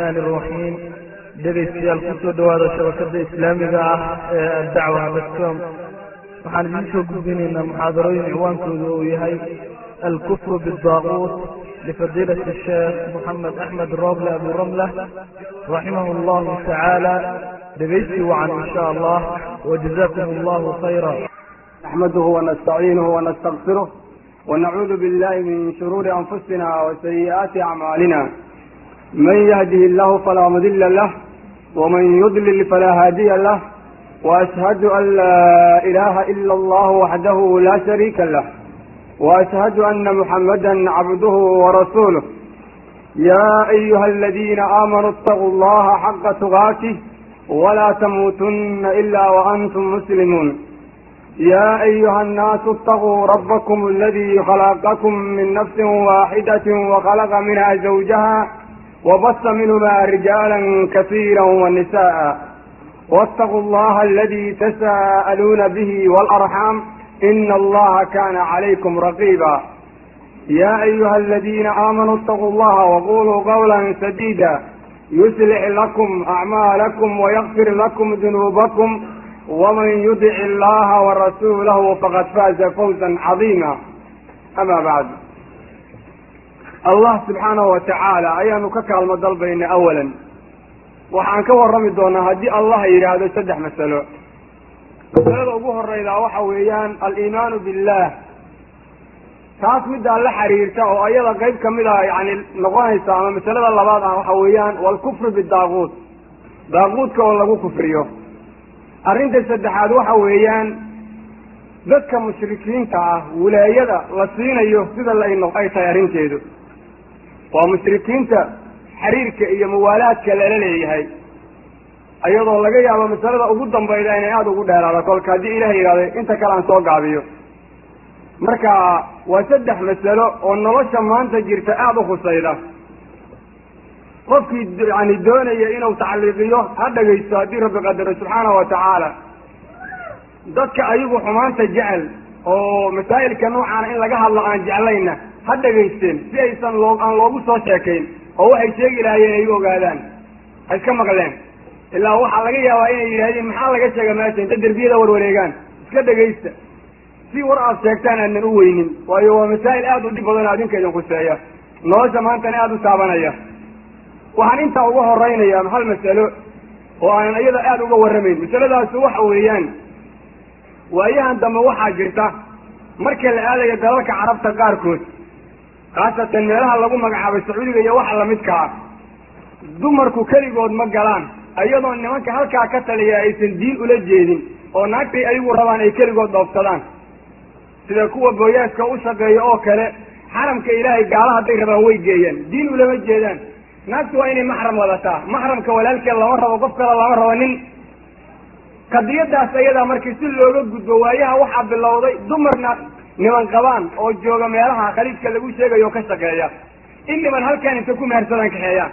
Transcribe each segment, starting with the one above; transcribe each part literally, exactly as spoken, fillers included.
الرحمن الرحيم dhegaystayaal kusoo dhawaada shabakada islaamiga ah ee dacwa dadkom waxaan idin soo gudbinaynaa muxaadarooyin ciwaankoodu uu yahay alkufru biddaaquut lifadiilati الsheekh moxamed axmed roble abu ramlah raximahu allahu tacaala dhegaysi wacan in sha allah wajazakum allahu khayra نحمده ونستعينه ونستغفره ونعوذ بالله من شرور أنفسنا وسيئات أعمالنا من يهده الله فلا مضل له ومن يضلل فلا هادي له وأشهد أن لا إله إلا الله وحده لا شريك له وأشهد أن محمدا عبده ورسوله يا أيها الذين آمنوا اتقوا الله حق تقاته ولا تموتن إلا وأنتم مسلمون يا أيها الناس اتقوا ربكم الذي خلقكم من نفس واحدة وخلق منها زوجها وبث منهما رجالا كثيرا ونساء واتقوا الله الذي تساءلون به والأرحام إن الله كان عليكم رقيبا يا أيها الذين آمنوا اتقوا الله وقولوا قولا سديدا يصلح لكم أعمالكم ويغفر لكم ذنوبكم ومن يطع الله ورسوله فقد فاز فوزا عظيما أما بعد الله سبحانه وتعالى ayaanu ka kaalmo dalbayna awalan waxaan ka warrami doonaa haddii allah yidhaahdo saddex masalo masalada ugu horeyda waxa weeyaan aliimaanu billah taas middaa la xiriirta oo ayada qayb kamid a yani noqonaysa ama masalada labaad ah waxa weeyaan walkufru bidaaquut daaquudka oo lagu kufriyo arrinta saddexaad waxa weeyaan dadka mushrikiinta ah wilaayada la siinayo sida ay tahay arrinteedu waa mushrikiinta xiriirka iyo muwaalaadka lala leeyahay ayadoo laga yaabo masalada ugu dambayda inay aada ugu dheeraado kolka haddii ilaah yidhahdo inta kale aan soo gaabiyo marka waa saddex masalo oo nolosha maanta jirta aada u khusayda qofkii yani doonaya inuu tacliiqiyo ha dhagaysto haddii rabbi qadaro subxaanahu watacaala dadka ayagu xumaanta jecel oo masaa'ilka noocaana in laga hadlo aan jeclayna ha dhagaysteen si aysan loo aan loogu soo sheekayn oo waxay sheegi lahaayeen ay u ogaadaan ay ka maqleen ilaa waxaa laga yaabaa inay yidhahdeen maxaa laga sheega meesha inta derbiyada warwareegaan iska dhagaysta si war aad sheegtaan aadnan u weynin waayo waa masaa'il aada u dhib badan oo adinka idin khuseeya nolosha maantana aada u taabanaya waxaan intaa uga horeynayaa hal masalo oo aanan iyada aada uga warramayn masaladaasi waxa weeyaan waayahan dambe waxaa jirta marka la aadayo dalalka carabta qaarkood khaasatan meelaha lagu magacaabay sacuudiga iyo waxa lamidka ah dumarku keligood ma galaan iyadoo nimanka halkaa ka taliya aysan diin ula jeedin oo naagtay ayagu rabaan ay keligood dhoofsadaan sida kuwa booyaaska u shaqeeya oo kale xaramka ilaahay gaala hadday rabaan way geeyaan diin ulama jeedaan naagtu waa inay maxram wadataa maxramka walaalkeed lama rabo qof kale lama rabo nin qadiyadaas ayadaa markii si looga gudbo waayaha waxaa bilowday dumarna niman qabaan oo jooga meelaha khaliifka lagu sheegayo oo ka shaqeeya in niman halkaan inta ku mehersadaan kaxeeyaan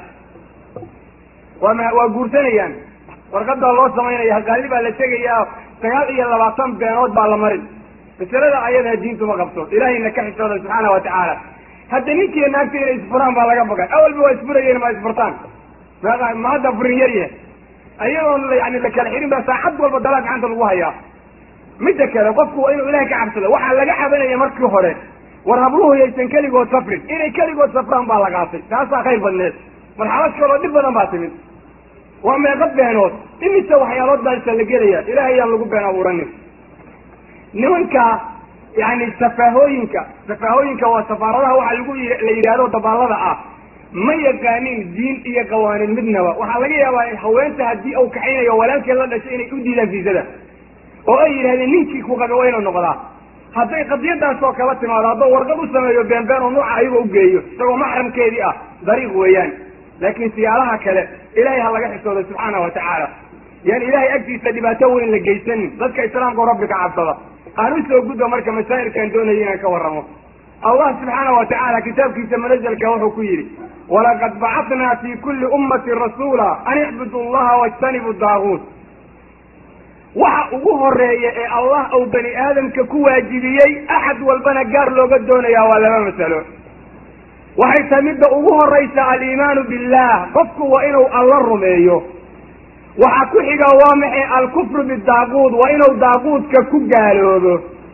waa waa guursanayaan warqadaa loo samaynaya qaali baa la tegayaa sagaal iyo labaatan beenood baa la marin masalada ayadaa diintu ma qabto ilaahayna ka xisooda subxaana watacaala hadda ninkiiyo naagta inay isfuraan baa laga baqay awalba waa isfurayeen ma isfurtaan ma hadda furin yar yahay ayadoon yani la kala xirin baa saacad walba dalaa gacanta lagu hayaa midda kale qofku waa inuu ilahay ka cabsado waxaa laga cabanaya markii hore war habluhu yaysan keligood safrin inay keligood safraan baa lagaatay taasaa khayr badneed marxalad kaloo dhib badan baa timid waa meeqa beenood imise waxyaalood baa la gelaya ilahay ayaan lagu been abuuranin nimanka yani safaahooyinka safaahooyinka waa safaaradaha waxa lagu la yidhaahdo dabaalada ah ma yaqaanin diin iyo qawaaniin midnaba waxaa laga yaabaa haweenta haddii uu kaxaynayo walaalkeed la dhashay inay u diidaan fiisada oo ay yidhahdeen ninkii ku qabe waa inuu noqdaa hadday qadiyadaas oo kala timaado hadduu warqad u sameeyo been been oo nuuca ayago u geeyo isagoo maxramkeedii ah dariiq weeyaan laakiin siyaalaha kale ilahay ha laga xisooda subxaana watacaala yaan ilahay agtiisa dhibaato weyn la geysanin dadka islaamka oo rabbi ka cabsada aan u soo gudba marka masaa'ilkaan doonaya inaan ka warramo allah subxaana watacaala kitaabkiisa manazelka wuxuu ku yidhi walaqad bacatnaa fi kulli ummatin rasuula an icbudu allaha wajtanibu daaguut waxa ugu horeeya ee allah uu bani aadamka ku waajibiyey axad walbana gaar looga doonayaa waa laba masalo waxay tahay midda ugu horraysa aliimaanu billah, qofku waa inuu alla rumeeyo. waxaa ku xiga waa maxay? alkufru bidaaquud, waa inuu daaquudka ku gaaloobo.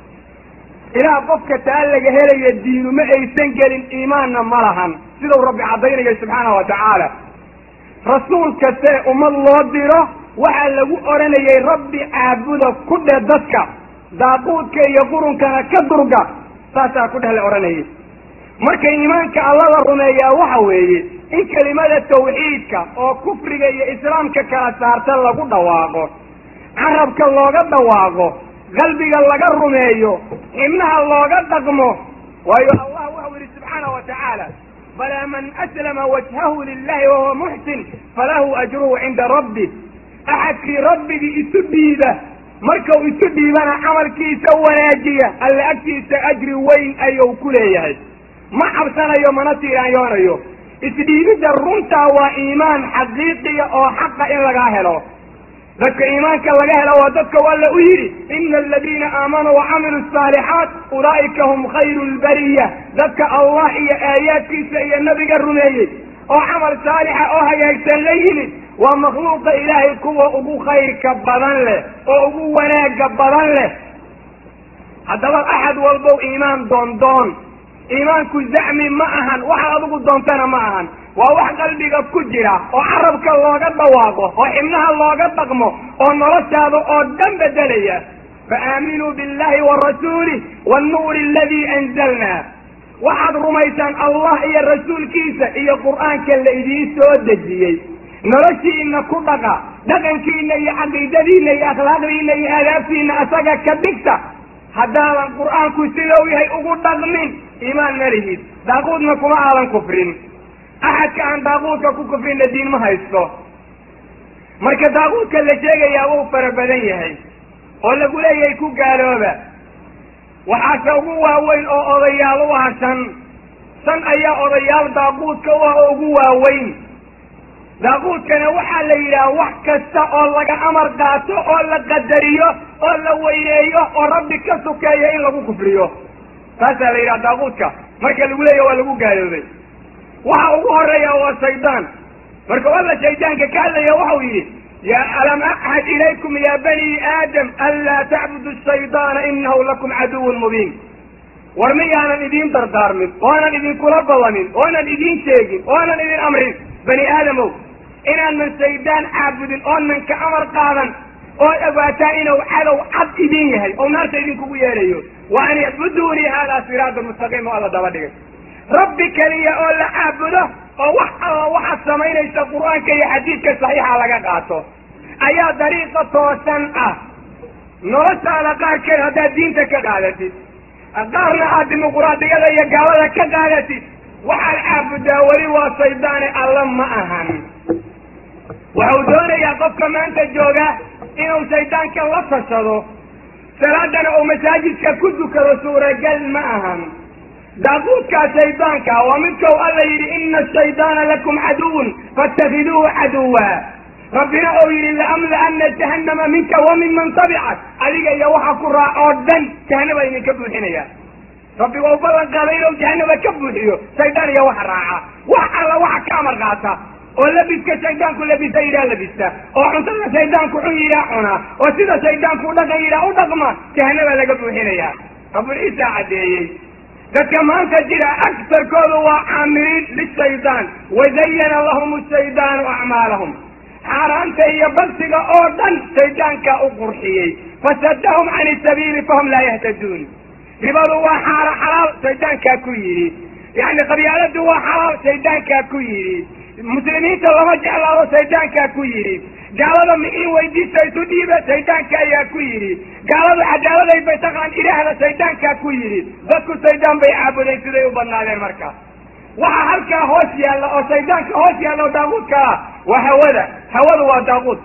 ilaa qofka taa laga helayo diinu ma aysan gelin, iimaanna ma lahan, sidau rabbi caddaynayo subxaanahu wa tacaala. rasuul kastee ummad loo diro waxaa lagu odhanayay rabbi caabuda ku dheh dadka, daaquudka iyo qurunkana ka durga, saasaa ku dheh la odhanayay. marka iimaanka alla la rumeeyaa waxa weeye in kelimada tawxiidka oo kufriga iyo islaamka kala saarta lagu dhawaaqo, carabka looga dhawaaqo, qalbiga laga rumeeyo, xibnaha looga dhaqmo. waayo allah waxau yihi subxaanahu wa tacaala balaa man aslama wajhahu lilahi wahuwa muxsin falahu ajruhu cinda rabbi. axadkii rabbigii isu dhiiba, markau isu dhiibana camalkiisa wanaajiya, alla agtiisa ajri weyn ayuu ku leeyahay, ma cabsanayo mana tiiraanyoonayo. isdhiibidda runtaa waa iimaan xaqiiqiya oo xaqa in lagaa helo. dadka iimaanka laga helo waa dadka alla u yidhi ina aladiina aamanuu wacamilu asaalixaat ulaa'ika hum khayru lbariya. dadka allah iyo aayaadkiisa iyo nabiga rumeeyey oo camal saalixa oo hagaagsan la yimid waa makhluuqa ilaahay kuwa ugu khayrka badan leh oo ugu wanaagga badan leh. haddaba axad walbow iimaan doondoon. iimaanku zacmi ma ahan, waxa adigu doontana ma ahan, waa wax qalbiga ku jira oo carabka looga dhawaaqo oo xibnaha looga dhaqmo oo noloshaada oo dhan bedelaya. faaaminuu billahi wa rasuulih wannuuri aladii anzalna. waxaad rumaysaan allah iyo rasuulkiisa iyo qur'aanka la idiin soo dejiyey. noloshiina ku dhaqa, dhaqankiina iyo caqiidadiina iyo akhlaaqdiina iyo aadaabtiina asaga ka dhigta. haddaadan qur'aanku sidau yahay ugu dhaqmin iimaan ma lihid, daaquudna kuma aadan kufrin. axadka aan daaquudka ku kufrinna diin ma haysto. marka daaquudka la sheegayaa wuu fara badan yahay oo lagu leeyahay ku gaalooba. waxaase ugu waaweyn oo odayaal u ah shan shan ayaa odayaal daaquudka u ah oo ugu waaweyn. daaquudkana waxaa la yidhaha wax kasta oo laga amar qaato oo la qadariyo oo la weyneeyo oo rabbi ka sukeeyo in lagu kufriyo, taasaa la yidhaha daaquudka. marka lagu leeya waa lagu gaaloobay. waxa ugu horeeya waa shaydaan. marka alla shaydaanka ka hadlaya waxau yidhi yaa alam axad ilaykum ya bani aadam anlaa tacbudu shaydaana inahu lakum caduwun mubiin. war miyaanan idiin dardaarmin, oonan idinkula ballamin, oonan idiin sheegin, oonan idin amrin bani aadamow inaanan shaydaan caabudin oonan ka amar qaadan oo ogaataa inuu cadow cad idin yahay oo naarta idinkugu yeelayo. wa an icbuduunii haadaa siraatun mustaqiim oo alla daba dhigay. rabbi keliya oo la caabudo oo wax alla waxaad samaynaysa qur'aanka iyo xadiidka saxiixa laga qaato ayaa dariiqa toosan ah. noloshaada qaarkeed haddaad diinta ka qaadatid, qaarna aad dimuquraadiyada iyo gaalada ka qaadatid, waxaad caabudaa weli waa shaydaane alla ma ahan. waxau doonayaa qofka maanta jooga inuu shaydaanka la tashado, salaadana uu masaajidka ku dukado suuragal ma ahan. daaquudkaa shaydaanka waa midkau alla yidhi ina ashaydaana lakum caduwun faاtakiduuhu caduwa. rabbina ou yidhi laamla'ana jahannama minka wa min man tabicak. adiga iyo waxa ku raac oo dhan jahanaba idinka buuxinaya. rabbi waa u ballan qaaday inuu jahanaba ka buuxiyo shaydaan iyo wax raaca. wax alla waxa ka amar qaata oo labiska shaydaanku labisa yidhaa labista, oo cuntada shaydaanku xun yidhaa cuna, oo sida shaydaanku u dhaqan yidhaa u dhaqma, jahanaba laga buuxinaya. rabbulciisa caddeeyey. dadka maanta jira agsarkoodu waa caamiliin lishaydaan wazayana lahum shaydaanu acmaalahum. xaaraanta iyo bagsiga oo dhan shaydaankaa u qurxiyey, fasadahum can isabiili fahum laa yahtaduun. ribadu waa xaara xalaal, shaydaankaa ku yidhi. yani qabyaaladu waa xalaal, shaydaankaa ku yidhi. muslimiinta lama jeclaado, shaydaankaa ku yidhi. gaalada mixiin weydiista isu dhiiba, shaydaanka ayaa ku yidhi. gaaladu cadaaladay bay taqaan ilaahda, shaydaankaa ku yidhi. dadku shaydaan bay caabudeen siday u badnaadeen. marka waxa halkaa hoos yaalla oo shaydaanka hoos yaalla oo daaquudka ah waa hawada. hawadu waa daaquud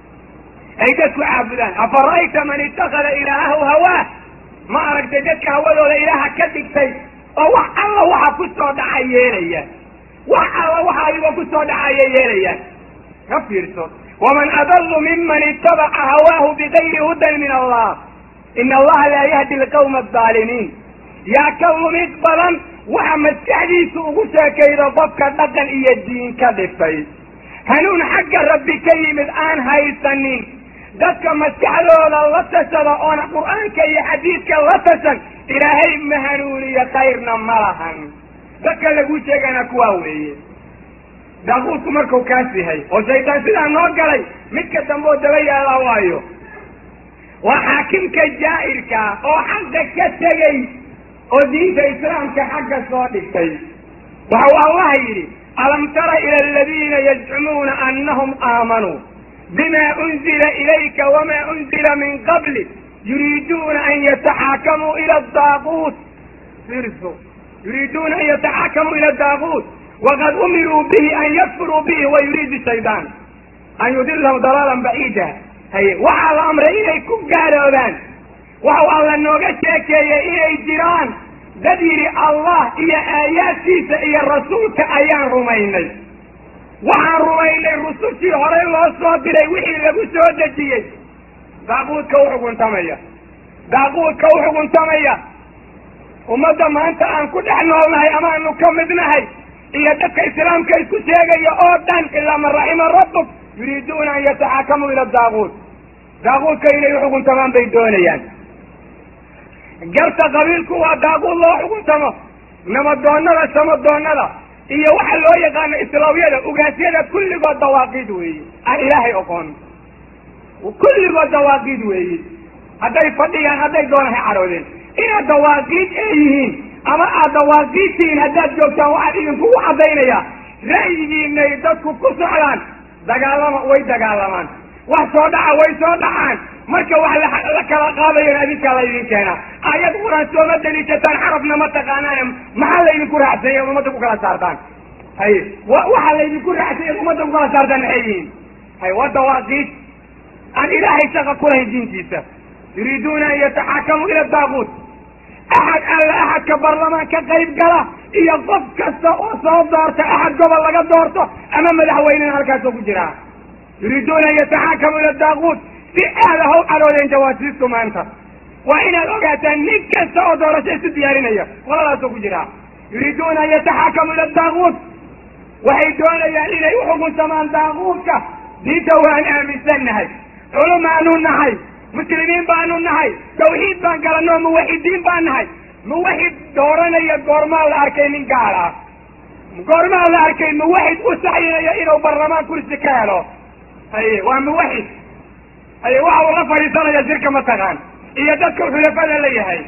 ay dadku caabudaan. afara'ayta man itakada ilaahahu hawaah. ma aragtay dadka hawadooda ilaaha ka dhigtay oo wax alla waxa ku soo dhaca yeelaya, wax alla waxa ayagoo ku soo dhacaya yeelayaan. ka fiirso. waman adallu miman itabaca hawaahu bigayri hudan min allah ina allaha laa yahdi alqawma aldaalimiin. yaa ka lumid badan waxa maskaxdiisu ugu sheekaydo qofka dhaqan iyo diin ka dhifay hanuun xagga rabbi ka yimid aan haysanin dadka maskaxdooda la tashada oona qur'aanka iyo xadiidka la tashan ilaahay ma hanuuniyo khayrna ma lahan dadka lagu sheegana kuwaa weeye daaquudku markuu kaas yahay oo shaydaan sidaa noo galay midka dambe oo daba yaala waayo waa xaakimka jaa'irka oo xagga ka tegey oo diinta islaamka xagga soo dhigtay waxau allah yidhi alam tara ila aladiina yazcumuuna anahum aamanuu bima unzila ilayka wama unzila min qabli yuriiduuna an yataxaakamuu ila daaquut firso yuriiduuna an yataxaakamuu ila daaquut waqad umiruu bihi an yakfuruu bihi wayuriidu shaydaan an yudilahum dalaalan baciida haye waxaa la amray inay ku gaaloobaan waxau alla nooga sheekeeyey inay jiraan dad yidhi allah iyo aayaadkiisa iyo rasuulka ayaan rumaynay waxaan rumaynay rusushii horey loo soo diray wixii lagu soo dejiyey daaquudka u xuguntamaya daaquudka u xuguntamaya ummadda maanta aan ku dhex noolnahay amaanu ka mid nahay iyo dadka islaamka isku sheegaya oo dhan ilaa man raxima rabbuk yuriiduuna an yataxaakamuu ila daaquut daaquudka inay uxuguntamaan bay doonayaan garta qabiilku waa daaquud loo xuguntamo namadoonada samadoonada iyo waxa loo yaqaano islaawyada ugaasyada kulligood dawaaqiid weeye aan ilaahay oqoon kulligood dawaaqiid weeye hadday fadhiyaan hadday doonaan ha cadhoodeen inaad dawaaqiid ee yihiin ama aad dawaaqiid tihiin haddaad joogtaan waxaan idinkugu cadaynayaa ra'yigiinay dadku ku socdaan dagaalama way dagaalamaan wax soo dhaca way soo dhacaan marka wax la kala qaadayan adinkaa laydin keenaa aayad quraan sooma daliishataan xarafna ma taqaanaan maxaa laydinku raacsanya ummadda ku kala saartaan haye waxa laydinku raacsanya ummadda ku kala saartaan maxay yihiin haye waa dawaaqiid aan ilaahay shaqa kulahayn diintiisa yuriiduuna an yataxaakamuu ila daaquut axad alla axadka barlamaan ka qayb gala iyo qof kasta oo soo doorta axad gobol laga doorto ama madaxweynena halkaasoo ku jiraa yuriiduuna an yataxaakamuu ila daaquut si aada haw cadhoodeen jawaasiistu maanta waa inaad ogaataan nin kasta oo doorasho isu diyaarinaya qoladaasoo ku jiraa yuriiduuna an yataxaakamuu ila daaquut waxay doonayaan inay uxuguntamaan daaquudka diinta waan aaminsan nahay culumaanu nahay muslimiin baanu nahay tawxiid baan galanoo muwaxidiin baan nahay muwaxid dooranaya goormaa la arkay nin gaal ah goormaa la arkay muwaxid u saxyinaya inuu barlamaan kursi ka helo haye waa muwaxid haye waxa uu la fadhiisanaya shirka mataqaan iyo dadka xulafada la yahay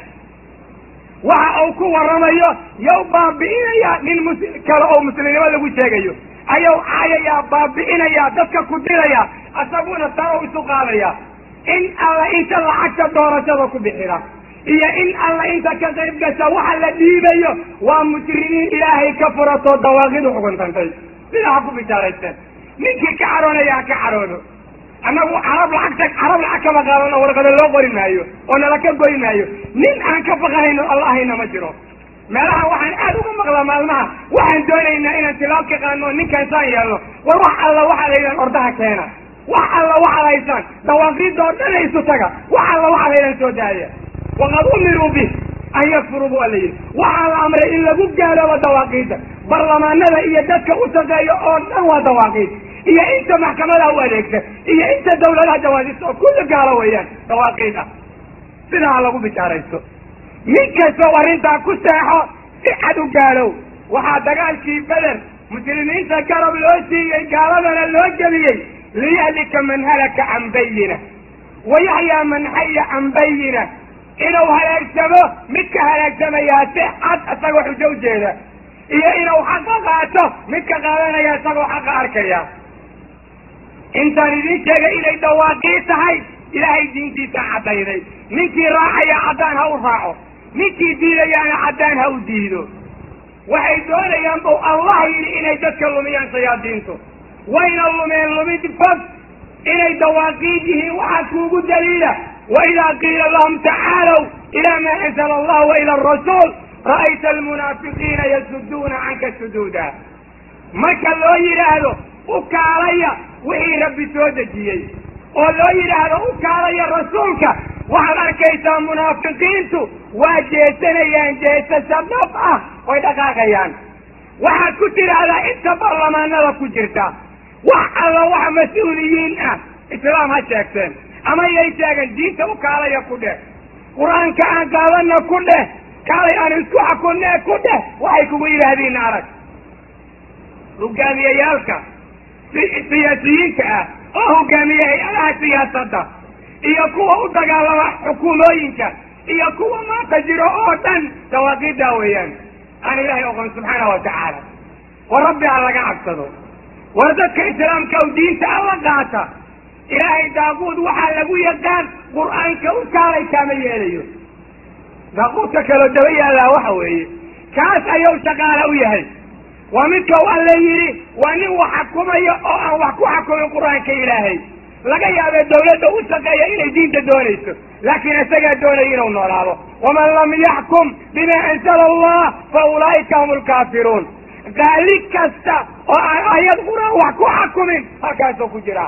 waxa uu ku waramayo yow baabi'inaya nin mus kale oo muslimnimo lagu sheegayo ayuu caayayaa baabi'inaya dadka ku diraya asaguna taro isu qaadaya in alla inta lacagta doorashada ku bixira iyo in alla inta ka qayb gasha waxa la dhiibayo waa mujrimiin ilaahay ka furato dawaaqid uxuguntantay sidaa ha ku bishaaraysteen ninkii ka caroonaya ha ka caroodo annagu carab lacagta carab lacag kama qaadano warqada loo qori maayo oo nala ka goy maayo nin aan ka baqanayno allahayna ma jiro meelaha waxaan aada uga maqlaa maalmaha waxaan doonaynaa inaan tilaab ka qaadno ninkaan saan yeelno war wax alla waxaa laydaan ordaha keena wax alla waxaad haysaan dawaaqiidda oo dhan isu taga wax alla waxaad haydaan soo daaya waqad umiruu bih an yakfuruu bu alla yidhi waxaa la amray in lagu gaaloobo dawaaqiidda barlamaanada iyo dadka u shaqeeya oo dhan waa dawaaqiid iyo inta maxkamadaha u adeegta iyo inta dawladaha jawaasista oo kulli gaalo weeyaan dawaaqiid ah sidaa lagu bishaaraysto nin kastoo arrintaa ku seexo si cad u gaalow waxaa dagaalkii beder muslimiinta garab loo siiyey gaaladana loo jebiyey liyahlika man halaka can bayina wayaxyaa man xaya can bayina inuu halaagsamo midka halaagsamaya si cad isagoo xujo ujeeda iyo inuu xaqa qaato midka qaadanaya isagoo xaqa arkaya intaan idin sheegay inay dawaaqii tahay ilaahay diintiisa caddayday ninkii raacaya caddaan ha u raaco ninkii diidayaana caddaan ha u diido waxay doonayaan buu allah yidhi inay dadka lumiyaan shayaadiintu wayna lumeen lumid fog inay dawaaqiid yihiin waxaa kuugu daliila waidaa qiila lahum tacaalow ilaa maa anzala allah wa ila arasuul ra'ayta almunaafiqiina yasuduuna canka suduuda marka loo yidhaahdo u kaalaya wixii rabbi soo dejiyey oo loo yidhaahdo u kaalaya rasuulka waxaad arkaysaa munaafiqiintu waa jeesanayaan jeesasho dhab ah way dhaqaaqayaan. waxaad ku tidhaahdaa inta baarlamaanada ku jirta wax alla waxa mas-uuliyiin ah islaam ha sheegteen ama yay sheegeen diinta u kaalaya ku dheh, qur-aanka aan qaadana ku dheh, kaalay aan isku xakunne ku dheh, waxay kugu yidhaahdiin arag. hogaamiyayaalka siyaasiyiinta ah oo hogaamiye hay-adaha siyaasadda iyo kuwa u dagaalama xukuumooyinka iyo kuwa maanta jiro oo dhan dawaaqiiddaa weeyaan aan ilaahay oqon subxaana wa tacaala. war rabbi ha laga cabsado, war dadka islaamka u diinta alla qaata. ilaahay daaquud waxaa lagu yaqaan qur-aanka u kaalay kaama yeelayo. daaquudka kaloo daba yaallaa waxa weeye kaas ayuu shaqaale u yahay. waa midka u alla yidhi waa nin wax xukumayo oo aan wax ku xukumin qur-aanka ilaahay. laga yaabee dawladda u shaqeeya inay diinta doonayso, laakiin isagaa doonaya inuu noolaado. waman lam yaxkum bima anzala allah fa ulaa'ika hum lkaafiruun. qaali kasta oo aan aayad qur-aan wax ku xukumin halkaasoo ku jiraa.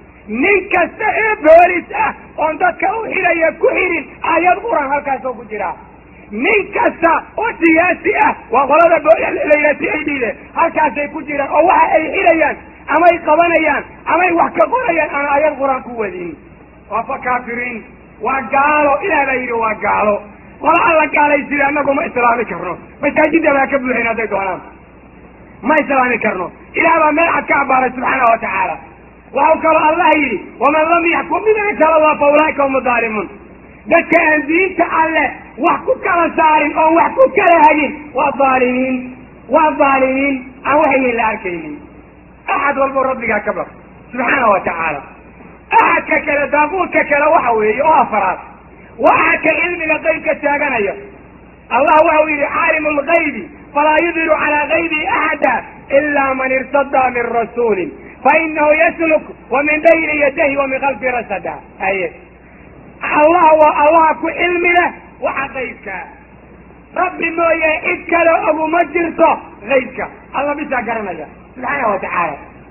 nin kasta ee boolis ah oon dadka u xidhaya ku xidhin aayad qur-aan halkaasoo ku jiraa. nin kasta oo siyaasi ah waa qolada laylati ay dhide halkaasay ku jiraan oo waxa ay xidhayaan amay qabanayaan amay wax ka qorayaan aan aayad qur-aan ku wadin. waa fa kaafiriin, waa gaalo. ilaah baa yidhi waa gaalo. qola alla gaalaysida annagu ma islaami karno. masaajidda baa ka buuxin hadday doonaan, ma islaami karno. ilaah baa meel cad ka abaaray subxaana wa tacaala. waxau kaloo allah yidhi waman lam yaxkum bima anzala allah fa ulaa'ika hum daalimuun. dadka aan diinta alle wax ku kala saarin oon wax ku kala hagin waa daalimiin, waa daalimiin aan waxaynin la arkaynin. axad walbo rabbigaa ka baq subxaana wa tacaala. axadka kale daaquudka kale waxa weeye oo afaraad waa ka cilmiga qaybka taaganaya. allah waxau yidhi caalimu lgaybi falaa yudhiru calaa gaybihi axada ilaa man irtadaa min rasuulin fainahu yasluk wa min bayni yadayhi wa min khalfi rasada. haye allah waa allaha ku cilmi leh waxa qaybka. rabbi mooye cid kale oguma jirto qaybka, alla bisaa garanaya subxaana wa tacaala.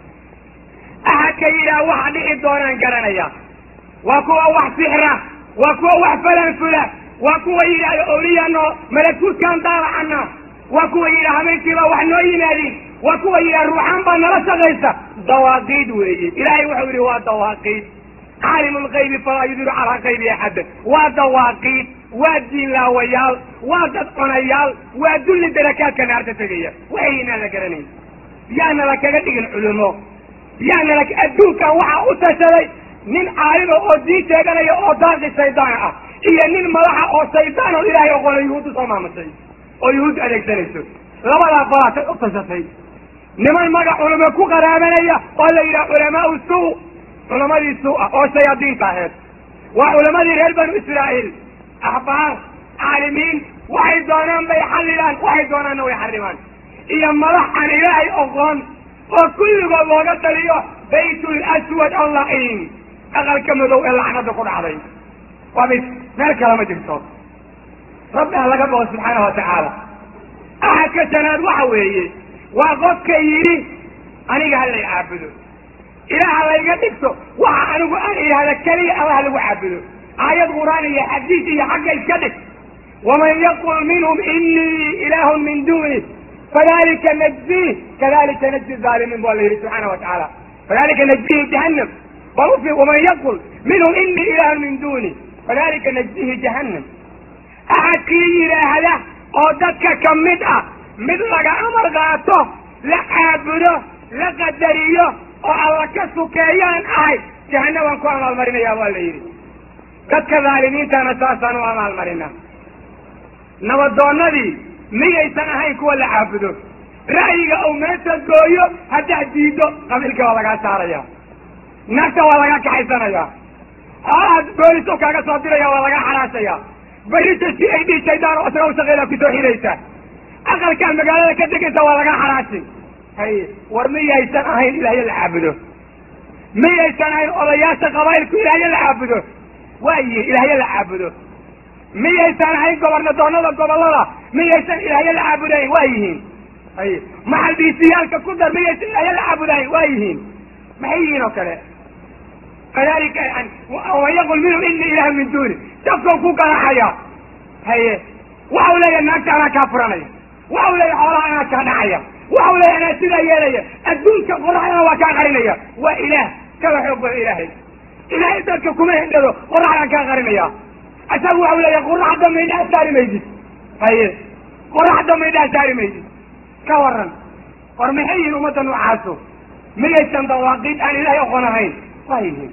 axadka yidhaah waxa dhici doonaan garanaya. waa kuwa wax sixra, waa kuwa wax falanfula, waa kuwa yidhaahda awliyano malakuutkaan daawacana, waa kuwa yidhaha habeenkiibaa wax noo yimaadin, waa kuwa yidhaha ruuxaan baa nala shaqaysa. dawaaqiid weeye. ilaahay wuxuu yidhi waa dawaaqiid. caalimu lgaybi falaa yudiru calaa qaybi axadan. waa dawaaqiid, waa diinlaawayaal, waa dad cunayaal, waa dulli darakaadka naarta tegaya. waxaynaan la garanayn. yaana la kaga dhigin culumo, yaana la adduunkan waxaa u tashaday nin caalima oo diin sheeganaya oo daaqi shaydaana ah iyo nin madaxa oo shaydaan oo ilaahay oqola yuhuuddu soo maamushay oo yuhuud adeegsanayso. labadaa qolaatay u tashatay. niman magac culamo ku qaraabanaya oo la yidhaha culamaau suu, culamadii suu ah oo shayaadiinta aheed. waa culamadii reer banu israa'iil. axbaar, caalimiin, waxay doonaan bay xallilaan, waxay doonaanna way xarimaan. iyo madax aan ilaahay oqoon oo kulligood looga taliyo baytul aswad allaciin, aqalka madow ee lacnada ku dhacday. waa mid meel kale ma jirto. rabbi ha laga boqo subxaana wa tacaala. axadka shanaad waxa weeye waa qofka yidhi aniga ha lay caabudo, ilaah layga dhigto waxa anigu aan idhaahda keliya allah lagu caabudo. aayad qur'aan iyo xadiis iyo xagga iska dhig. waman yaqul minhum inii ilaahun min duuni fadalika najzih kadalika najzi zaalimiin bu alla yidhi subxaana wa tacaala. fadalika najzihi jahannam. bal ufi waman yaqul minhum inii ilaahun min duuni fadalika najzihi jahannam. axadkii yidhaahda oo dadka ka mid ah mid laga amar qaato, la caabudo, la qadariyo oo alla ka sukeeyaan ahay jahanabaan ku amaalmarinayaa waa la yidhi. dadka dhaalimiintana saasaan u amaalmarina. nabadoonnadii miyaysan ahayn kuwa la caabudo. ra'yiga uu meesha gooyo haddaad diiddo qabiilka waa lagaa saaraya, naagta waa laga kaxaysanaya, aad boolis u kaaga soo diraya waa laga xaraasaya. berita si ay dhi shaydaan oo isaga u shaqeedaa kusoo xidhaysa. aqalkaan magaalada ka degaysa waa laga xaraasin. haye war miyaysan ahayn ilaahyo la caabudo? miyaysan ahayn odayaasha qabaa'ilku ilaahyo la caabudo? waa yihiin ilaahyo la caabudo. miyaysan ahayn gobornadoonada gobollada miyaysan ilaahyo la caabudayn? waa yihiin. haye maxalbiisiyaalka ku dar miyaysan ilaahyo la caabudayn? waa yihiin. maxay yihiin oo kale? kadalika waman yaqul minhum inii ilaah min duuni, dadkau ku garaxaya. haye waxau leeyahay naagta anaa kaa furanaya, waxau leeyahay xoolaha anaa kaa dhacaya, waxau leeyahay anaa sidaa yeelaya, adduunka qoraxdana waa kaa qarinaya. waa ilaah kala xoog badan ilaahay. ilaahay dadka kuma hendhado, qoraxdaan kaa qarinaya. isagu waxau leeyahay qoraxda maydhaa saari maydid. haye qoraxda maydhaa saari maydid. ka waran war maxay yihiin ummadda noocaaso? miyaysan dawaaqiid aan ilaahay aqoon ahayn? waa yihiin.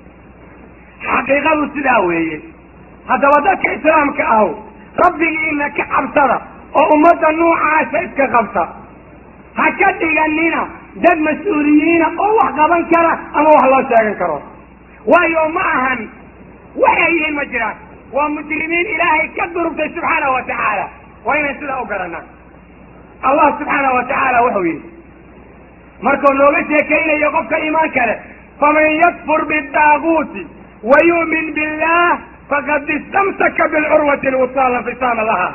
xaqiiqadu sidaa weeye. haddaba dadka islaamka ahu rabbigiina ka cabsada oo ummadda noocaasa iska qabta. ha ka dhiganina dad mas-uuliyiina oo wax qaban kara ama wax loo sheegan karo. waayo ma ahan waxay yihiin ma jiraan. waa muslimiin ilaahay ka durugtay subxaana wa tacaala. waa inay sidaa u garanaa. allah subxaana wa tacaala wuxuu yidhi markuu nooga sheekaynayo qofka iimaanka leh, faman yakfur bidaaguuti wa yu'min billah faqad istamsaka bilcurwati lwusqa la infisaama laha.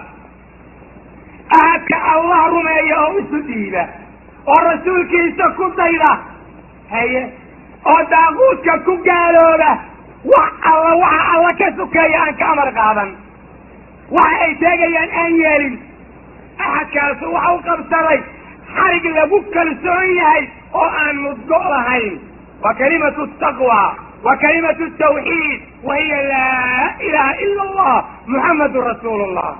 ahadka allah rumeeya oo isu dhiiba oo rasuulkiisa ku dayda, haye oo daaguudka ku gaalooba, wax alla waxa alla ka sukeeya aan ka amar qaadan, waxa ay sheegayaan aan yeelin, ahadkaasu waxa u qabsaday xarig lagu kalsoon yahay oo aan mudgo lahayn. wa kalimatu taqwa wa kalimatu tawxiid wa hiya laa ilaha ila allah muxamadun rasuulu llah.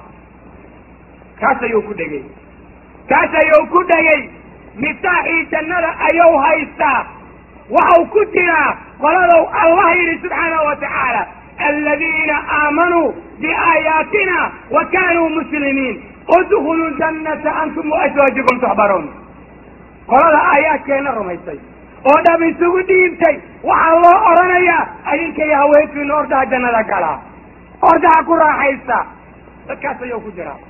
kaas ayuu ku dhegay kaas ayuu ku dhegay miftaaxii jannada ayuu haystaa. waxau ku jiraa qoladow allah yidhi subxaanahu wa tacaala aladiina aamanuu biaayaatina wa kaanuu muslimiin udkhuluu jannata antum waaswaajukum tuxbaruun. qolada aayaadkeenna rumaysay oo dhab isugu dhiibtay waxaa loo odhanayaa adinkay haweenkiina ordaha jannada galaa, ordaha ku raaxaysta. dadkaas ayuu ku jiraa.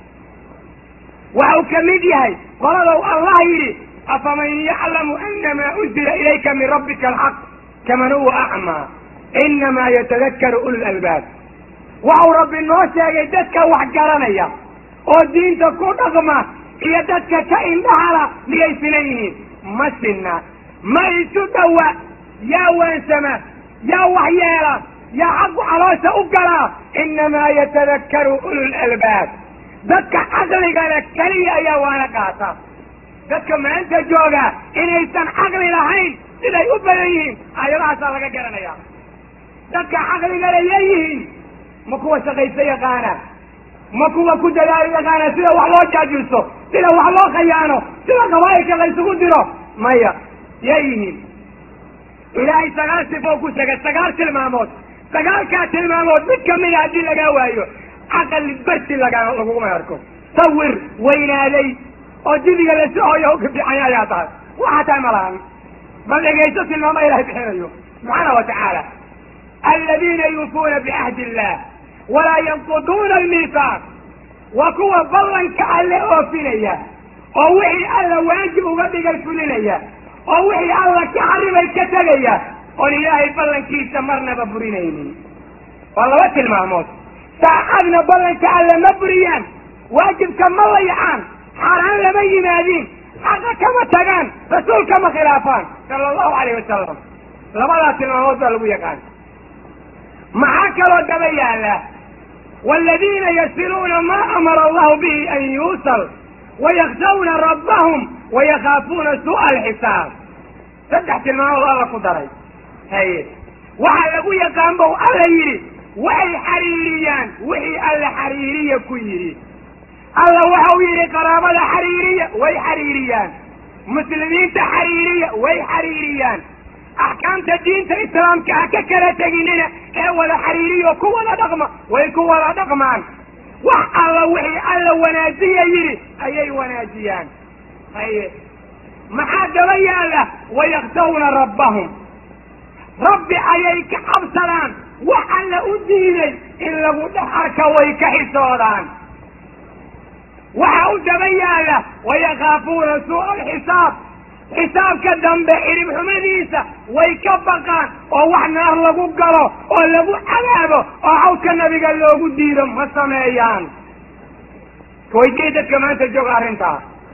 waxau ka mid yahay qoladow allah yidhi afaman yaclamu anamaa unzila ilayka min rabbika alxaq kaman huwa acmaa inamaa yatadakaru ulu lalbaab. waxau rabbi noo sheegay dadka wax garanaya oo diinta ku dhaqma iyo dadka ka indhahala miyay sinan yihiin? ma sinna. ma isu dhowa. yaa waansama, yaa wax yeela, yaa xaqu caloosha u galaa. inamaa yatadakaru ulu lalbaab. dadka caqliga leh keliya ayaa waana qaata. dadka maanta jooga inaysan caqli lahayn siday u badan yihiin aayadahaasaa laga garanaya. dadka caqliga le leeyihiin ma kuwa shaqaysa yaqaana, ma kuwa ku dadaalo yaqaana sida wax loo jaajuuso, sida wax loo khayaano, sida qabaa'ilka la isugu diro? maya. yay yihiin? ilaahay sagaal sifoo ku sheegay, sagaal tilmaamood. sagaalkaa tilmaamood mid kamida haddii lagaa waayo caqli barsi laga laguguma arko. sawir weynaaday oo dibiga la socoyo ka bixaya ayaa tahay. waxa tahay malahan. bal dhegayso tilmaamo ilaahay bixinayo subxaana wa tacaala. aladiina yuufuuna bicahdi illah walaa yanquduuna almiisaaq. waa kuwa ballanka alle oofinaya oo wixii alla waajib uga dhigay fulinaya oo wixii alla ka xarimay ka tegaya oon ilaahay ballankiisa marnaba burinaynin. waa laba tilmaamood. saacadna ballanka alle ma buriyaan, waajibka ma layacaan, xaaraan lama yimaadiin, xaqa kama tagaan, rasuulka ma khilaafaan sala allahu alayh wasalam. labadaa tilmaamood baa lagu yaqaan. maxaa kaloo daba yaala waladiina yasiluuna maa amara allahu bihi an yuusal wayakhshawna rabbahum wayakaafuuna suu'a alxisaab. saddex tilmaamood alla ku daray. haye waxaa lagu yaqaan bow alla yidhi waxay xariiriyaan wixii alla xariiriya ku yidhi. alla waxau yidhi qaraabada xariiriya, way xariiriyaan. muslimiinta xariiriya, way xariiriyaan. axkaamta diinta islaamka ha ka kala teginina ee wada xariiriyo ku wada dhaqma, way ku wada dhaqmaan. wax alla wixii alla wanaajiya yidhi ayay wanaajiyaan. haye maxaa daba yaala wayakhshawna rabbahum. rabbi ayay ka cabsadaan. wax alla u diiday in lagu dhex arka way ka xisoodaan. waxa u daba yaala wayakaafuuna suu'a alxisaab. xisaabka dambe xidhib xumadiisa way ka baqaan oo wax naar lagu galo oo lagu cadaabo oo xawdka nabiga loogu diido ma sameeyaan. waykay dadka maanta jooga arrintaa.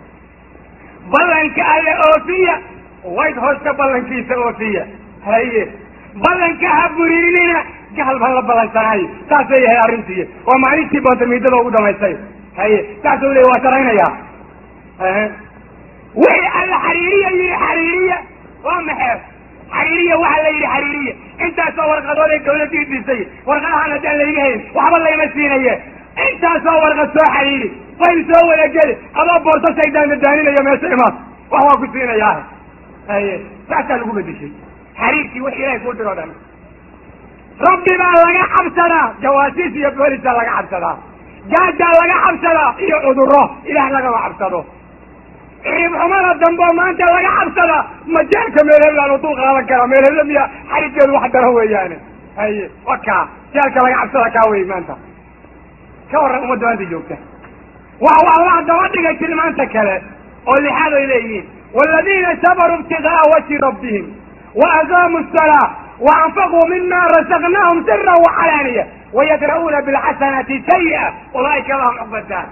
ballanka alle oofiya, wayd hoosta ballankiisa oofiya. haye ballanka ha burinina, gaal baan la ballansanayo. saasay yahay arrintii. waa maalintii bootamiidada ugu dhamaystay. haye saasuu leey waa sharaynaya. wixii alla xariiriya yidhi xariiriya waa maxee xariiriya waxa la yidhi xariiriya intaasoo warqadood ee dawladdii dhisay warqadahan haddaan layga hayn waxba layma siinaye intaasoo warqad soo xariiri fayl soo wadageli adoo boorto shaydaan dadaaninaya meesha imaad wax waa ku siinayaa haye saasaa lagu bedeshay xariirkii wix ilahay kuu dir o dhan rabbi baa laga cabsadaa jawaasiis iyo boolisaa laga cabsadaa gaajaa laga cabsadaa iyo cudurro ilaah lagama cabsado cirib xumada dambe maanta laga cabsadaa majaalka meelhelaan u dul qaadan karaa meelhela miya xarigeedu wax daro weeyaane haye wakaa jaalka laga cabsada kaa wey maanta ka warran ummadda maanta joogta waxa allah daba dhigay tilmaanta kale oo lixaad ay leeyihiin والذين صبروا ابتغاء وجه ربهم وأقاموا الصلاة وأنفقوا مما رزقناهم سرا وعلانية ويدرؤون بالحسنة سيئة أولئك لهم عقبى الدار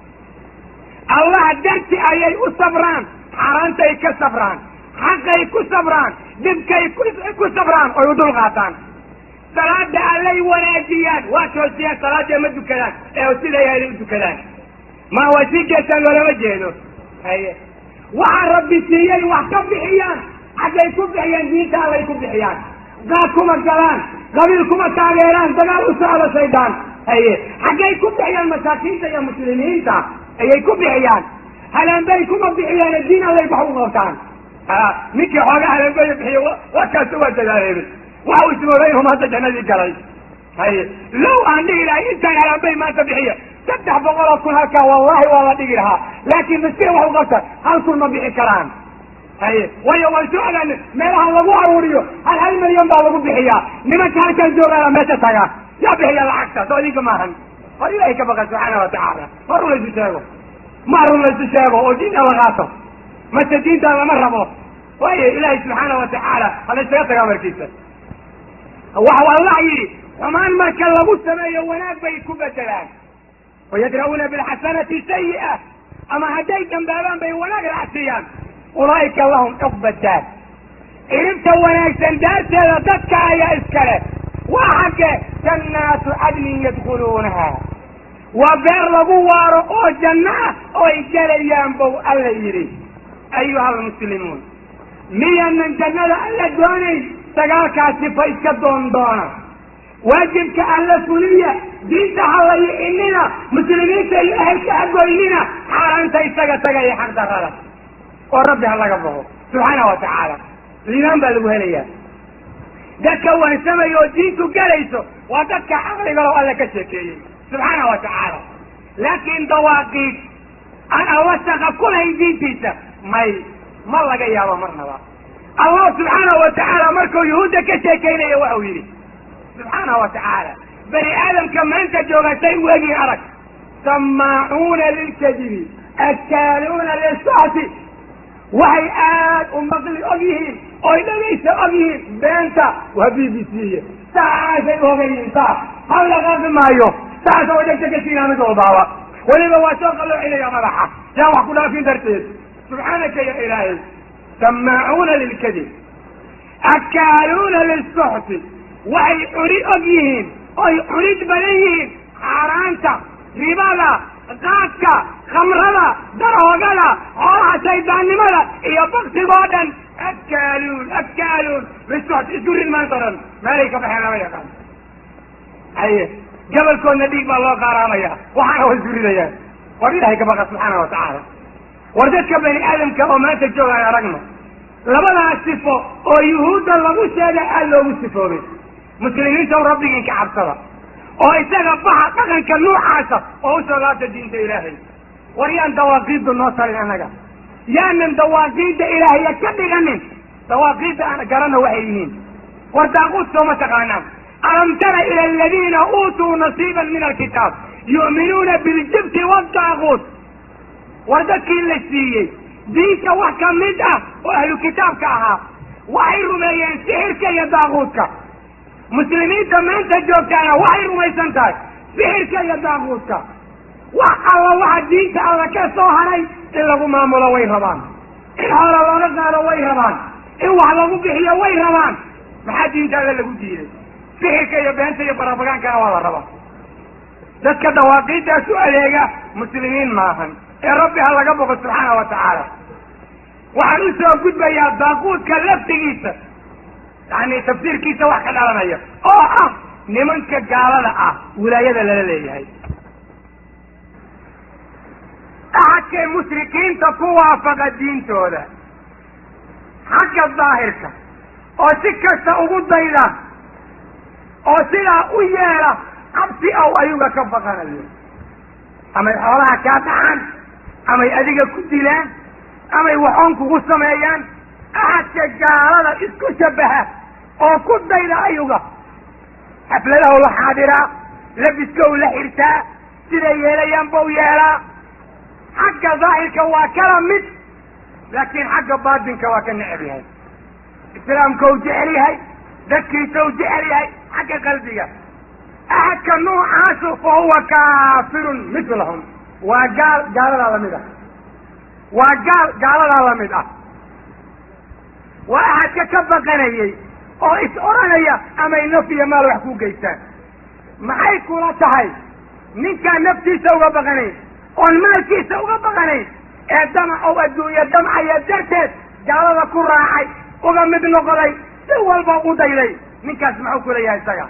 الله درتي أيي الصبران حرانتي كالصبران حقي كالصبران دبكي كالصبران ويدل غاطان صلاة علي وناجيان واتوسيا صلاة يمدو كلان ايه وسيلة يهلمدو كلان ما هو سيكة ولا وجهنه هيا waxaa rabbi siiyey wax ka bixiyaan xaggay ku bixiyaan diinta allay ku bixiyaan gaad kuma galaan qabiil kuma taageeraan dagaal u socdo shaydaan haye xaggay ku bixiyaan masaakiinta iyo muslimiinta ayay ku bixiyaan halaanbay kuma bixiyaan diin allay wax u qabtaan ninkii xooga halaanbay bixiyo warkaas waa dadaaleebay waxa uu ismooday inuu maanta jannadii galay haye low aan dhihi lahay intaan halaanbay maanta bixiya saddex boqol oo kun halkaa wallahi waa la dhigi lahaa laakiin miskiin wax u qabta hal kun ma bixi karaan haye waayo waan soo ogaan meelaha lagu aruuriyo hal hal milyan baa lagu bixiyaa nimanka halkaan joogaana meesha taga yaa bixiya lacagta soo idinka maahan war ilaahay ka baqa subxaana watacaala ma run laysu sheego ma run laysu sheego oo diinta la qaato mase diinta lama rabo waayo ilaahay subxaana watacaala hala isaga tagaa markiisa waxau allah yidhi xumaan marka lagu sameeyo wanaag bay ku bedelaan ويدرؤون بالحسنة سيئة أما هديت بابان بي وناك العسيان أولئك لهم عقبى الدار إنت وناكسن دار تلتك يا إسكالة وحق جنات عدن يدخلونها وبير لبوار أو جنة أو إجال ينبو الليري أيها المسلمون ميا من جنة ألا دوني تقال كاسفة إسكدون دونا واجبك ألا سولية دينتا هلا إننا مسلمين سي أهل كأبو إننا حاران تيساقا تقاي حق دخلا وربي هلا قبضه سبحانه وتعالى لنام بالغوه ليا دكا وانسما يودينتو قليسو ودكا حقري قالوا ألا كشكي سبحانه وتعالى لكن دواقيت أنا أوسخ كل هاي دينتيسا ماي ما لقى يا مرنا الله سبحانه وتعالى مركو يهودا كشكينا يوحويري سبحانه وتعالى بني آدم كما أنت جوغتين وجي أرك سماعون للكذب أكالون للسعة وهي آد أمضي أبيهم أيضا ليس أبيهم بنتا وبي بي سي ساعة وغيرين ساعة قبل غرب مايو ساعة وجدت كثيرا من ضوضاوة ولما واسوق الله إلي مرحة يا وحكونا في درتين سبحانك يا إلهي سماعون للكذب أكالون للسعة وهي أريد أبيهم أي أريد بليهم حارانتا ربالا غاكا خمرلا دروغلا عوها سيدان نملا إيا بقت بادا أكالون أكالون بسوحة إسور المنطرا ماليك بحينا ميقا أيه قبل كون نبيك بالله قاراميا وحانا وزوري ليا وريدها كبقى سبحانه وتعالى وردتك بني آدم كأمات الجوغة يا رقمه لبدا السفو ويهود الله مشاهد أهله مستفو بي مسلمين سو ربك إنك عبصرا وإساق بحا قغن كالنوع عاسا وإساقات الدين إلهي وريان دواقيد النصر لأنك يا من دواقيد إلهي كبغنين دواقيد أنا قرنا وحيين ورداقوت سوما تقانا ألم تر إلى الذين أوتوا نصيبا من الكتاب يؤمنون بالجبت والداقوت وردك اللي سيئي ديك وحكا مدأ وأهل الكتاب كاها وحير ما ينسحرك يا داقوتك مسلمين كما انت جوكانا وحير ما يسنتاك سحرك يا داقوتك وحا الله واحد دينك الله كسو هري إلا ما مولا ويهربان إن هذا الله نزل ويهربان إن وحلا مبحي ويهربان محاد دينك هذا اللي قلت لي سحرك يا بنت يا برافقان كان والله ربان ذاتك دواقيت سؤاليك مسلمين معهم ee rabbi ha laga boqo subxaana wa tacaala. waxaan u soo gudbayaa daaquudka laftigiisa, yani tafsiirkiisa wax ka dhalanaya oo ah nimanka gaalada ah wilaayada lala leeyahay. axadkay mushrikiinta ku waafaqa diintooda xagga daahirka oo si kasta ugu dayda oo sidaa u yeela cabsi aw ayuga ka baqanayo, amay xoolaha kaa dhacaan, amay adiga ku dilaan, amay waxoon kugu sameeyaan. axadka gaalada isku shabaha oo ku dayda ayuga xafladahu la xaadiraa, labiska u la xirtaa, siday yeelayaan bau yeelaa. xagga daahirka waa kala mid, laakiin xagga baatinka waa ka neceb yahay. islaamka u jecel yahay, dadkiisa u jecel yahay. xagga qalbiga axadka nuucaasu fa huwa kaafirun mislahum, waa gaal gaaladaa lamid ah, waa gaal gaaladaa lamid ah. waa axadka ka baqanayay oo is odhanaya amay naf iyo maal wax ku geystaan. maxay kula tahay ninkaan naftiisa uga baqanayn oon maalkiisa uga baqanayn ee damac ow adduunye damcaya darteed gaalada ku raacay, uga mid noqday, si walba u dayday, ninkaas muxuu kula yahay isaga?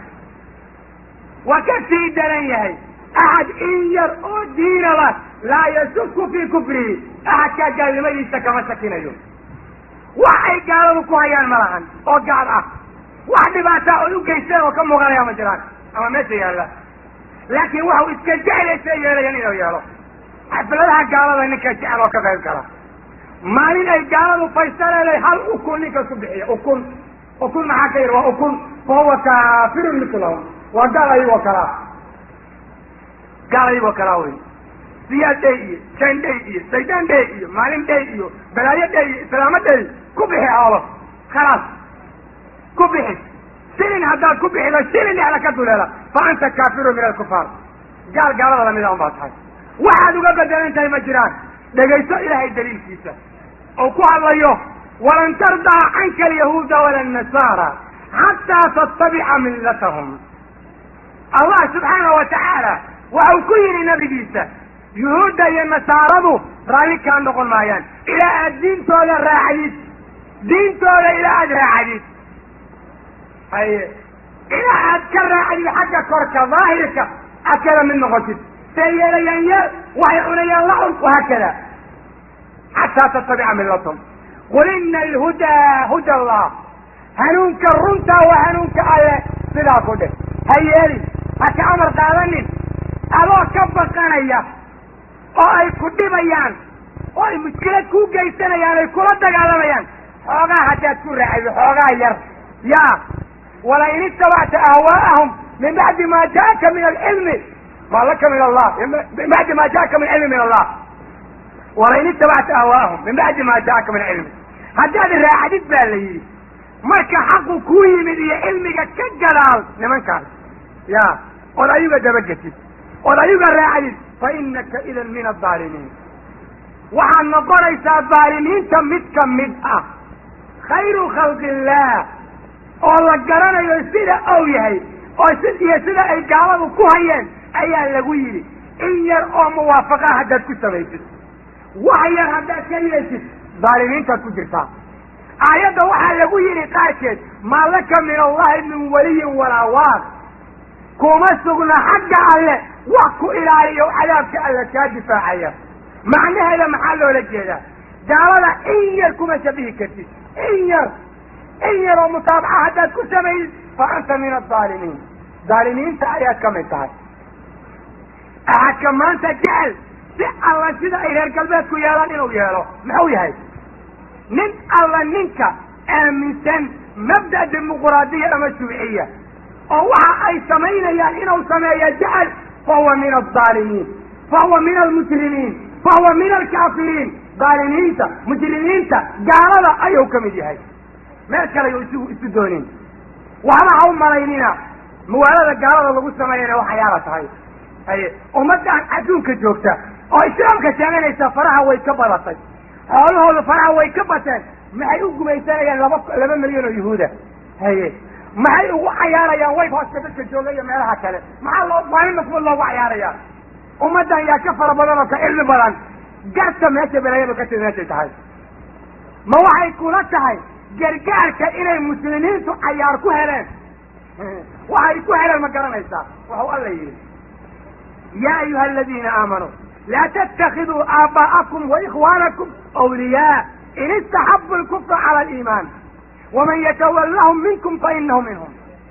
waa ka sii daran yahay axad in yar oo diinaba laa yasuku fii kufrihi. axadkaa gaalnimadiisa kama shakinayo. wax ay gaaladu ku hayaan ma lahan oo gaal ah, wax dhibaataa oy u geysteen oo ka muuqanaya ma jiraan ama meesha yaalla, laakiin waxau iska jeclaysa yeelayan inuu yeelo. xafladaha gaalada ninka jecel oo ka qayb gala, maalin ay gaaladu faysaleeday hal ukun ninka ku bixiya, ukun ukun maxaa ka yar waa ukun, fa huwa kaafirun mislahum, waa gaal ayagoo kalaa, gaal ayagoo kalaa wey. siyaad day iyo jan day iyo saydaan day iyo maalin day iyo balaayo day iyo islaamo day ku bixi xoolo, khalaas ku bixi. silin haddaad ku bixido silin dhexla ka duleela fa anta kaafirun min alkufaar, gaal gaalada lamida un baa tahay. waxaad uga bedelan tahay ma jiraan. dhegayso ilaahay daliilkiisa oo ku hadlayo walan tardaa canka alyahuuda wala annasaara xataa tattabica millatahum. allah subxaana wa tacaala waxau ku yidhi nabigiisa, yuhuudda iyo nasaaradu raalli kaa noqon maayaan ilaa aad diintooda raacdid, diintooda ilaa aad raacdid, haye ilaa aad ka raacdid xagga korka daahirka aad kada mid noqotid. say yeelayaan yeel, waxay cunayaan la cun, wahaakada xataa tattabica millatahum. qul ina alhudaa huda allah, hanuunka runtaa waa hanuunka alle, sidaa ku dheh. ha yeelin, ha ka amar qaadanin adoo ka baqanaya oo ay ku dhibayaan oo ay mushkilad ku geysanayaan, ay kula dagaalamayaan. xoogaa haddaad ku raacdo xoogaa yar ya wala in ittabacta ahwaa'ahum min bacdi ma jaaka min alcilmi ma laka min allah, min bacdi ma jaaka min cilmi min allah. wala in ittabacta ahwaa'ahum min bacdi ma jaaka min cilmi, haddaad raacdid baa la yidhi marka xaqu kuu yimid iyo cilmiga ka gadaal nimankaas ya ood ayuga dabagetid ood ayuga raacdid, fa inaka idan min adaalimiin, waxaad noqonaysaa daalimiinta mid ka mid ah. khayru khalqi illah oo la garanayo sida ou yahay oo si iyo sida ay gaaladu ku hayeen ayaa lagu yidhi in yar oo muwaafaqa haddaad ku samaysid, wax yar haddaad ka yeeshid daalimiintaad ku jirtaa. aayadda waxaa lagu yidhi qaarkeed maa laka min allahi min waliyin walaa waar, kuma sugna xagga alle wax ku ilaaliyo cadaabka alle kaa difaacaya. macnaheeda maxaa loola jeedaa? gaalada in yar kuma shabihi kartid, in yar in yar oo mutaabaca haddaad ku samaysid fa anta min adaalimiin, daalimiinta ayaad ka mid tahay. axadka maanta jecel si alla sida ay reer galbeedku yeelaan inuu yeelo muxuu yahay? nin alla ninka aaminsan mabda dimuquraadiya ama shuuciya oo waxa ay samaynayaan inuu sameeyo jecel, fahuwa min aldaalimiin, fahuwa min almuslimiin, fahuwa min alkaafiriin. daalimiinta mujrimiinta gaalada ayuu ka mid yahay, meel kale ayuu isu isu doonin. waxba ha u malaynina magaalada gaalada lagu sameeyana waxyaala tahay. haye ummaddan adduunka joogta oo islaamka sheeganaysa faraha way ka badatay, xoolahooda faraha way ka bateen. maxay u gumaysanayaan laba laba milyan oo yahuuda? haye maxay ugu cayaarayaan way hooska dadka jooga iyo meelaha kale? maxaa loo maalin mafud loogu cayaarayaa? ummaddan yaa ka fara badan oo ka cilmi badan, قرت ماشي بلايا بكتير ماشي تحي ما وحي كولتها جرجارك إلى المسلمين تعياركوا هلان وحي كهلا المقرن إيسا وهو الله يقول يا أيها الذين آمنوا لا تتخذوا آباءكم وإخوانكم أولياء إن استحبوا الكفر على الإيمان ومن يتولهم منكم فإنه منهم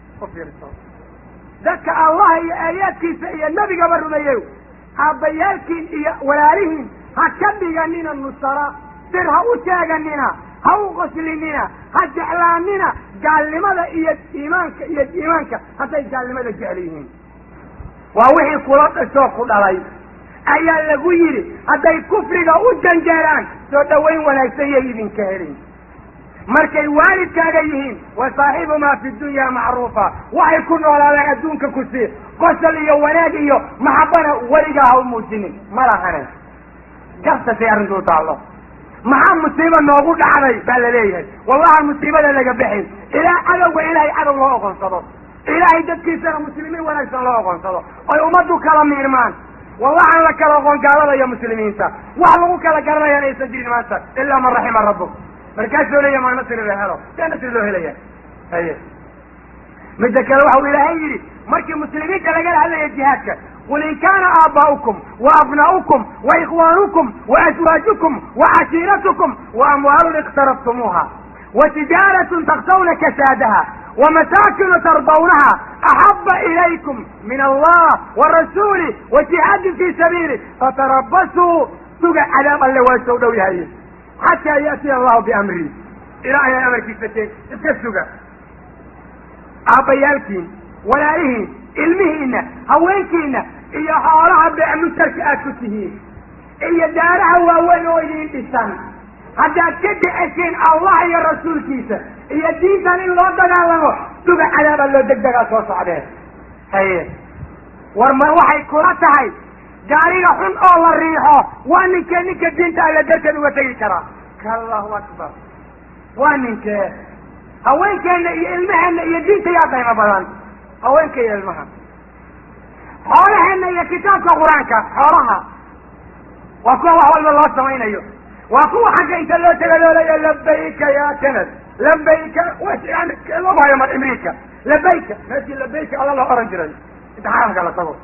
ذكى الله يا آياتك يا النبي قبل رميو أبيالكين ولارهم هكذا النصارى سرها أتاقننا هاو غسلننا هجعلاننا قال لماذا إيد إيمانك إيد إيمانك حتى قال لماذا جعليهم ووحي قرات السوق علي أيها اللقويري حتى كفرك أجنجران سودوين ولا سيئين كهرين مركي والد كاغيهين وصاحب ما في الدنيا معروفة ويكون ولا يدونك كسير قصل يوناجي محبنا ورقها وموجنين مرحنا قصة في أرنجو الله مع مصيبة نوغود علي بالليل والله المصيبة اللي قبحين إلى عدو وإلهي عدو الله أغنصده إلهي جدكي سنة مسلمين ونكس الله أغنصده ويؤمدوا كلام إيمان والله أنا لك الأغن قال يا مسلمين سا وعلموك لك الله يا ليس جرين مانسا إلا من رحم ربك مركز لي ما نصر له لا نصر له إليه هي مدك الوحو إلهي مركز المسلمين كلا قال على جهادك قل إن كان آباؤكم وأبناؤكم وإخوانكم وأزواجكم وعشيرتكم وأموال اقترفتموها وتجارة تخشون كسادها ومساكن ترضونها أحب إليكم من الله والرسول وجهاد في سبيله فتربصوا سجع عذاب الله والسوداء هاي حتى يأتي الله بأمره إلى أن أمر كيفتين تسجع أبيالكين ولا إيه ilmihiina haweenkiina iyo xoolaha beemutarka aad ku tihiin iyo daaraha waaweyn oo idin dhisan haddaad ka dhicisiin allah iyo rasuulkiisa iyo diintan in loo dagaalamo suga cadaaba loo degdegaa soo socdeen haye war mar waxay kula tahay gaariga xun oo la riixo waa ninkee ninka diinta alla darteed uga tegi karaa allahu akbar waa ninkee haweenkeena iyo ilmaheena iyo diinta yaa qiimo badan haweenka iyo ilmaha xoolaheena iyo kitaabka qur-aanka xoolaha waa kuwa wax walba loo samaynayo waa kuwa xagga inta loo taga loolayo labayka ya kanad labayka loo hayo mar imriika labayka meeshii labayka alla loo oran jiray inta xaramka la tago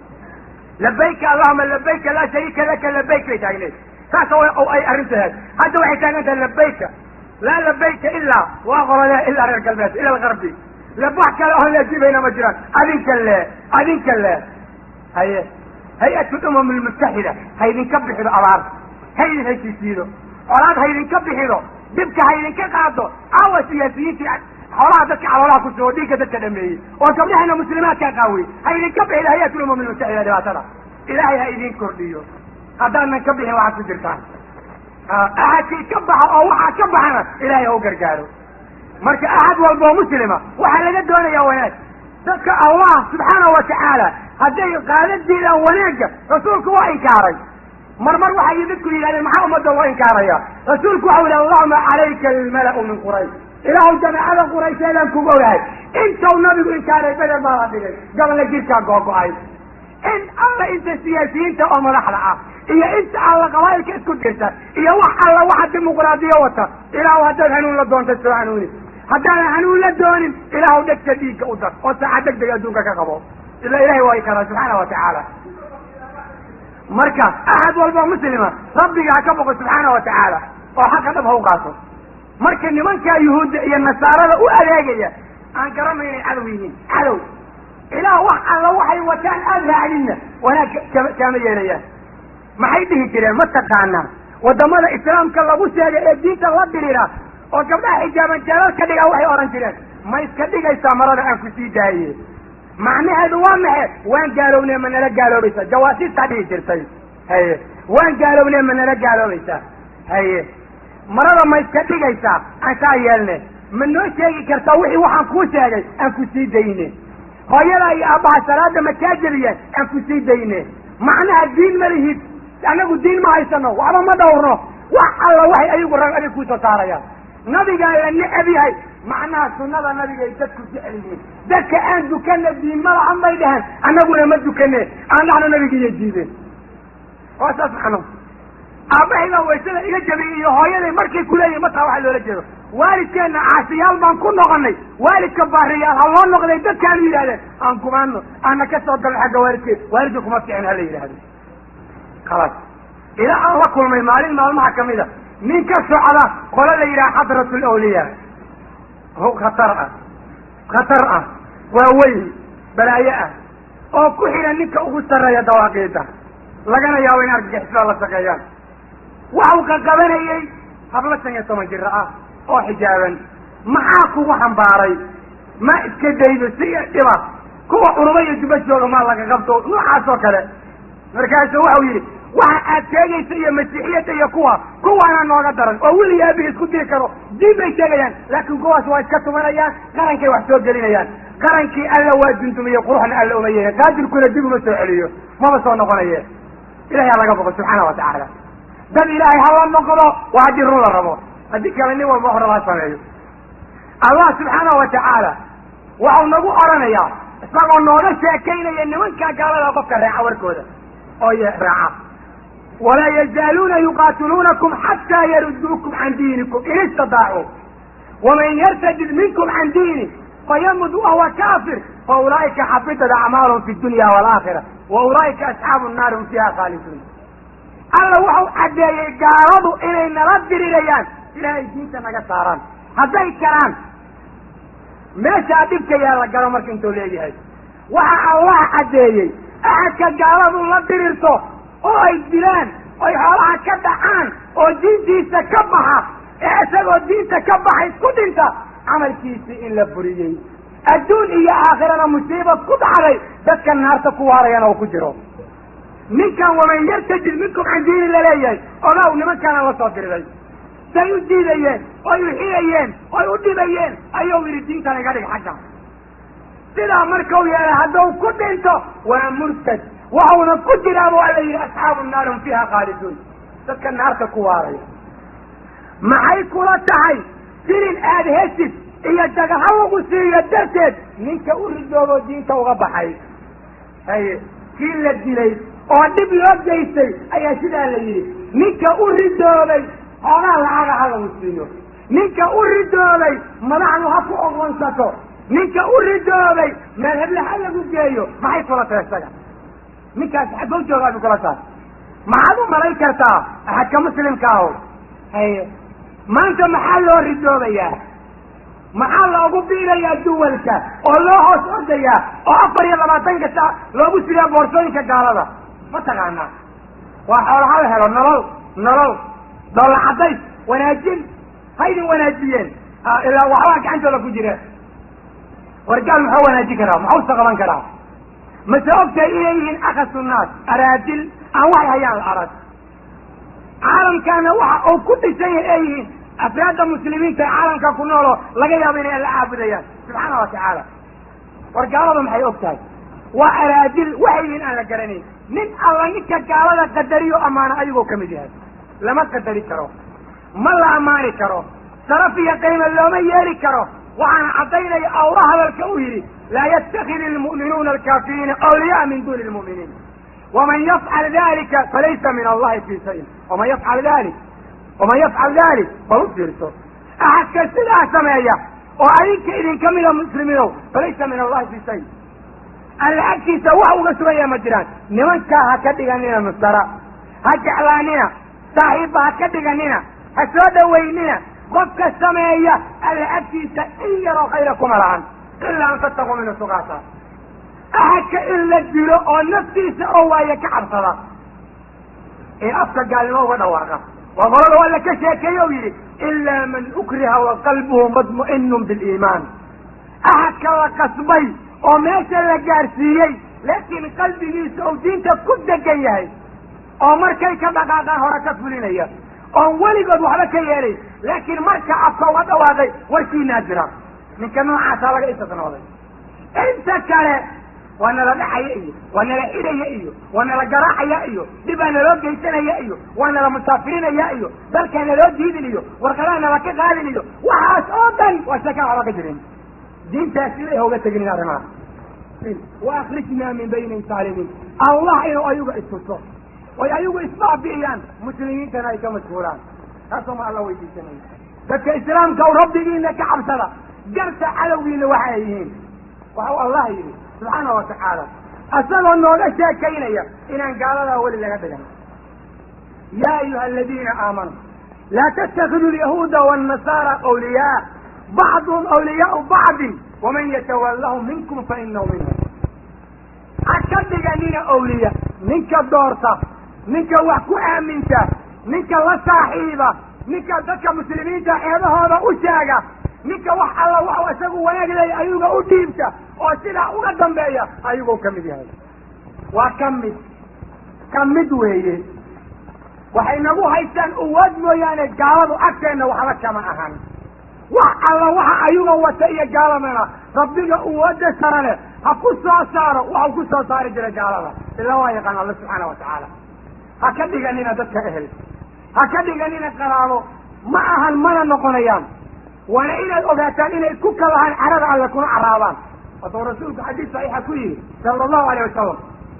labayka allahuma labayka laa shariika laka labayk bay taagneed saas oo ay arrintahay hadda waxay taagan tahay labayka laa labayka ilaa waa qorada ilaa reer galbeed ila algarbi لبوح كلا هون يجيبين مجران أذنك الله أذنك الله هي هيئة الأمم المتحدة هي نكبح الأرض هي هي تسيره أراد هي نكبح له دبك هي نكقعده أول سياسيين حرادك على الله كسوديك تتدمي وكم نحن مسلمات كقوي هي نكبح هيئة الأمم المتحدة ده ترى إلهي هي دين كرديو هذا نكبح واحد سجرتان أحد يكبح أو واحد كبحنا إلهي هو قرقاله marka ahad walba muslima waxa laga doonayaa wanaag dadka Allah subhanahu wa ta'ala haday qaaladii wanaaga rasuulku waa inkaaray marmar waxa yidku yiraahdeen maxaa umada waa inkaaraya rasuulku waxa uu Allahumma alayka al-mala'u min quraysh ilaahu jamaacada quraysh ayaan ku gowrahay inta nabigu inkaaray badal ma dhigay gabal jirka googo'ay in alla inta siyaasiyiinta oo madaxda ah iyo inta alla qabaylka isku dirta iyo wax alla waxa dimuqraadiyo wata ilaahu hadan hanuun la doonto soo hanuuni haddaan hanuun la doonin ilaahu dhegta dhiigga u dar oo saacad degdeg adduunka ka qabo ila ilaahay waa ikara subxaana wa tacaala marka ahad walba muslima rabbiga ha ka boqo subxaana wa tacaala oo xaqa dhab ha u qaato marka nimanka yuhuudda iyo nasaarada u adeegaya aan garanay inay cadow yihiin cadow ilaah wax alla waxay wataan aad raacdinna wanaag kama yeelayaan maxay dhihi jireen ma taqaanaa wadamada islaamka lagu sheegay ee diinta la diriira oo gabdhaha xijaaban jeelal ka dhigaa waxay oran jireen ma iska dhigaysaa marada aan ku sii daaye macnaheedu waa maxe waan gaalownay ma nala gaaloobaysaa jawaasiistaa dhihi jirtay haye waan gaalownay ma nala gaaloobaysaa haye marada ma iska dhigaysaa aan saa yeelne ma noo sheegi kartaa wixii waxaan kuu sheegay aan ku sii dayne hooyada iyo aabbaha salaada ma kaa jeliyeen aan ku sii dayne macnaha diin ma lihid anagu diin ma haysano waxba ma dhawrno wax alla waxay ayagu rag adig kuusoo saarayaan nabiga la necab yahay macnaha sunnada nabiga ay dadku jecel yihiin dadka aan dukana diin ma lahan bay dhahan annaguna ma dukane aan dhahno nabiga iyo diideen waa saas macno aabahayda waysada iga jabiyay iyo hooyaday markay kuleeyihin markaa waxa loola jeedo waalidkeenna caasiyaal baan ku noqonay waalidka baariyaal ha loo noqday dadkaanu yidhahdeen aan kumaano aana ka soo galno xagga waalidkeen waalidka kuma ficin hala yidhahdo khalaas ilaa aan la kulmay maalin maalmaha kamid a nin ka socda qola la yidhaha xadratul awliyaa ho khatar ah khatar ah waa weyn balaayo ah oo ku xihan ninka ugu sarreeya dawaaqiida lagana yaabo in argagixisada la shaqeeyaan waxa uu qaqabanayey hablo shan iyo toban jira ah oo xijaaban maxaa kugu xambaaray ma iska daydo si dhiba kuwa curuba iyo duba jooga maa laga qabto noocaas oo kale markaasu waxau yidhi waxa aad sheegaysa iyo masiixiyadda iyo kuwa kuwaana nooga daran oo weli aabihi isku diri karo diin bay sheegayaan laakiin kuwaas waa iska tumanayaan qarankay wax soo gelinayaan qarankii alla waa dundumiye quruxna alla uma yeehin qaadilkuna dib uma soo celiyo maba soo noqonaye ilahay ha laga boqo subxaana wa tacaala dad ilaahay hala noqdo waa haddii run la rabo haddii kale nin walba hore laa sameeyo allah subxaana wa tacaala waxau nagu oranayaa isagoo nooga sheekaynaya nimankaa gaalada qofka raaca warkooda oo y raaca walaa yazaaluuna yuqaatiluunakum xataa yaruduukum can diinikum in istadaacuu waman yartadid minkum can diini fayamud wahuwa kaafir fa ulaa'ika xabitat acmaalhum fi dunya waalaakhira wa ulaa'ika asxaabu nnaari hum fiiha khaaliduun alla waxau caddeeyey gaaladu inay nala dirirayaan ilaahay diinta naga saaraan hadday karaan meeshaa dhibka yaa la galo marka intuu leeyahay waxa allah caddeeyey axadka gaaladu la dirirto oo ay dilaan oy xoolaha ka dhacaan oo diintiisa ka baxa ee isagoo diinta ka baxa isku dhinta camalkiisii in la buriyey adduun iyo aakhirana musiiba ku dhacday dadka naarta ku waarayana oo ku jiro ninkan waman yartajid minkum can diini laleeyahay ogaw nimankaana la soo diriray say u diidayeen oy u xiyayeen oy u dhibayeen ayuu yidhi diintan iga dhig xagga sidaa markau yeelay hadduu ku dhinto waa murtad waxauna ku jiraa bu alla yidhi asxaabu nnaari hum fiiha khaaliduun dadka naarta ku waaraya maxay kula tahay sirin aad hesid iyo dagaha lagu siiyo darteed ninka u ridoobo diinta uga baxay haye kii la dilay oo dhib loo geystay ayaa sidaa la yidhi ninka u ridoobay xoogaa lacaga ha lagu siiyo ninka u ridoobay madaxdu ha ku oqonsato ninka u ridoobay meel heble ha lagu geeyo maxay kula tahay isaga ninkaas xaggoo joogaadu kula tahay maxaad u malay kartaa axadka muslimka aho haye maanta maxaa loo ridoobayaa maxaa loogu biirayaa duwalka oo loo hoos ordayaa oo afar iyo labaatanka saac loogu siriyaa boorsooyinka gaalada ma taqaanaa waa xoolaha la helo nolol nolol doolla cadays wanaajin haydin wanaajiyeen ilaa waxbaa gacantooda ku jira wargaal muxuu wanaajin karaa muxuusa qaban karaa mase ogtahay inay yihiin akasu naas araadil aan waxay hayaan la arag caalamkaana waxa uu ku dhisan yahay ay yihiin afraadda muslimiinta caalamka ku noolo laga yaabo inay alla caabudayaan subxaana wa tacaala war gaalada maxay og tahay waa araadil waxay yihiin aan la garanayn nin alla ninka gaalada qadariyo amaano ayagoo kamid yahay lama qadari karo ma la amaani karo saraf iyo qiimo looma yeeli karo waxaana caddaynaya awra hadalka uu yidhi laa yatakidi almu'minuuna alkaafiriina awliyaa min duni lmu'miniin waman yafcal dalika falaysa min allahi fi shayin waman yafcal dalik waman yafcal dalik bal u fiirso axadka sidaa sameeya oo adinka idinka mida muslimiinow falaysa min allahi fi shay alla agtiisa wax uga sugaya ma jiraan nimankaa ha ka dhiganina nusara ha jeclaanina saaxiibba ha ka dhiganina ha soo dhawaynina qofka sameeya alla agtiisa in yaroo khayra kuma lahan ilaa an tattaquu minhu tuqaata axadka in la dilo oo naftiisa oo waaye ka cabsada ee afka gaalnimo uga dhawaaqa waa qolada alla ka sheekeeye u yidhi ilaa man ukriha wa qalbuhu mudma'inun biliimaan axadka la qasbay oo meesha la gaarsiiyey laakiin qalbigiisa uu diinta ku degan yahay oo markay ka dhaqaaqaan hore ka fulinaya oon weligood waxba ka yeelay laakiin marka afka uga dhawaaqay warkiinaa jira ninka noocaasaa laga istisnooday inta kale waa nala dhaxaya iyo waa nala xidhaya iyo waa nala garaacaya iyo dhibaa naloo geysanaya iyo waa nala musaafirinaya iyo dalkaa naloo diidin iyo warqadaa nala ka qaadin iyo waxaas oo dhan waa sheekaa waxba ka jirin diintaas ilay hauga teginin arrimaha wa akrijnaa min bayni saalimiin allah inuu ayaga istuso oy ayagu isbaabi'iyaan muslimiintana ay ka mashhuuraan taasoo ma alla weydiisanay dadka islaamka u rabbigiina ka cabsada garta cadowgiina waxa ay yihiin waxau allah yidhi subxaana wa tacaala asagoo nooga sheekaynaya inaan gaaladaa weli laga dhigan yaa ayuha aladiina aamanuu laa tattakidu alyahuuda waannasaara awliyaa bacduhum awliyaau bacdin waman yatawallahum minkum fa inahu minhum ha ka dhiganina awliya ninka doorta ninka wax ku aaminta ninka la saaxiiba ninka dadka muslimiinta eedahooda u sheega ninka wax alla waxu isagu wanaagday ayuga u dhiibta oo sidaa uga dambeeya ayagoo ka mid yahay waa ka mid ka mid weeye waxay nagu haystaan uwaad mooyaane gaaladu agteenna waxba kama ahan wax alla waxa ayuga wata iyo gaaladana rabbiga uwada sara leh ha ku soo saaro waxau ku soo saari jiray gaalada ilaa waa yaqaan alla subxaana wa tacaala ha ka dhiganina dadka ehel ha ka dhiganina qaraabo ma ahan mana noqonayaan waana inaad ogaataan inay ku kalahaan carada alle kuna caraabaan hadduu rasuulku xadiis saxiixa ku yihi sala allahu alayh wasalam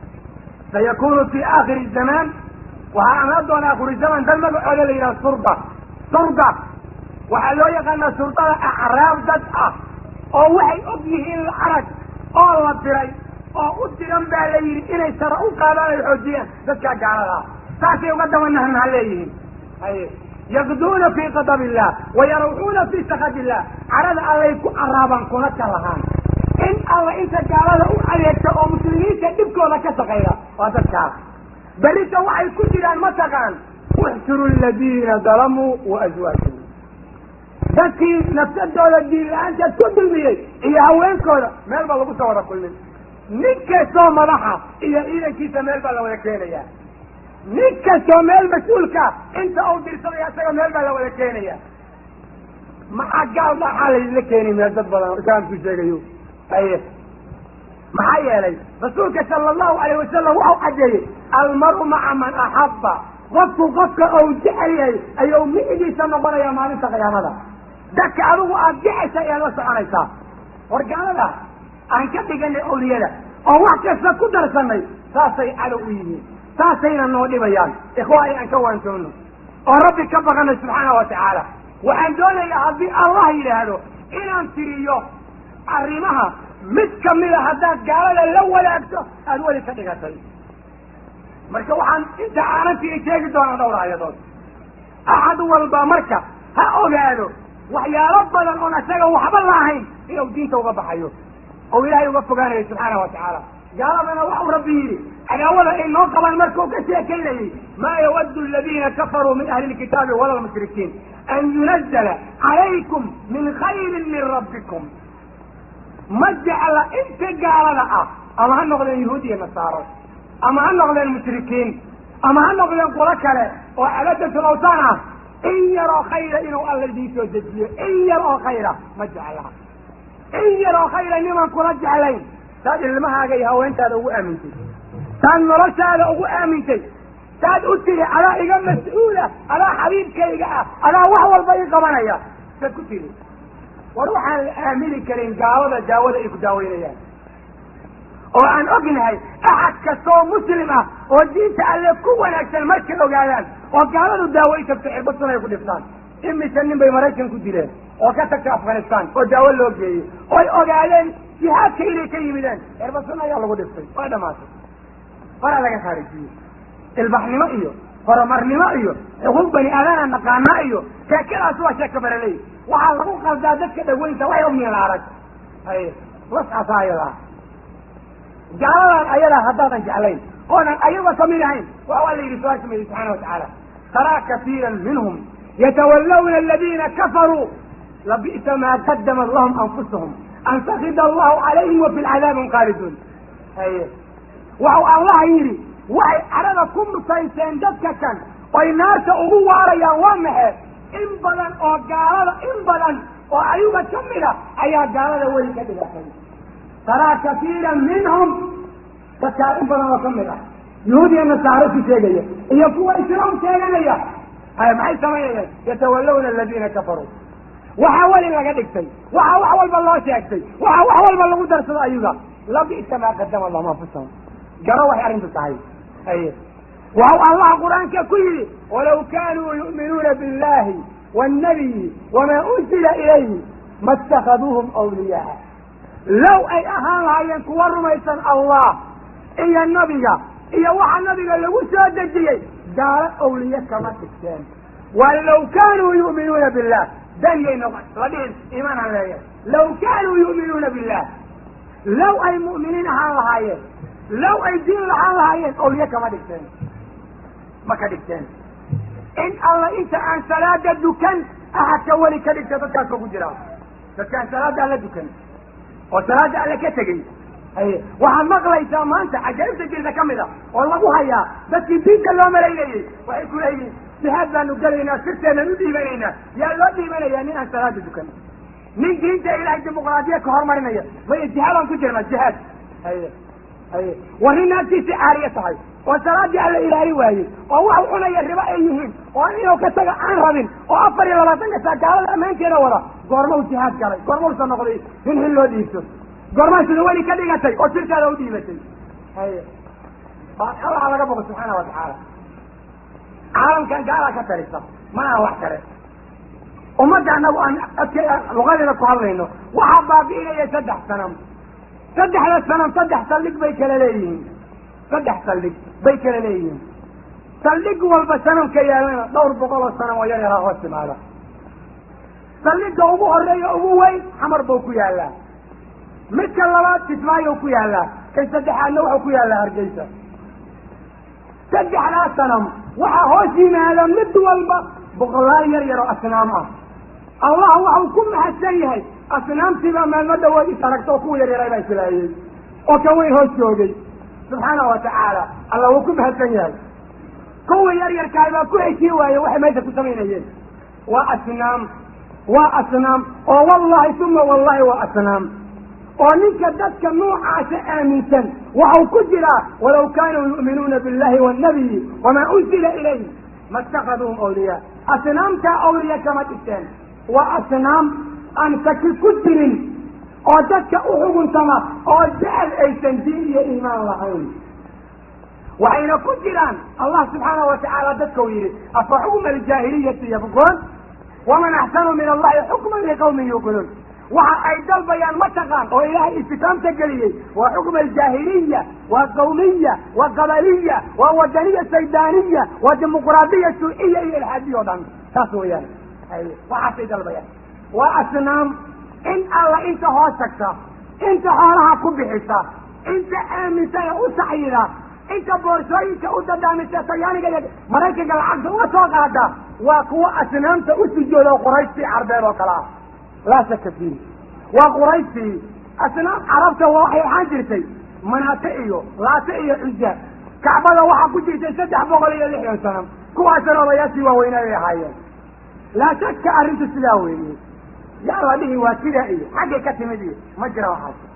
sayakunu fi aakhiri zamaan waxaa amaan doona akhiri zaman dad magacooda la yidhaha surda surda waxaa loo yaqaanaa surdada acraab dad ah oo waxay og yihiin la arag oo la diray oo u diran baa la yidhi inay sara u qaadaan ay xoojiyaan dadkaa gaalada ah saasay uga dabanahnaha leeyihiin haye yaqduuna fii qadab illah wayarawxuuna fii sakad illah carada allay ku caraabaan kuna kalahaan in alla inta gaalada u adeegta oo muslimiinta dhibkooda ka shaqeeya waa dadkaas berita waxay ku jiraan mataqaan uxsuru aladiina dalamuu wa aswaajahum dadkii nafsadooda diin la-aantaad ku dulmiyey iyo haweenkooda meel baa lagu soo wada kulmin nin kastoo madaxa iyo ciidankiisa meel baa la wada keenaya nin kastoo meel mas-uulka inta uu dirsadaya isaga meel baa la wada keenaya maxaa gaal maxaa laydinla keeni meel dad badan islaamku sheegayo aye maxaa yeelay rasuulka sala allahu alayh wasalam waxau cadeeyey almaru maca man axaba qofku qofka ou jecel yahay ayuu micigiisa noqonaya maalinta qiyaamada dadka adigu aada jecesha ayaad la soconaysaa wargaalada aan ka dhiganay awliyada oo wax kasta ku darsanay saasay cadow u yihiin saasayna noo dhibayaan ikhwaani aan ka waantoono oo rabbi ka baqanay subxaana wa tacaala waxaan doonayaa haddii allah yidhaahdo inaan tiriyo arrimaha mid kamida haddaad gaalada la wadaagto aada weli ka dhigatay marka waxaan inta aanantii sheegi doonaa dhowr aayadood axad walba marka ha ogaado waxyaalo badan oon isaga waxba la ahayn inuu diinta uga baxayo oo ilaahay uga fogaanayo subxaana wa tacaala gaaladana waxau rabbi yidhi cadaawada ay noo qabaan markuu ka sheekaynayay maa yawaddu aladiina kafaruu min ahli lkitaabi wala lmushrikiin an yunazala calaykum min khayrin min rabbikum ma jecla inta gaalada ah ama ha noqdeen yahuud iyo nasaaro ama ha noqdeen mushrikiin ama ha noqdeen qolo kale oo abadatul awtaan ah in yar oo khayra inuu alla idiin soo dejiyo in yar oo khayra ma jeclaha in yar oo khayra niman kula jeclayn saad ilmahaaga iyo haweentaada ugu aamintay saad noloshaada ugu aamintay saad u tiri adaa iga mas-uula adaa xabiibkayga ah adaa wax walba ii qabanaya saad ku tiri war waxaan la aamini karin gaalada daawada ay ku daaweynayaan oo aan ognahay axad kastoo muslim ah oo diinta alle ku wanaagsan markay ogaadaan oo gaaladu daawo i tagto cirba sun ay ku dhiftaan imise nin bay maraykan ku dileen oo ka tagtay afghanistan oo daawo loo geeyey oy ogaadeen jihaadka inay ka yimideen cirba sun ayaa lagu dhiftay waa dhamaatay faraa laga khaarijiyey ilbaxnimo iyo horumarnimo iyo xuquuq bani aadana naqaana iyo sheekadaas waa sheeka baraley waxaa lagu qaldaa dadka dhaweynta waxay ogmiin arag hay waskaasa ayadaa gaaladan ayadaa haddaadan jeclayn oonan ayaga kamid ahayn wa waa la yidhi su-aasha midi subxaana wa tacaala taraa kasiiran minhum yatawallawna aladiina kafaruu labi'sa maa qadamat lahum anfusahum an sakida allahu calayhim wa fi lcadaabi hum khaaliduun haye waxau allah yidhi waxay carada ku musayseen dadka kan oy naarta ugu waarayaan waa maxe in badan oo gaalada in badan oo ayuga kamida ayaa gaalada weli ka dhigatay taraa kasiiran minhum dadkaa in badan oo kamid ah yuhuud iyo nasaaro ku sheegaya iyo kuwa islaam sheeganaya hay maxay samaynayeen yatawallawna aladiina kafaruu waxaa weli laga dhigtay waxaa wax walba loo sheegtay waxaa wax walba lagu darsado ayuga labi'sa maa qadama lahum anfusahum garo waxay arrintu tahay haye وهو الله قرآن ككله ولو كانوا يؤمنون بالله والنبي وما أنزل إليه ما اتخذوهم أولياء لو أي أهان هاي كور ميسان الله إيا النبي إيا وحى النبي اللي وساد الجيل قال أولياء كما تكتين ولو كانوا يؤمنون بالله دليل رجل إيمان عليه لو كانوا يؤمنون بالله لو أي مؤمنين أهان هاي لو أي دين أهان هاي أولياء كما تكتين ما كدكتين إن الله إنت عن صلاة الدكان أحد كولي كدكت تتكاك بجرا تتكان صلاة على الدكان وصلاة على كتجي أي وعن مغلى ما أنت عجبت جلد كاملة والله مو هيا بس يبيك الله ملايين ويقول أي لهذا نقول لنا ستة ندي بيننا يا الله دي بيننا يعني عن صلاة الدكان من جنت إلى الديمقراطية كهرمانية والجهاد كجرا الجهاد أي أي وهنا تيجي عارية صحيح وصلاة على إلهي واي وهو حنا يربا أيهم وأنه كتجا عن ربين وأفر إلى الله تنجس قال الأمان كنا ورا قرموا جهاد قال قرموا سنقضي من هلو ديسو قرموا سنواني كذي قتي وترك له ديبتي هاي الله على ربه سبحانه وتعالى عالم كان قال كتريسا ما هو كره وما جانا وأن لغالنا كهرينه وحبا بينا يسدح سنم سدح السنم سدح سلك بيكلالين سدح سلك بيكلالين سلك والبسنم كيالنا دور بقول السنم ويانا راغوت مالا سلك أبوه الرئي أبوه حمر بوكو يالا مثل اللوات تسمعيه كو يالا كي سدح النوع كو يالا هرجيسا سدح على السنم وحا هوشي مالا مد والبا بقلان يريرو أسنامه الله وحو كم حسيه أسنام سيبا ما المدى وإي تركتو كو يريرو بيسلايه وكوي هوشي سبحانه وتعالى الله وكم حسيه كو يرير كايبا كو يشي وايه وحي ميزة كسمينيين وأسنام وأسنام والله ثم والله وأسنام ونك دتك نوعا آمنتا وحو كجرا ولو كانوا يؤمنون بالله والنبي وما أنزل إليه ما اتخذوهم أولياء أسنام كأولياء كما تكتين وأسنام أنت كجر ودتك أحب سما وجعل أي تنزيل إيمان الله وحين كجران الله سبحانه وتعالى دتك ويري أفحكم الجاهلية يبغون ومن أحسن من الله حكما لقوم يوقنون وأيضا بيان متقان وإلهي استقام تجريه وحكم الجاهلية والقومية والقبلية والوطنية السيدانية والديمقراطية السوئية إلى الحديث وضعنا تسويا وحسيد البيان وأسنام إن الله إنت هوسكت إنت حالها كبحسا إنت آمنت أسعيرا إنت بورسوينك أددامت سياني مريكا العقد وطوق هذا وكو أسنام تأسجوا لو قريش في عربين وكلام لا شك فيه وقريشي أسنام عرفته وحي حاجرتي مناطئيه لا تئيه عزة كعبة وحا كجيتي سدح بغلية لحيا سنم كو أسنام ياسي وويناوي حيا لا شك أرنت السلاوي يا الله واسدائي حاجة كتمدي مجرى وحاسي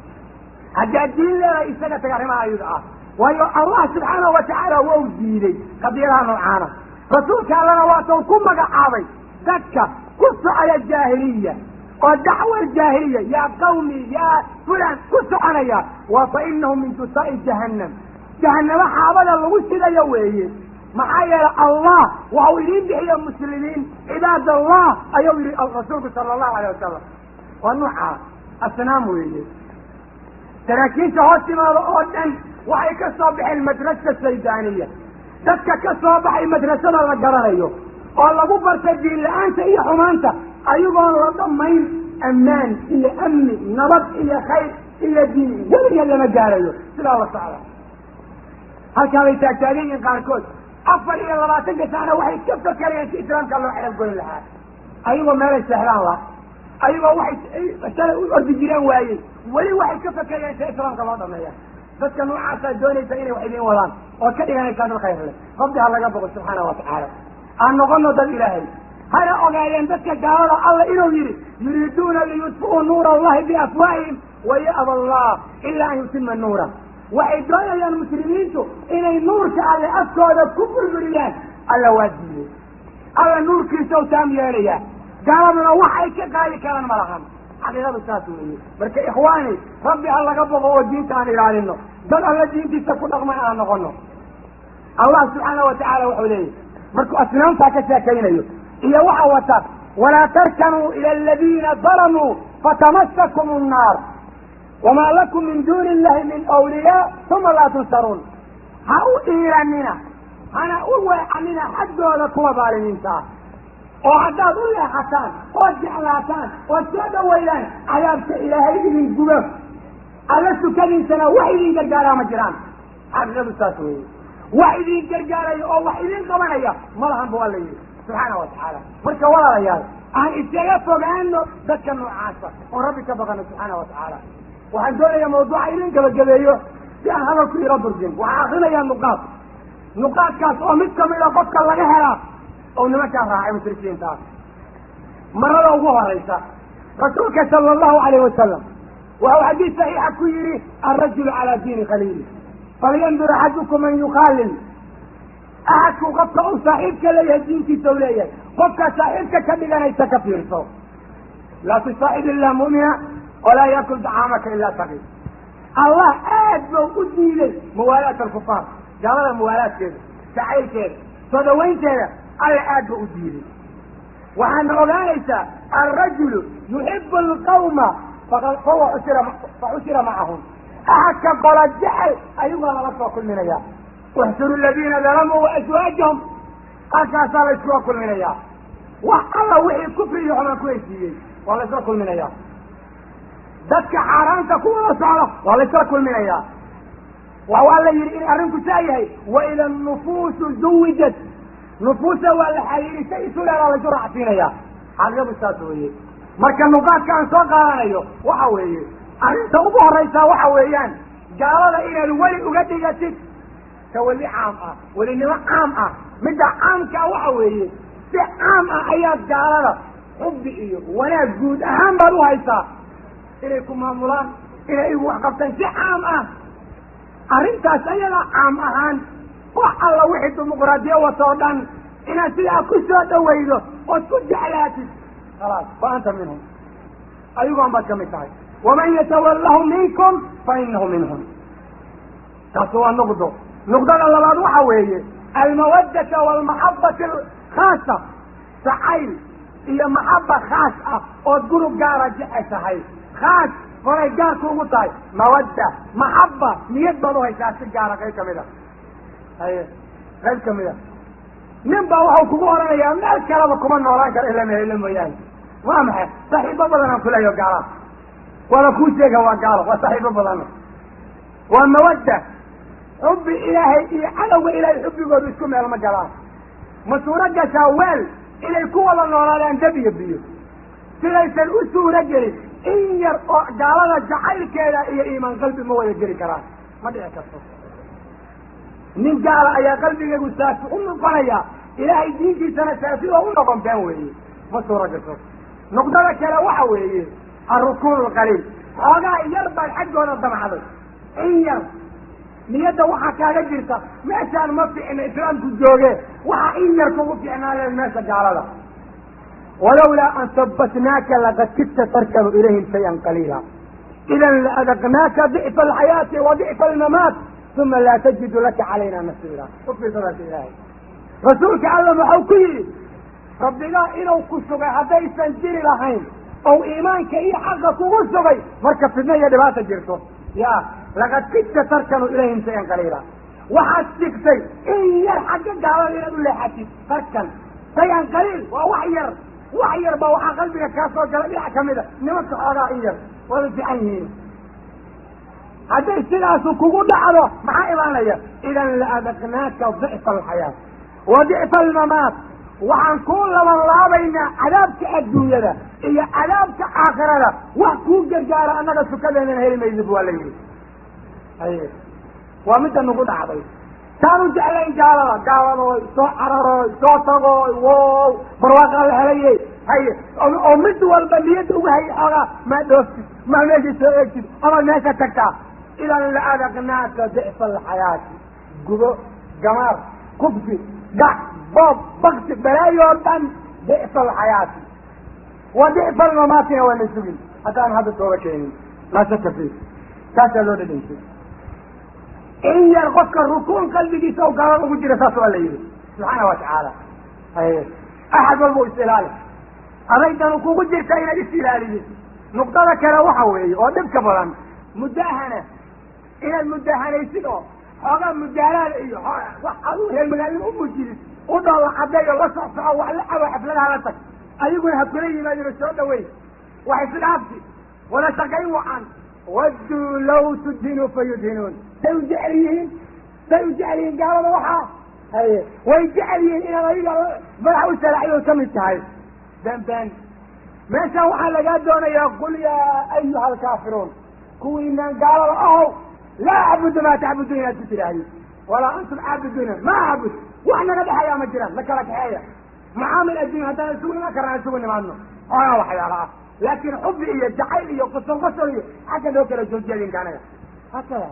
هجا الدين لا إساقة تقرمها يدعى ويو الله سبحانه وتعالى ووزيلي قديرها نوعانا رسولك لنا واتو كم قعابي ذكا كسوا على الجاهلية والدعوة الجاهلية يا قومي يا فلان كسوا عليها وفإنهم من جثاء جهنم جهنم حابل الله وسيلة يوهي معايا الله وهو يريد بحيا المسلمين عباد الله أيوه الرسول صلى الله عليه وسلم ونوحا السلام ويلي تراكين شهوتي ما رؤودا وحي كسوا المدرسة السيدانية دكا كسوا بحي المدرسة الرجالية والله بفرت الدين لأنت إيا حمانتا أيضا رضمين أمان إيا أمن نبض إيا خير إيا دين جميع اللي مجاريه سلا وصعلا هل كانوا يتاكتالين ينقاركوز أفر إيا الله تنقسانا وحي كيف كريان في إسلام كان له حلال قول لها أيضا ما ليس سهلان الله أيضا وحي أرض جيران وايين ولي وحي كيف كريان في إسلام كان له ضميان بس كانوا عاسا دوني تأيني وحيدين ولان وكذا كانوا الخير له ربي الله قبضه سبحانه وتعالى أن نظن ذا الإلهي هيا أغايان ذاتك قال الله إنه يريد يريدون ليطفئوا نور الله بأفواههم ويأبى الله إلا أن يتم النور وإدرايا يا المسلمين إن النور على أفكار كفر بريان على واديه على نور كيسو تام ياليا قال من وحي كقال كلام مرحم حقيقة بساتوه برك إخواني ربي الله قبضه ودين تاني لعنه بل الله دين تستكون أغمى أنا نغنه الله سبحانه وتعالى وحوليه مركو أسنان تاكسا كينيو إيا وحوتا ولا تركنوا إلى الذين ظلموا فتمسكم النار وما لكم من دون الله من أولياء ثم لا تنصرون هاو إيراننا أنا أول عننا حد لكم ظالمين تا وعداد الله حسان وجعلاتان وجعل ويلان عذابك إلهي من الجبر ألست كمين سنة وحيدين قرقالا مجران أغلب التاسوي وحيدين قرقالا أو وحيدين قمانيا ملهم بوالي سبحانه وتعالى مركا ولا ريال أن اتجافوا بأنه ذكر نوعاسة وربك بغنى سبحانه وتعالى وعن دولة موضوع إلين كبجبيه بأن هذا كل رب الجن وعاقنا يا النقاط نقاط كاس ومتكم إلى فك الله يهلا أو نمكا راعي مشركين تاس مرة لو هو رئيسا رسولك صلى الله عليه وسلم وهو حديث صحيح كيري الرجل على دين خليله فلينظر أحدكم من يخالل أحدك قفك أو صاحبك ليه الدين في سوليه قفك صاحبك كبيرا يتكفير صوت لا تصاحب إلا مؤمنا ولا يأكل طعامك إلا صغير الله أدبه أدني لي موالاة الكفار قال موالاة كذا تعيل كذا صدوين كذا أي أدبه أدني لي وعن أولئك الرجل يحب القوم فهو حشر معهم أحكم قال الجحل أيها الله كل من إياه واحشروا الذين ظلموا وأزواجهم أكاسا لشوا كل من إياه والله وحي الكفر يعمل كويسي والله يسرى كل من إياه ذاتك حرام تكون صعبة والله يسرى كل من إياه وهو الله يريد أرنك سايهي وإذا النفوس زوجت نفوسه والحيين سيسوا لها لجرع فينا إياه حاجة بستاتوه marka nuqaadkaan soo qaadanayo waxa weeye arrinta ugu horeysa waxa weeyaan gaalada inaad weli uga dhigatid ka weli caam ah welinimo caam ah midda caamka waxa weeye si caam ah ayaad gaalada xubbi iyo wanaag guud ahaan baad u haysaa inay ku maamulaan inay wax qabtaan si caam ah arrintaas ayada caam ahaan wax alla wixii dimuqraadiyo watoo dhan inaad sidaa ku soo dhawaydo ood ku jeclaatid خلاص فأنت منهم أيضا بك مثال ومن يتولهم منكم فإنه منهم تسوى النقضة نقضة الله وحويه المودة والمحبة الخاصة سعيل هي محبة خاصة وتقولوا قارة جحسة خاص فريقاك ومطاي مودة محبة ليقبلوا هاي ساسي قارة غير كمدة هاي غير كمدة نبا وحو كبورنا يا من الكلام كمان نوراك إلا ما إلا ما يعني ما محي صحيح بدنا كل يوم قال ولا كوشيك هو قال وصحيح بدنا والمودة حب إلهي علو إلهي حب يقول بسكم يا المجالات مسورة شوال إلى كولا نورا أن تبي بيه سليس الأسو رجلي إن يرقى قال جعل كذا إيه إيمان قلبي ما هو يجري كران ما دي أكثر من قال أي قلبي يقول ساسي أم القنية إلهي دينك سنة ساسي وأم القنبان ويه مسورة جسر نقدر كلا وحويه الركون القليل هذا يرضى الحج ولا الضمع هذا إن يرضى نيته وحا كاga jirta meeshaan ma fiicna islaamku jooge waxa in yar kugu fiicnaa meesha gaalada ولولا أن ثبتناك لقد كنت تركب إليهم شيئا قليلا إذا لأذقناك ضعف الحياة وضعف الممات ثم لا تجد لك علينا نصيرا وفي صلاة إلهي رسولك علم حوكي ربنا إنه كسوغي حتى يستنجري لحين أو إيمانك إيه حقا كسوغي مركب في النية دبات جرته يا لقد كنت تركن إليهم شيئا قليلا وحسكتي إن يرحق قال لي نقول لي حسي تركن شيئا قليل ووحير وحير بوحى قلبك كاسو قال لي حكمده نمك حرائير ولا في عينين هذا السلاس كوكو دعوه مع إيمانية إذا لأذقناك ضعف الحياة وضعف الممات وعن كل من لا بين عذابك الدنيا إيا عذابك آخرة وحكوك جرجارة أنك سكبه من هيل ميزب وليه أيه ومتى نقول عبيد كانوا جعلين جالوا قالوا سو عرروا سو طغوا واو برواقع الحلية هاي ومتى والبلية وهي أغا ما دوست ما نجي سويكتب أما ناسا تكتا إذا لأذقناك ضعف الحياة قبو قمار قبسي قع باب بغت بلاي وردان ضعف الحياة وضعف الممات والنسوين حتى أن هذا الصورة كيني لا شك فيه كاسا لون الانسان إن يرغبك الركون قلبي سو قال أبو جرسات ولا سبحانه وتعالى أحد والمؤسلال أريد أن أكون جرسا إلى الاستلال نقطة كلا وحوي ودب كبرا مداهنة إلى المداهنة يسيروا هذا مداهنة وحلوه المجال أبو جرس وضع حدي الله صعصع وعلى حفلها لتك أيقول هكذا ما يرسل دوي وحسن عبدي ولا تقيموا عنه ودوا لو تدهنوا فيدهنون سيجعلين سيجعلين قالوا وحا هي ويجعلين إلى غير بلعوا سلعيوا كم انتهي دنبان ما سوى على قدونا يقول يا أيها الكافرون كوينا قالوا أهو لا أعبد ما تعبدون يا تتلاهي ولا أنتم عابدون ما أعبد وإحنا قد حياة مجرى لك لك حياة معامل الدين هذا نسوي ما كرنا نسوي معنا أنا وحياة رأى لكن حبي إيه جحيل إيه وقصة قصة إيه حتى لو كانوا جوجين كانوا هكذا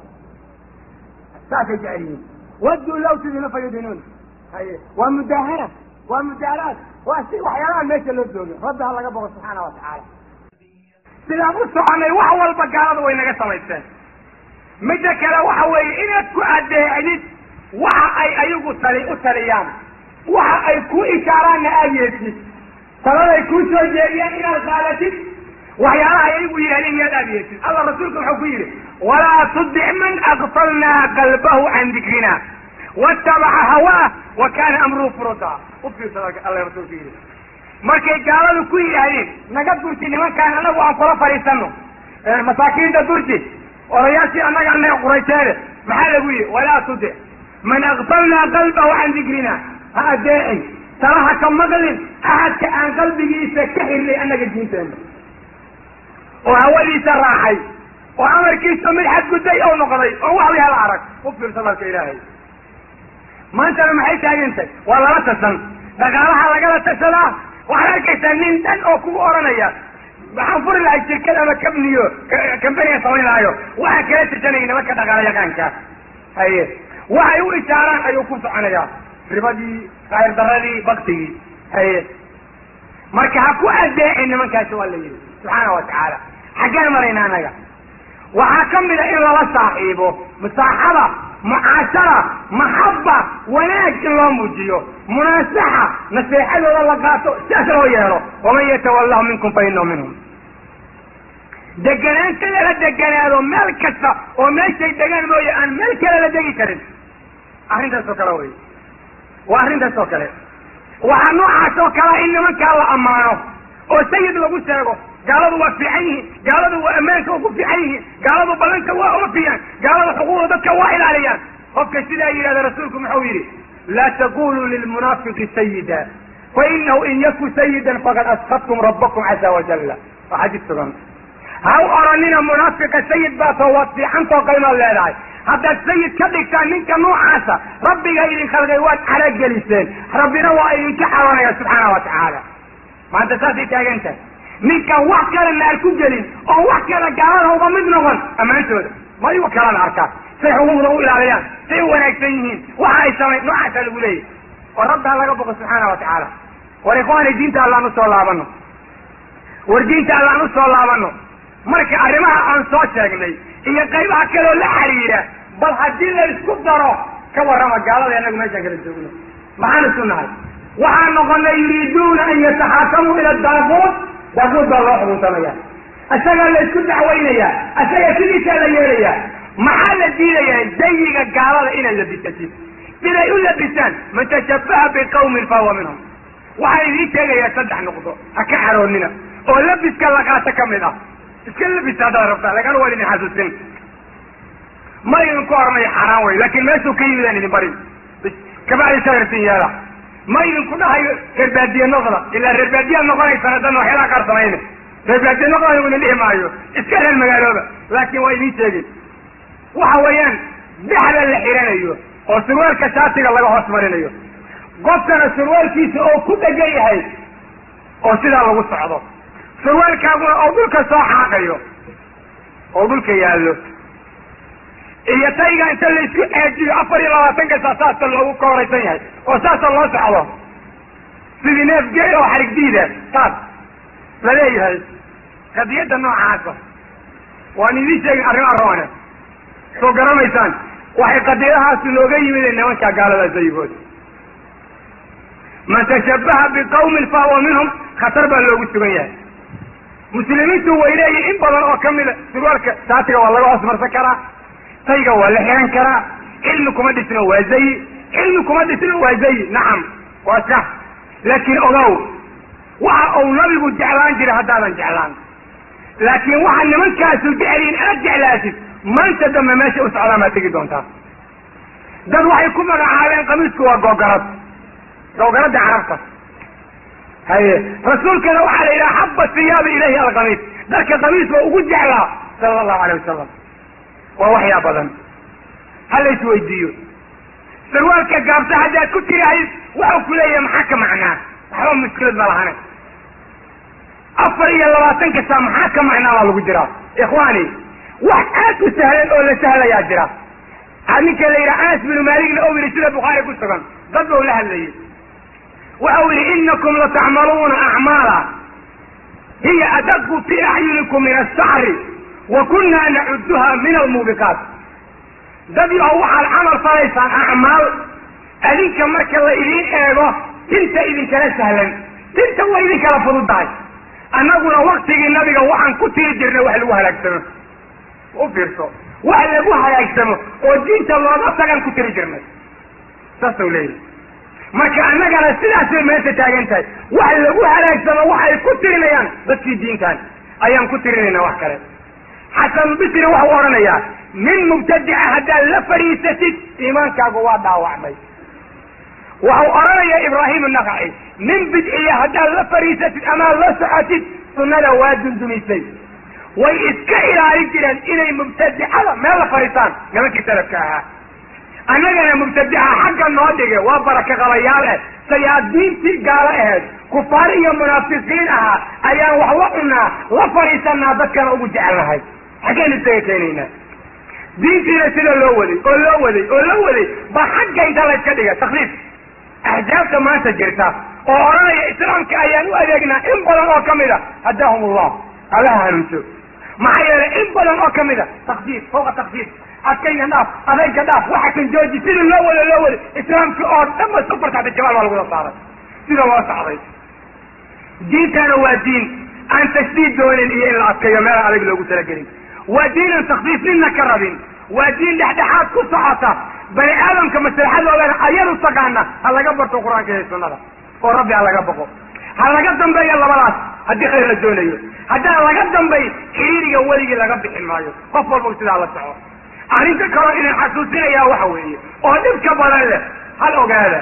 ساكت جعلين ودوا لو تدينوا فيدينون هاي ومداهنة ومداهنات وأشياء وحياة ليس للدنيا ردها الله قبل سبحانه وتعالى سلام الصحابة وحول البقالة وين قصة متى كلا وحوي إنك أدي عديد وح أي أيقو سري أسريان وح أي كو إشاران أبيتي صلاة يكون سجيا إلى الخالة وحيانا أيقو يهلين يد أبيتي الله رسولكم حفيره ولا تصدع من أغفلنا قلبه عن ذكرنا واتبع هواه وكان أمره فرطا وفي صلاة الله رسول فيه مركي قالوا كو يهلين نقد قلتي لمن كان له وأنقر فريسانه مساكين دا قلتي ورياسي أنك أنك قريتاله محال أقول ولا تدع من أغفلنا قلبه عن ذكرنا هذا داعي تراها كم مغلل أحد كأن قلبه يسكحر لي أنك الجنتين وهو لي سراحي وعمر كيسو من حد قدي أو نقضي وهو عليها العرق وفر صلاة إلهي ما أنت لما حيث أنت ولا لا تسن لقالها لقالها تسلا وعلى كيسانين تن أوكو أورانيا waxaan furi lahay shirkad ama kabniyo kambaniga samaynayo waxa kale tijanayna marka dhaqaalaha yaqaanka haye waxay u ishaaraan ayuu ku soconaya ribadii qayr daradii baqtigi haye marka ha ku adeecin nimankaas waa la yiri subhanahu wa ta'ala xagaan marayna anaga waxa kamida in la saaxiibo musaaxaba mu'ashara mahabba wanaag in loo muujiyo munaasaha nasiixadooda la qaato sidaas loo yeelo waman yatawallahu minkum fa innahu minhum deganaan kale la deganaado meel kasta oo meeshay degaan mooye aan meel kale la degi karin arrintaas oo kale wey waa arrintaas oo kale waxaa noocaas oo kale in nimankaa la ammaano oo sayid lagu sheego gaaladu waa fiican yihiin gaaladu waa ammaanka ugu fiican yihiin gaaladu ballanka waa oofiyaan gaaladu xuquuqda dadka waa ilaaliyaan qofka sidaa yidhahda rasuulku muxuu yidhi laa taquluu lilmunaafiqi sayida fainahu in yaku sayidan faqad asqadtum rabbakum caza wajalla waa xadiis sugan ha u oranina munaafiqa sayid baasoo waad fiicantoo qaymaad leedahay haddaad sayid ka dhigtaan ninka noocaasa rabbiga idin khalqay waad carageliseen rabbina waa idinka xaroonaya subxaana wa tacaala maanta saasay taagantahay ninkan wax kale naar ku gelin oo wax kale gaalada uga mid noqon ammaantooda ma igu kalana arkaa say xuquuqda u ilaaliyaan say u wanaagsan yihiin waxa ay samayn noocaasa lagu leeyahy oo rabbiha laga boqo subxaana wa tacaala war ikhwaani diinta allaan usoo laabano war diinta allaan usoo laabano marka arrimaha aan soo sheegnay iyo qaybaha kaleoo la xiriira bal haddii la isku daro ka warrama gaalada inagu meeshaan kala joogno maxaan isu nahay waxaan noqonay yuriiduuna an yataxaakamuu ila daaquut daaquut baa loo xukuntamaya isagaa la isku dacwaynayaa isaga sidiisaa la yeelayaa maxaa la diidayaa zayiga gaalada inaad labisatid siday u labisaan man tashabbaha biqawmin fahuwa minhum waxaan idiin sheegayaa saddex noqdo ha ka xaroonina oo labiska la qaato ka mid ah iska labisa haddaad rabtaa lagana waa idin xasuusin ma idinku oranayo xaaraan wey laakin meeshuu ka yimidaan idin barin kabacdi sagarsin yeela ma idinku dhahayo reerbaadiye noqda ilaa reerbaadiyaad noqonaysaan haddan waxyaalaha qaar samayna reerbaadiye noqda una dhihi maayo iska reer magaalooba laakin waa idin sheegay waxa weeyaan dhexda la xiranayo oo surwaalka shaatiga laga hoos marinayo qofkana surwaalkiisa oo ku dhegan yahay oo sidaa lagu socdo surwaalkaaguna oo dhulka soo xaaqayo oo dhulka yaallo iyo tayga inta la isku eejiyo afar iyo labaatanka saa saasa loogu kooraysan yahay oo saasa loo socdo sidii neef geel oo xarig diida saas la leeyahay qadiyadda noocaasa waan idiin sheegin arrin arroone soo garanaysaan waxay qadiirahaasi nooga yimid nimanka gaalada zaygood man tashabbaha biqawmin fahuwa minhum khatar baa loogu sugan yahay muslimiintu way leeyihin in badan oo kamida surwaalka saatiga waa laga hoosmarsan karaa tayga waa la xiran karaa cilmi kuma dhisno waa zayi cilmi kuma dhisno waa zayi nacam waa sax laakiin ogow waxa uu nabigu jeclaan jiray haddaadan jeclaan laakiin waxa nimankaasu jeceliin aad jeclaasid maanta dambe meesha u socdaan baad tegi doontaa dad waxay ku magacaabeen qamiisku waa googarad googaradda carabta haye rasuulkana waxaa la yidhaha xaba siyaaba ilayhi alqamiis dadka qamiis ba ugu jeclaa sala allahu alayh wasalam waa waxyaa badan ha la isweydiiyo sarwaalka gaabta haddaad ku tirahayd waxau ku leeyahay maxaa ka macnaa waxba muskilad ma lahane afar iyo labaatanka saa maxaa ka macnaa baa lagu jiraa ikhwaani wax aad u sahlan oo la sahlayaa jira ninka la yidhaha anas binu maaligna ou yidhi sida bukhaari ku sugan dad bau la hadlayay waxau yidhi inakum latacmaluuna acmaala hiya adaqu fi acyunikum min asacri wa kunna nacuduha min almuubiqaat dad yahow waxaad camal falaysaan acmaal adinka marka la idiin eego tinta idinkala sahlan tinta way idinkala fududahay annaguna waktigii nabiga waxaan ku tiri jirnay wax lagu halaagsamo u fiirso wax lagu halaagsamo oo diinta looga tagan ku tiri jirnay saasuu leeyahy marka annagana sidaasay meesha taagan tahay wax lagu halaagsamo waxay ku tirinayaan dadkii diintan ayaan ku tirinayna wax kale xasanulbisri waxau odhanayaa min mubtadica haddaad la fadhiisatid iimaankaagu waa dhaawacmay waxau odhanayaa ibraahim annaqaci min bidciya haddaad la fadhiisatid amaad la socotid sunnada waa dundumisay way iska ilaalin jireen inay mubtadicada meel la fadhiistaan nimankii salafka ahaa annagana mubtadica xagga noo dhige waa baraka qabayaal ah sayaadiintii gaalo ahayd kufaar iyo munaafiqiin ahaa ayaan wax la cunaa la fadhiisanaa dadkana ugu jecelnahay xaggeen isaga keenaynaa diintiina sida loo waday oo loo waday oo loo waday ba xaggayda layska dhiga takliif axjaabta maanta jirta oo odhanaya islaamka ayaan u adeegnaa in badan oo kamid a hadahum allah allaha hanuunso maxaa yeelay in badan oo kamid a takdiif fawqa takdiif adkayga dhaaf adayga dhaaf waxa kan jooji sida loo wado loo waday islaamka oo dhan ba sufar taxta jabaal baa lagula saaray sida loo socday diintana waa diin aan tashdiid doonin iyo in la adkayo meel adag loogu talagelin waa diin aan takdiif ninna ka rabin waa diin dhexdhexaad ku socota bani aadamka maslaxadoodana ayadu taqaana ha laga barto qur-aanka iyo sunnada oo rabbi ha laga boqo ha laga dambeeyo labadaas haddii khayr la doonayo haddaan laga dambayn xiriiriga weligii laga bixin maayo qof walba sidaa la soco arrinta kaloo inaan xasuusinayaa waxa weeye oo dhibka badan leh hal ogaada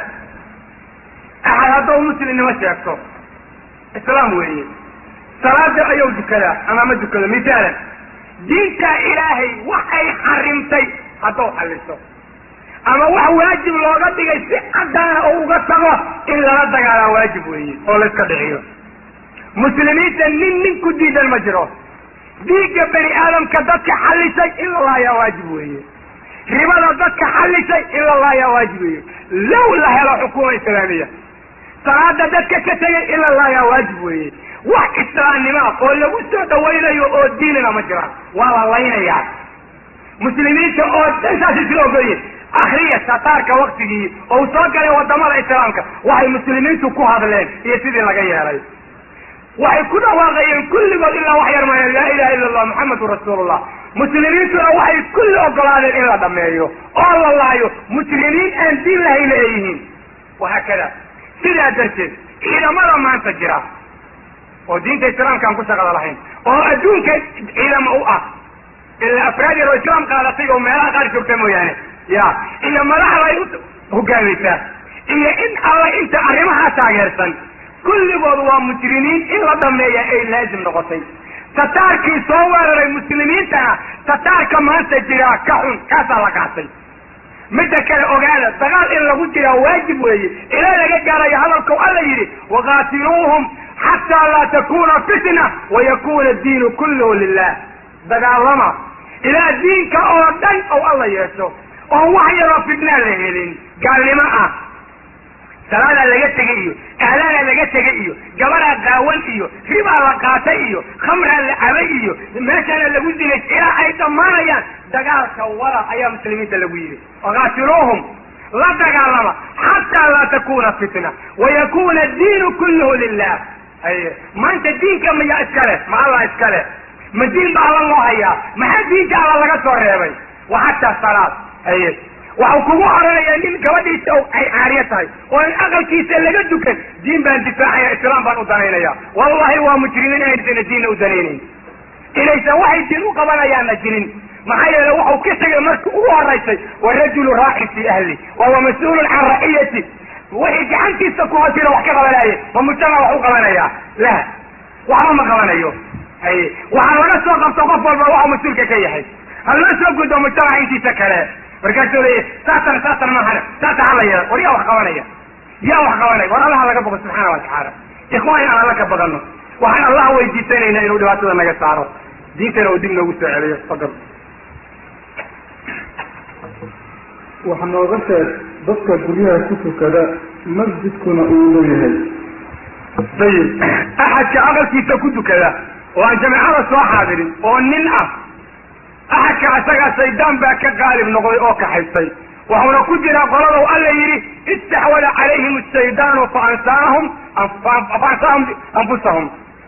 axad haddou muslimnimo sheegto islaam weeye salaada ayuu dukadaa ama ma dukado misaalan diinta ilaahay waxay xarimtay haddou xalliso ama wax waajib looga dhigay si caddaana oo uga tago in lala dagaalaa waajib weeye oo la iska dhiciyo muslimiinta nin nin ku diidan ma jiro dhiigga bani aadamka dadka xallisay in la laayaa waajib weeye ribada dadka xallisay in la laayaa waajib weeye low la helo xukuuma islaamiya salaada dadka ka tegay in la laayaa waajib weeye wax islaamnimo oo lagu soo dhawaynayo oo diinina ma jiraan waa la laynayaa muslimiinta oo dhan saasi sila ogoye akriya tataarka waktigii ou soo galay wadamada islaamka waxay muslimiintu ku hadleen iyo sidii laga yeelay waxay ku dhawaaqayeen kulligood ilaa wax yar maayeen laa ilaha illa allah muxamadun rasuulullah muslimiintuna waxay kulli ogolaadeen in la dhameeyo oo la laayo muslimiin aan diin lahayna ay yihiin wahaakada sidaa darteed ciidamada maanta jira oo diinta islaamka aan ku shaqada lahayn oo adduunka ciidamo u ah ila afraad yar oo islaam qaadatay oo meelaha qaar joogta mooyaane ya iyo madaxda ay u hogaamaysaa iyo in alla inta arrimaha taageersan kulligood waa mujrimiin in la dhameeya ay laazim noqotay tataarkii soo weeraray muslimiintana tataarka maanta jiraa ka xun kaasaa la qaatay midda kale ogaada dagaal in lagu jiraa waajib weeye ilaa laga gaarayo hadalkau alla yidhi waqaatiluuhum xataa laa takuna fitna wayakuna diinu kulluhu lilah dagaalama ilaa diinka oo dhan ou alla yeesho oon wax yaroo fitnaa la helin gaalnimo ah salaadaa laga tegay iyo aadaana laga tegay iyo gabaraa qaawan iyo ribaa la qaatay iyo khamraa la cabay iyo meeshana lagu dilay ilaa ay dhammaanayaan dagaalka wara ayaa muslimiinta lagu yidhi waqaatiluuhum la dagaalama xataa laa takuna fitna wayakuna addiinu kulluhu lilah aye maanta diinka miyaa iskale ma allah iskale ma diin ba alla loo hayaa maxaa diinka alla laga soo reebay wa hataa salaad aye waxau kugu oranayaa nin gabadhiisa ay caariya tahay oo in aqalkiisa laga dukan diin baan difaacaya islaam baan u danaynaya wallahi waa mujrimiin inaysana diinna u danaynayn inaysan waxay diin u qabanayaanna jirin maxaa yeele waxau ka tegay markii ugu horaysay warajulu raacin fii ahli wahuwa mas-uulun can raciyati wixii gacantiisa ku hotira wax ka qabanaaye ma mujtamac wax u qabanayaa la waxba ma qabanayo haye waxaa laga soo qabto qof walba waxau mas-uulka ka yahay ha loo soo gudo mujtamac intiisa kale markaasuu leeya saatan saatan mahana saata hala yeelo war yaa wax qabanaya yaa wax qabanaya war allaha laga bogo subxaana watacaala ikhwaan in aan alla ka badano waxaan allah weydiisanaynaa inuu dhibaatada naga saaro diintana uu dib noogu soo celiyo fadal waxa nooga sheeg dadka guryaha ku tukada masjidkuna uu leeyahay dayib axadka aqalkiisa ku tukada oo aan jamacada soo xaadirin oo nin ah axadka asagaa shaydaan baa ka qaalib noqday oo kaxaystay waxuuna ku jiraa qoladau alla yidhi istaxwada calayhim ashaydaanu faansaahum faansaahum anfusahum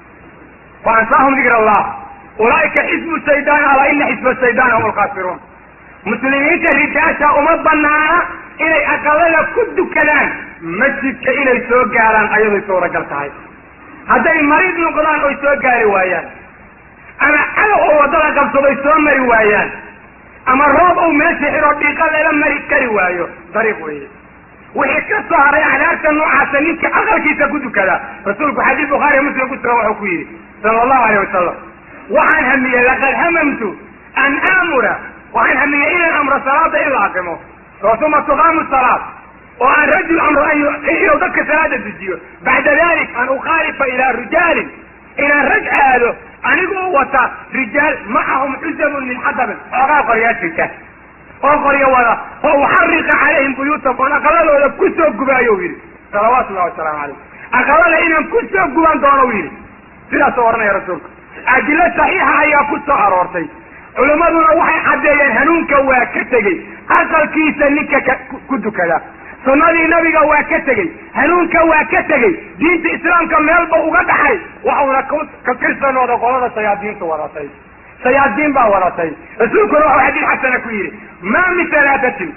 faansaahum dikr allah ulaa'ika xisbu shaydaan alaa ina xisba shaydaan hum alkhaasiruun muslimiinta rijaasha uma banaana inay aqalada ku dukadaan masjidka inay soo gaaraan ayaday suuragal tahay hadday mariid noqdaan oy soo gaari waayaan ama cadow oo waddada qabsaday soo mari waayaan ama roob ou meesha xiro dhiiqa lala mari kari waayo dariiq weeye wixii ka soo haray acdaarta noocaasa ninka aqalkiisa ku dukada rasuulku xadiis bukhaariya muslim ku sugan wuxuu ku yidhi sala allahu alayh wasalam waxaan hamiyey laqad hamamtu an aamura waxaan hamiyey inaan amro salaada in la aqimo oo uma tuqaamu salaad oo aan rajul amro inuu dadka salaada dejiyo bacda dalik an ukhaalifa ilaa rijaalin inaan rag aado anigoo wata rijaal macahum xusabun min xadabin xoogaa qoryaa jirta oo qoryo wada oo uxariqa calayhim buyuutahum oon aqaladooda ku soo gubaayo yidhi salawaatu ullahi wasalaamu calayh aqalada inaan ku soo guban doono yidhi sidaasoo odhanaya rasuulku adilo saxiixa ayaa ku soo aroortay culimmaduna waxay caddeeyeen hanuunka waa ka tegey aqalkiisa ninka ka ku dukada sunnadii nabiga waa ka tegey hanuunka waa ka tegey diinta islaamka meelba uga dhaxay waxauna ka tirsanooda qolada shayaadiinta wadatay shayaadiin baa wadatay rasuulkuna waxuu xadiid xasana ku yidhi maa min salaatatin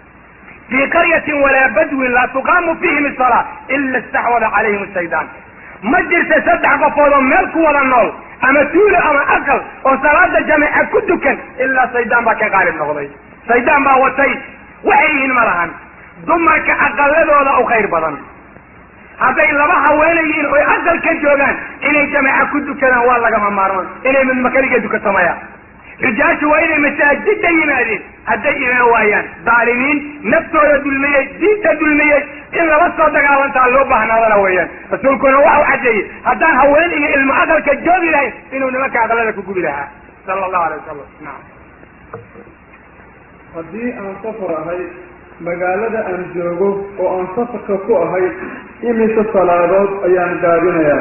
fii qaryatin walaa badwin laa tuqaamu fiihim isalaa ila istaxwada calayhim shaydaan ma jirta saddex qofood oo meel ku wada nool ama tuulo ama aqal oo salaada jamiica ku dukan ilaa shaydaan baa ka qaalib noqday shaydaan baa watay waxay yihiin ma lahan dumarka aqaladooda u khayr badan hadday laba haweenayiin oy aqal ka joogaan inay jamiica ku dukadaan waa lagama maarman inay midma keliga dukato maya rijaashu waa inay masaajida yimaadeen hadday imaan waayaan daalimiin naftooda dulmiyey diinta dulmiyey in lala soo dagaalantaa loo baahnaadana weeyaan rasuulkuna waxau caddeeyey haddaan haween iyo ilmo aqalka joogi lahayn inuu nimanka aqalada ku gubi lahaa sala allahu alay wasalam nacam haddii aan safar ahay magaalada aan joogo oo aan safarka ku ahay imise salaadood ayaan gaabinayaa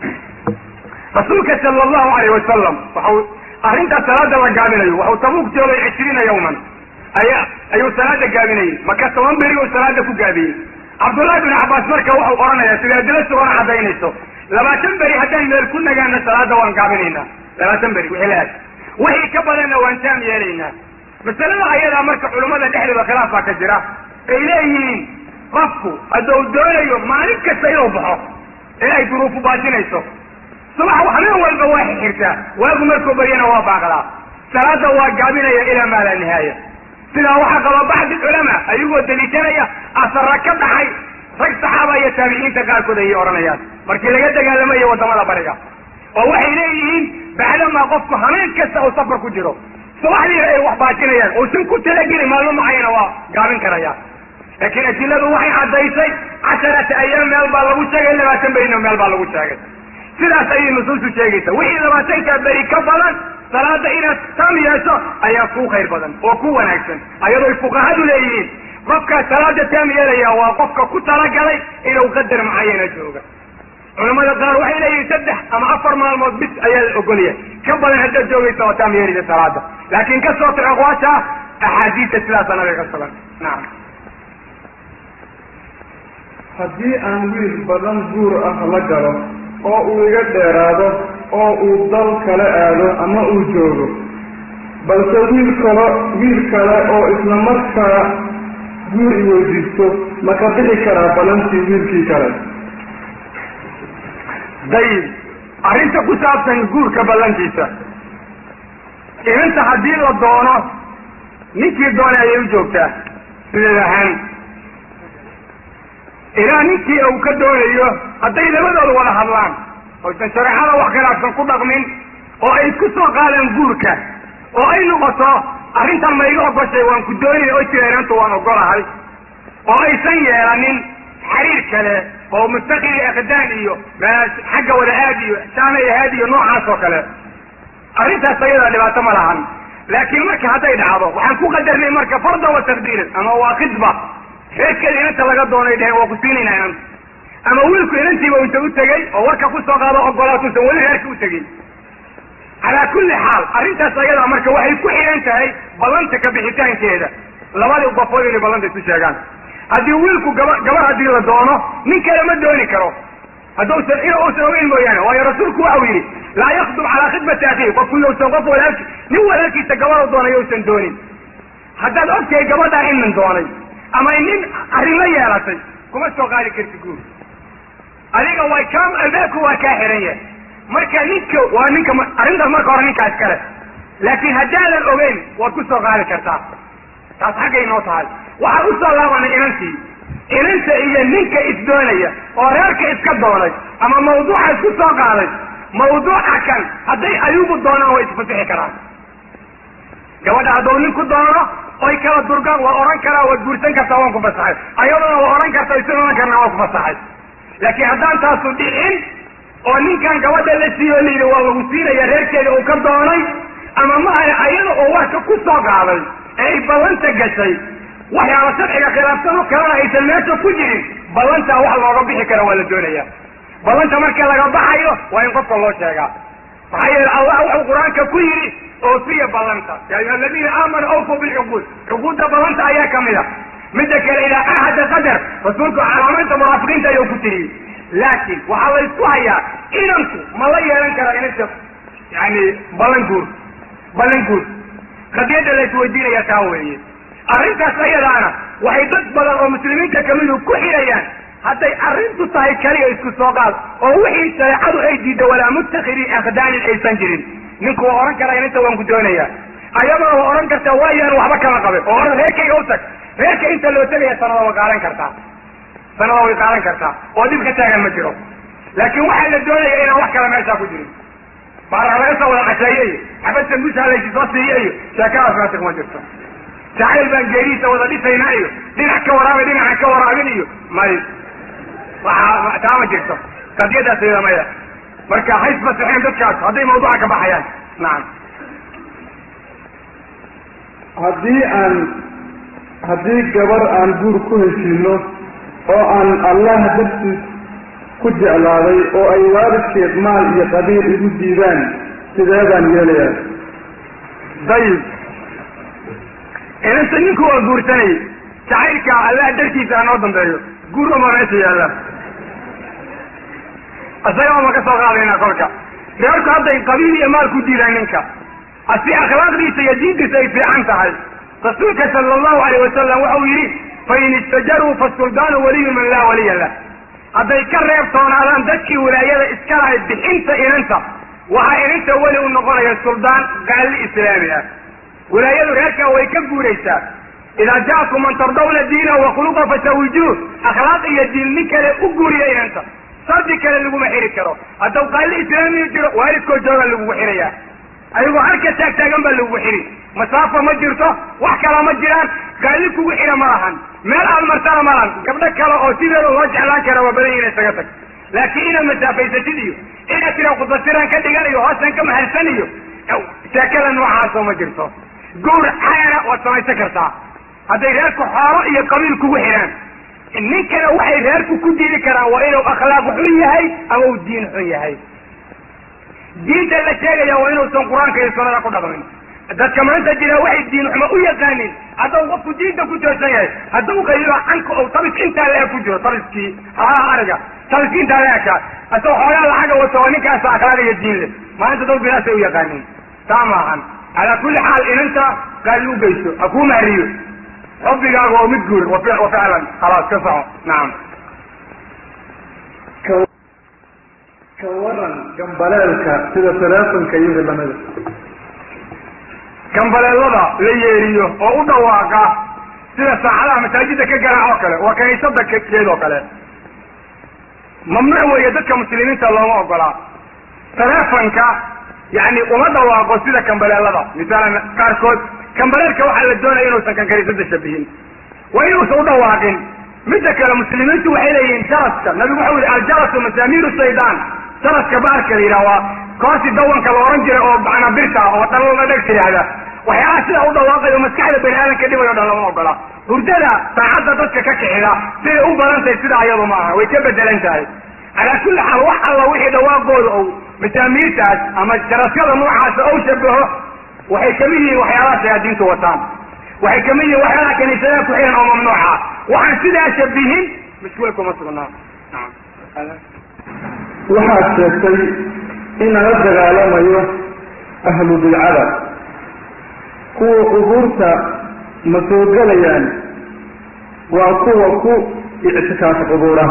rasuulka sala allahu alayh wasalam waxau arrintaas salaada la gaabinayo waxuu tabuuk joogay cishriina yawman aya ayuu salaada gaabinayey maka toban beri u salaada ku gaabiyey cabdullahi bin cabbaas marka waxau odhanayaa sida adilo sugan cadaynayso labaatan beri haddaan meel ku nagaana salaada waan gaabinaynaa labaatan beri wixii la-ag wixii ka badanna waan taam yeelaynaa masalada ayadaa marka culummada dhexdooda khilaaf baa ka jira ay leeyihiin qofku hadduu doonayo maalin kasta inuu baxo ee ay duruufu baajinayso subax habeen walba waa xirtaa waagu markuu baryana waa baaqdaa salaada waa gaabinaya ilaa maa laa nihaaya sidaa waxaa qaba bacdi culamaa ayagoo daliishanaya asara ka dhaxay rag saxaaba iyo taabiciinta qaarkood ayay odhanayaan markii laga dagaalamayo waddamada bariga oo waxay leeyihiin bacdamaa qofku habeen kasta uu safar ku jiro subaxdiina ay wax baajinayaan uusan ku talagelin maalmo macayana waa gaabin karaya laakiin adiladu waxay caddaysay casharata ayaam meel baa lagu sheegay labaatan berina meel baa lagu sheegay sidaas ayay nusuustu sheegaysa wixii labaatankaa beri ka badan salaada inaad taam yeesho ayaa kuu khayr badan oo ku wanaagsan ayadoy fuqahadu leeyihiin qofkaa salaada taam yeelaya waa qofka ku talagalay inuu qadar mucayana jooga. culamada qaar waxay leeyihiin saddex ama afar maalmood bis ayaa la ogolyahay, ka badan haddaad joogaysa oo taam yeelida salaada. laakiin ka soo tag aqwaasha axaadiista sidaasa nabiga ka sugan. nacam. haddii aan wiil badan guur ah la galo oo uu iga dheeraado oo uu dal kale aado ama uu joogo, balse wiil kalo wiil kale oo isla markaa guur i weydiisto ma ka bixi karaa balantii wiilkii kale? dayib, arrinta ku saabsan guurka ballantiisa, inanta haddii la doono ninkii doonay ayay u joogtaa sideed ahaan, ilaa ninkii uu ka doonayo hadday labadooda wada hadlaan oysan shareecada wax khilaafsan ku dhaqmin oo ay isku soo qaadaan guurka oo ay noqoto arrintan ma iga ogoshay waan ku doonaya oo tira inanta waan ogolahay, oo aysan yeelanin xiriir kale oo mustaqil aqdaan iyo xagga wada aad iyo saana ahaad iyo noocaas oo kale, arrintaas ayada dhibaato ma lahan. laakiin marka hadday dhacdo waxaan ku qadarnay marka farda wa taqdiiran ama waa khidba reerkeeda inanta laga doonay dheheen waa ku siinayna inanta, ama wiilku inantiiba inta u tegey oo warka kusoo qaado ogolaatuusan weli reerka u tegin. calaa kulli xaal arrintaas ayada marka waxay ku xihan tahay ballanta ka bixitaankeeda, labadii qofood inay ballanta isu sheegaan. haddii wiilku gaba gabar haddii la doono nin kale ma dooni karo hadduusan in uusan ogeyn mooyaane, waayo rasuulku waxau yidhi laa yakdub calaa khidmati akhiih, qofku yousan qof walaalki nin walaalkiisa gabadha doonay yousan doonin. haddaad ogtahay gabadhaa in nin doonay ama nin arrin la yeelatay kuma soo qaadi karti guur, adiga way ka albaabku waa kaa xiran yahay. marka ninka waa ninka arrintaas marka hore ninkaa iskale, laakiin haddaadan ogeyn waad ku soo qaadi kartaa, taas xaggay noo tahay. waxaan usoo laabanay inantii inanta iyo ninka isdoonaya oo reerka iska doonay ama mawduuca isku soo qaaday, mawduuca kan hadday ayugu doonaan way isfasixi karaan. gabadha hadduu ninku doono oy kala durgaan waa oran karaa waad guursan kartaa waan ku fasaxay, ayaduna waa oran kartaa isan oran karna waan ku fasaxay. laakiin haddaan taasu dhicin oo ninkan gabadha la siiyo o layidhi waa lagu siinaya reerkeeda uu ka doonay, ama ma ay ayada oo warka ku soo qaaday ee ay ballanta gashay waxyaaba sharciga khilaafsan oo kalena aysan meesha ku jirin, ballantaa wax looga bixi kara waa la doonaya. ballanta marka laga baxayo waa in qofka loo sheegaa, maxaa yeele allah wuxuu qur-aanka ku yidhi oofiya ballanta, yaa ayuha aladiina aamanu awfuu bilcuquud, cuquudda ballanta ayaa kamid a. midda kale idaa ahada qadar, rasuulku calaamaynta munaafiqiinta ayuu ku tiriyey. laakiin waxaa la isku hayaa inanku ma la yeelan karaa inanta yani ballan guur ballan guur qadiyadda la isweydiinaya taa weeye. arrintaas ayadaana waxay dad badan oo muslimiinta kamidu ku xirayaan hadday arrintu tahay kaliya isku soo qaad oo wixii shareecadu ay diidda walaa muttakhidii aqdaanin aysan jirin. ninku waa ohan karaa inanta waan ku doonaya, ayaduna waa ohan kartaa waayaan waxba kama qabin oo ohan reerkayga u tag, reerka inta loo tegaya sanada way qaadan kartaa sanada way qaadan kartaa oo dhib ka taagan ma jiro. laakiin waxaa la doonaya inaan wax kale meeshaa ku jirin, baara laga soo wada casheeye iyo xabadta mushaa laysi soo siiye iyo sheekadaas meesha kuma jirto. jacayl baan geerihiisa wada dhisaynaa iyo dhinac ka waraabay dhinaca ka waraabin iyo may waxaa taa ma jirto, qadiyadaas iyada maya. marka hays fasaxeen dadkaas hadday mawduuca ka baxayaan. nacam. haddii aan haddii gabar aan guur ku heshiino oo aan allah dartiis ku jeclaaday oo ay waalidkeed maal iyo qabiil igu diidaan, sidee baan yeelayaa? dayib, inanta ninku waa guursanay, jacaylka allah dartiisa hanoo dambeeyo, guur uma meesha yaalla, isaga uma ka soo qaadayna kolka. reerku hadday qabiil iyo maal ku diidaan ninka, asi akhlaaqdiisa iyo diintiisa ay fiican tahay, rasuulka sala allahu alayh wasalam waxau yidhi fain istajaruu fasuldaanu waliyu man laa waliya lah. hadday ka reebtoonaadaan dadkii wilaayada iska lahay bixinta inanta, waxaa inanta weli u noqonaya suldaan gaalli islaami ah. wilaayadu reerkaa way ka guuraysaa. idaa ja'akum man tardawna diinahu wa khuluqa fasawijuuh, akhlaaq iyo diin nin kale u guuriya inanta, sardi kale laguma xiri karo. haddau qaalli islaamiyu jiro waalidkoo jooga lagugu xirayaa, ayagoo harka taag taagan baa lagugu xiri, masaafo ma jirto, wax kala ma jiraan, qaalli kugu xira ma lahan, meel aad martana ma lahan. gabdho kale oo sideeda loo jeclaan kara waa badan yihin isaga tag, laakiin inaad masaafaysatid iyo inaad tira khudbasiraan ka dhigan iyo hoosaan ka mahalsan iyo sheekada noocaasoo ma jirto. guur caana waad samaysan kartaa, hadday reerku xoolo iyo qabiil kugu xidhaan ninkana waxay reerku ku diidi karaan waa inuu akhlaaq xun yahay ama uu diin xun yahay. diinta la sheegaya waa inuusan qur-aanka iyo sunnada ku dhaqmin. dadka maanta jira waxay diin xumo u yaqaanin haddau qofku diinta ku toosan yahay haddau qaylo canka oo tabiska intaa la-eg ku jiro tabiskii halaha ariga tabiski intaa la-egka asagoo xoogaa lacaga wato waa ninkaasa akhlaaq iyo diin leh maalinta dad binaasay u yaqaanin. taa maahan calaa kulli xaal inanta qaali u geyso ha kuu mahriyo xubbigaaga oo mid guur wa ficlan khalaas ka soco. nacam ka waran gambaleelka sida teleefonka iyo ridamada gambaleelada la yeeriyo oo u dhawaaqa sida saacadaha masaajida ka garaac oo kale waa kaniisada keed oo kale mamnuuc weeye dadka muslimiinta looma ogolaa. teleefonka yani uma dhawaaqo sida gambaleelada misaalan qaarkood gambaleelka waxaa la doonaya inuusan kan kaniisada shabihin waa inuusan u dhawaaqin. midda kale muslimiintu waxay leeyihiin jaraska nabigu waxau yihi aljarasu masaamiiru shaydaan jaraska baarka la yidhaha waa koosi dawanka la oran jiray oo macnaa birta oo dhalala dheg tiraahda waxyaalaha sidaa u dhawaaqayo maskaxda bani aadamka dhibayo dhan lama ogola. hurdada saacadda dadka ka kixida siday u badan tahay sidaa iyadu ma aha way ka bedelan tahay. calaa kulli xaal wax alla wixii dhawaaqooda ou masaamiirtaas ama jaraskada noocaasa ou shabaho waxay kamid yihiin waxyaalaha shayaadiintu wataan waxay kamid yihiin waxyaalaha kaniisadaha ku xiran oo mamnuuca waxaan sidaa shabihin mashkuul kuma sugnaa. waxaad sheegtay in lala dagaalamayo ahlu bidcada kuwa qubuurta ma soo gelayaan waa kuwa ku ictikaafa qubuura.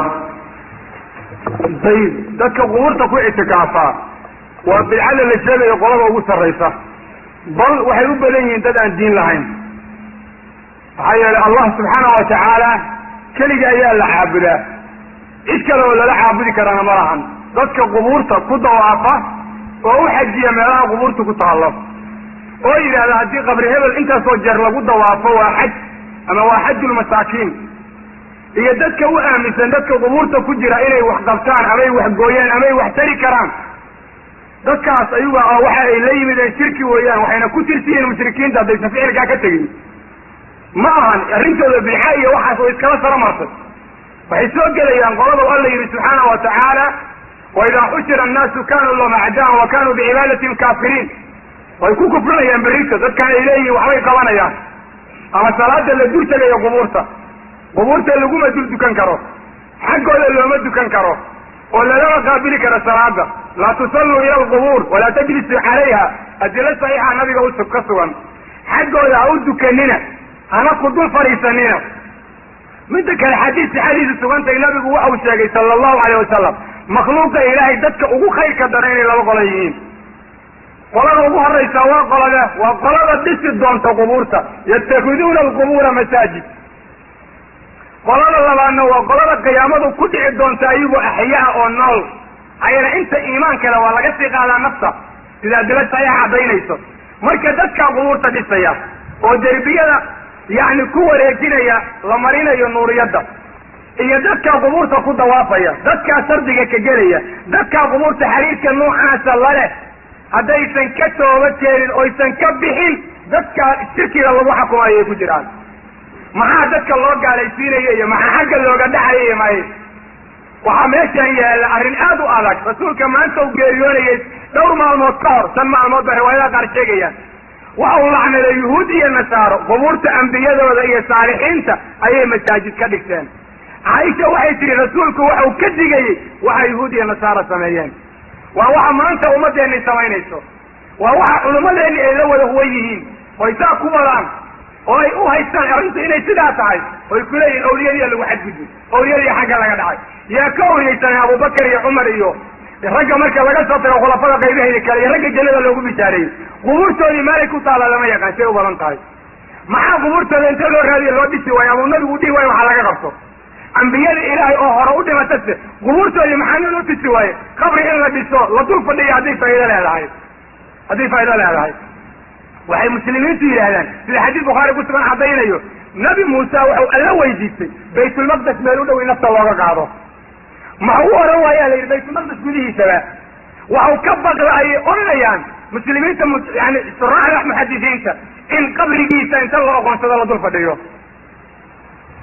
dayib dadka qubuurta ku ictikaafa waa bidcada la sheegayo qolada ugu sarraysa bal waxay u badan yihiin dad aan diin lahayn. maxaa yeelay allah subxaanahu watacaala keliga ayaa la caabudaa cid kale oo lala caabudi karana ma lahan. dadka qubuurta ku dawaafa oo u xajiya meelaha qubuurta ku taallo oo yidhaahda haddii qabri hebel intaasoo jeer lagu dawaafo waa xaj ama waa xajulmasaakiin iyo dadka u aaminsan dadka qubuurta ku jira inay wax qabtaan amay wax gooyaan amay wax tari karaan dadkaas ayuga oo waxa ay la yimideen shirki weeyaan waxayna ku tirsiyiin mushrikiinta haddaysan ficilkaa ka tegin. ma ahan arrintooda bidca iyo waxaas oo iskala saramartay waxay soo gelayaan qolada alla yidhi subxaana wa tacaala waidaa xushira annaasu kanuu lahum acdaan wa kanuu bicibaadatin kaafiriin. way ku kufrinayaan berrito dadkan ay leeyihiin waxbay qabanayaan ama salaada la dur tegayo qubuurta qubuurta laguma dul dukan karo xaggooda looma dukan karo oo lalama qaabili karo salaada. laa tusalluu ila alqubuur walaa tajlisuu calayha adilo saxiixa nabiga u ka sugan. xaggooda ha u dukanina hana ku dul fadhiisanina. midda kale xadiis sixadiisa sugantay nabigu waxau sheegay sala allahu alayh wasalam makhluuqa ilaahay dadka ugu khayrka daran inay laba qola yihiin. qolada ugu horaysa waa qolada waa qolada dhisi doonta qubuurta yattakiduuna alqubuura masaajid. qolada labaadna waa qolada qiyaamadu ku dhici doonta ayagoo axyaa oo nool ayana inta iimaan kale waa laga sii qaadaa nafta sida adilo saxiixa caddaynayso. marka dadkaa qubuurta dhisaya oo derbiyada yacni ku wareejinaya la marinayo nuuriyadda iyo dadkaa qubuurta ku dawaafaya dadkaa sardiga ka gelaya dadkaa qubuurta xiriirka noocaasa laleh haddaysan ka tooba keenin oysan ka bixin dadkaa shirkiga lagu xukumayo ay ku jiraan. maxaa dadka loo gaalaysiinaya iyo maxaa xagga looga dhacaya may waxaa meeshan yaalla arrin aad u adag. rasuulka maanta u geeriyoonayay dhowr maalmood ka hor shan maalmood ba riwaayadaha qaar sheegayaan waxa uu lacnaday yuhuud iyo nasaaro qubuurta ambiyadooda iyo saalixiinta ayay masaajid ka dhigteen. caaisha waxay tihi rasuulku waxau ka digayey waxa yuhuud iyo nasaaro sameeyeen waa waxa maanta ummadeenni samaynayso waa waxa culummadeenni ay la wada huwan yihiin oy saa ku wadaan oo ay u haystaan arrintu inay sidaa tahay oy ku leeyihin awliyadiia lagu xadgudbay awliyadii xagga laga dhacay yaa ka oynaysanay abubakar iyo cumar iyo ragga marka laga soo tago khulafada qaybahayda kale iyo ragga jannada loogu bishaareeyey qubuurtoodii meelay ku taalla lama yaqaan say u badan tahay. maxaa qubuurtooda inta loo raadiya loo dhisi waayo ama nabigu udhihi waayo waxaa laga qabto ambiyada ilaahay oo hore u dhimatase qubuurtoodii maxaa loo dhisi waaye qabri in la dhiso la dul fadhiyo hadday faa'iido leedahay hadday faa'iido leedahay. waxay muslimiintu yidhaahdaan sida xadiis bukhaari ku sugan caddaynayo nabi muuse wuxuu alla weydiistay baytulmaqdes meel u dhow in nafta looga qaado maxa u oran waayaa la yidhi baytulmaqdes gudihiisaba waxau ka baqla ayay odhanayaan muslimiinta yani suraaxda muxadisiinta in qabrigiisa inta la oqoonsado la dul fadhiyo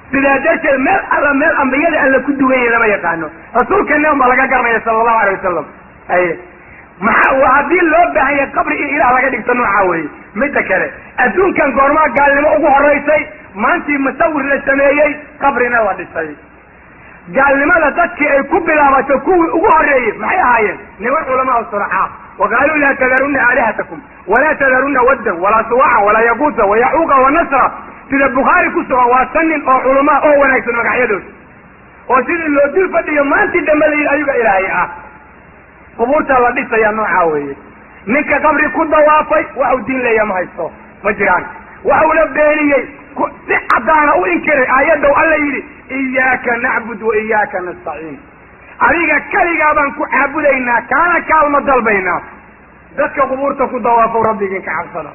sidaa darteed meel alla meel ambiyada alla ku duganya lama yaqaano rasuulkana unbaa laga garanaya sala allahu alay wasalam aye maxaa haddii loo baahanya qabri in ilaah laga dhigto noocaa weeye midda kale adduunkan goormaa gaalnimo ugu horaysay maantii musawir la sameeyey qabrina la dhisay gaalnimada dadkii ay ku bilaabato kuwii ugu horreeyey maxay ahaayeen niman culamaa suraxaa waqaaluu laa tadarunna aalihatakum walaa tadarunna waddan walaa suwacan walaa yaquuta wayacuuqa wanasra sida bukhaari ku sugan waa san nin oo culamaa oo wanaagsan magacyadood oo sidii loo dul fadhiyo maantii dambe la yidhi ayaga ilaahay ah qubuurta la dhisayaa noocaa weeye ninka qabri ku dawaafay waxau diin leeya ma haysto ma jiraan waxau la beeniyey si caddaana u inkiray aayaddow alla yidhi iyaaka nacbud wa iyaaka nastaciin adiga keligaa baan ku caabudaynaa kaana kaalma dalbaynaa dadka qubuurta ku dawaafow rabbigiin ka cabsada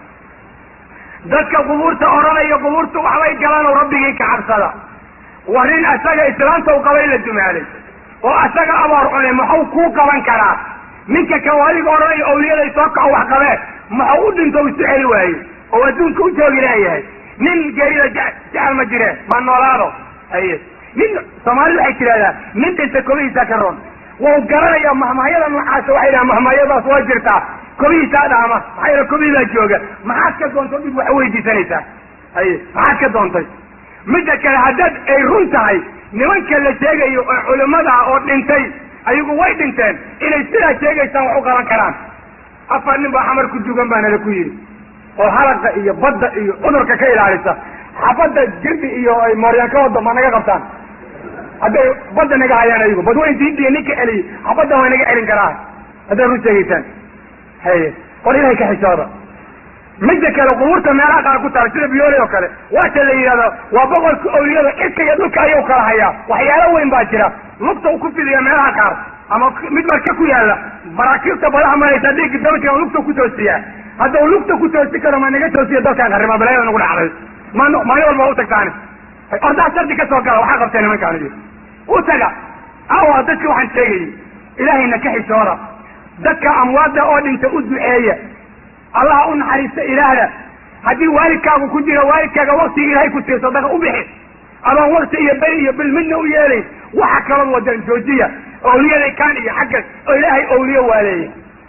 dadka qubuurta odhanaya qubuurta waxbay galaan rabbigiin ka cabsada war nin asaga islaanta u qabay la dumaaday oo asaga abaar cune maxuu kuu qaban karaa ninka kawaaliga odhanaya awliyaday soo kaco wax qabee maxuu u dhinto u isu celi waaye oo adduunka u joogi leeyahay nin geerida jecel ma jireen ma noolaado aye nin soomaali waxay tidhahdaa nin dhinta kobihiisa ka roon wau garanaya mahmahyada noocaasa waxay dhaha mahmahyadaas waa jirtaa kobihiisaa dhaama maxaa yala kobihiibaa jooga maxaad ka doontay dhib wax weydiisanaysaa aye maxaad ka doontay midda kale haddaad ay run tahay nimanka la sheegayo oo culimada oo dhintay ayagu way dhinteen inay sidaa sheegaysaan wax u qaban karaan afar nin baa xamar ku dugan baana la ku yidhi oo halaqa iyo badda iyo cudurka ka ilaalisa xabadda jirdi iyo ay mooryaan ka wada ma naga qabtaan hadday badda naga hayaan ayagu badweyntiidiyo ninka celiyey xabadda way naga celin karaa haddaad run sheegaysaan haye war ilahay ka xishooda midda kale qubuurta meelaha qaar ku taala sida biyooli oo kale waata la yidhahdo waa boqolka awliyada cirka iyo dhulka ayuu kala hayaa waxyaalo weyn baa jira lugta u ku fidiya meelaha qaar ama mid marka ku yaalla maraakiibta badaha maraysa dhiigga dabadka lugta ku toosiyaa haddau lugta ku toosi karo ma naga toosiya dalkaan qarrima balaayada nagu dhacday ma maalin walba u tagtaani ordaa shardi ka soo gala waxaa qabtee nimankaan u taga awa dadki waxaan sheegayay ilaahayna ka xishooda dadka amwaadda oo dhinta u duceeya allaha u naxariista ilaahda haddii waalidkaagu ku jiro waalidkaaga waktiga ilaahay ku siiyo sadaqa u bixi adoon wakti iyo beri iyo bil midna u yeelayn waxa kaloo wadan joojiya awliyaday kaan iyo xagga oo ilaahay awliye waaleeya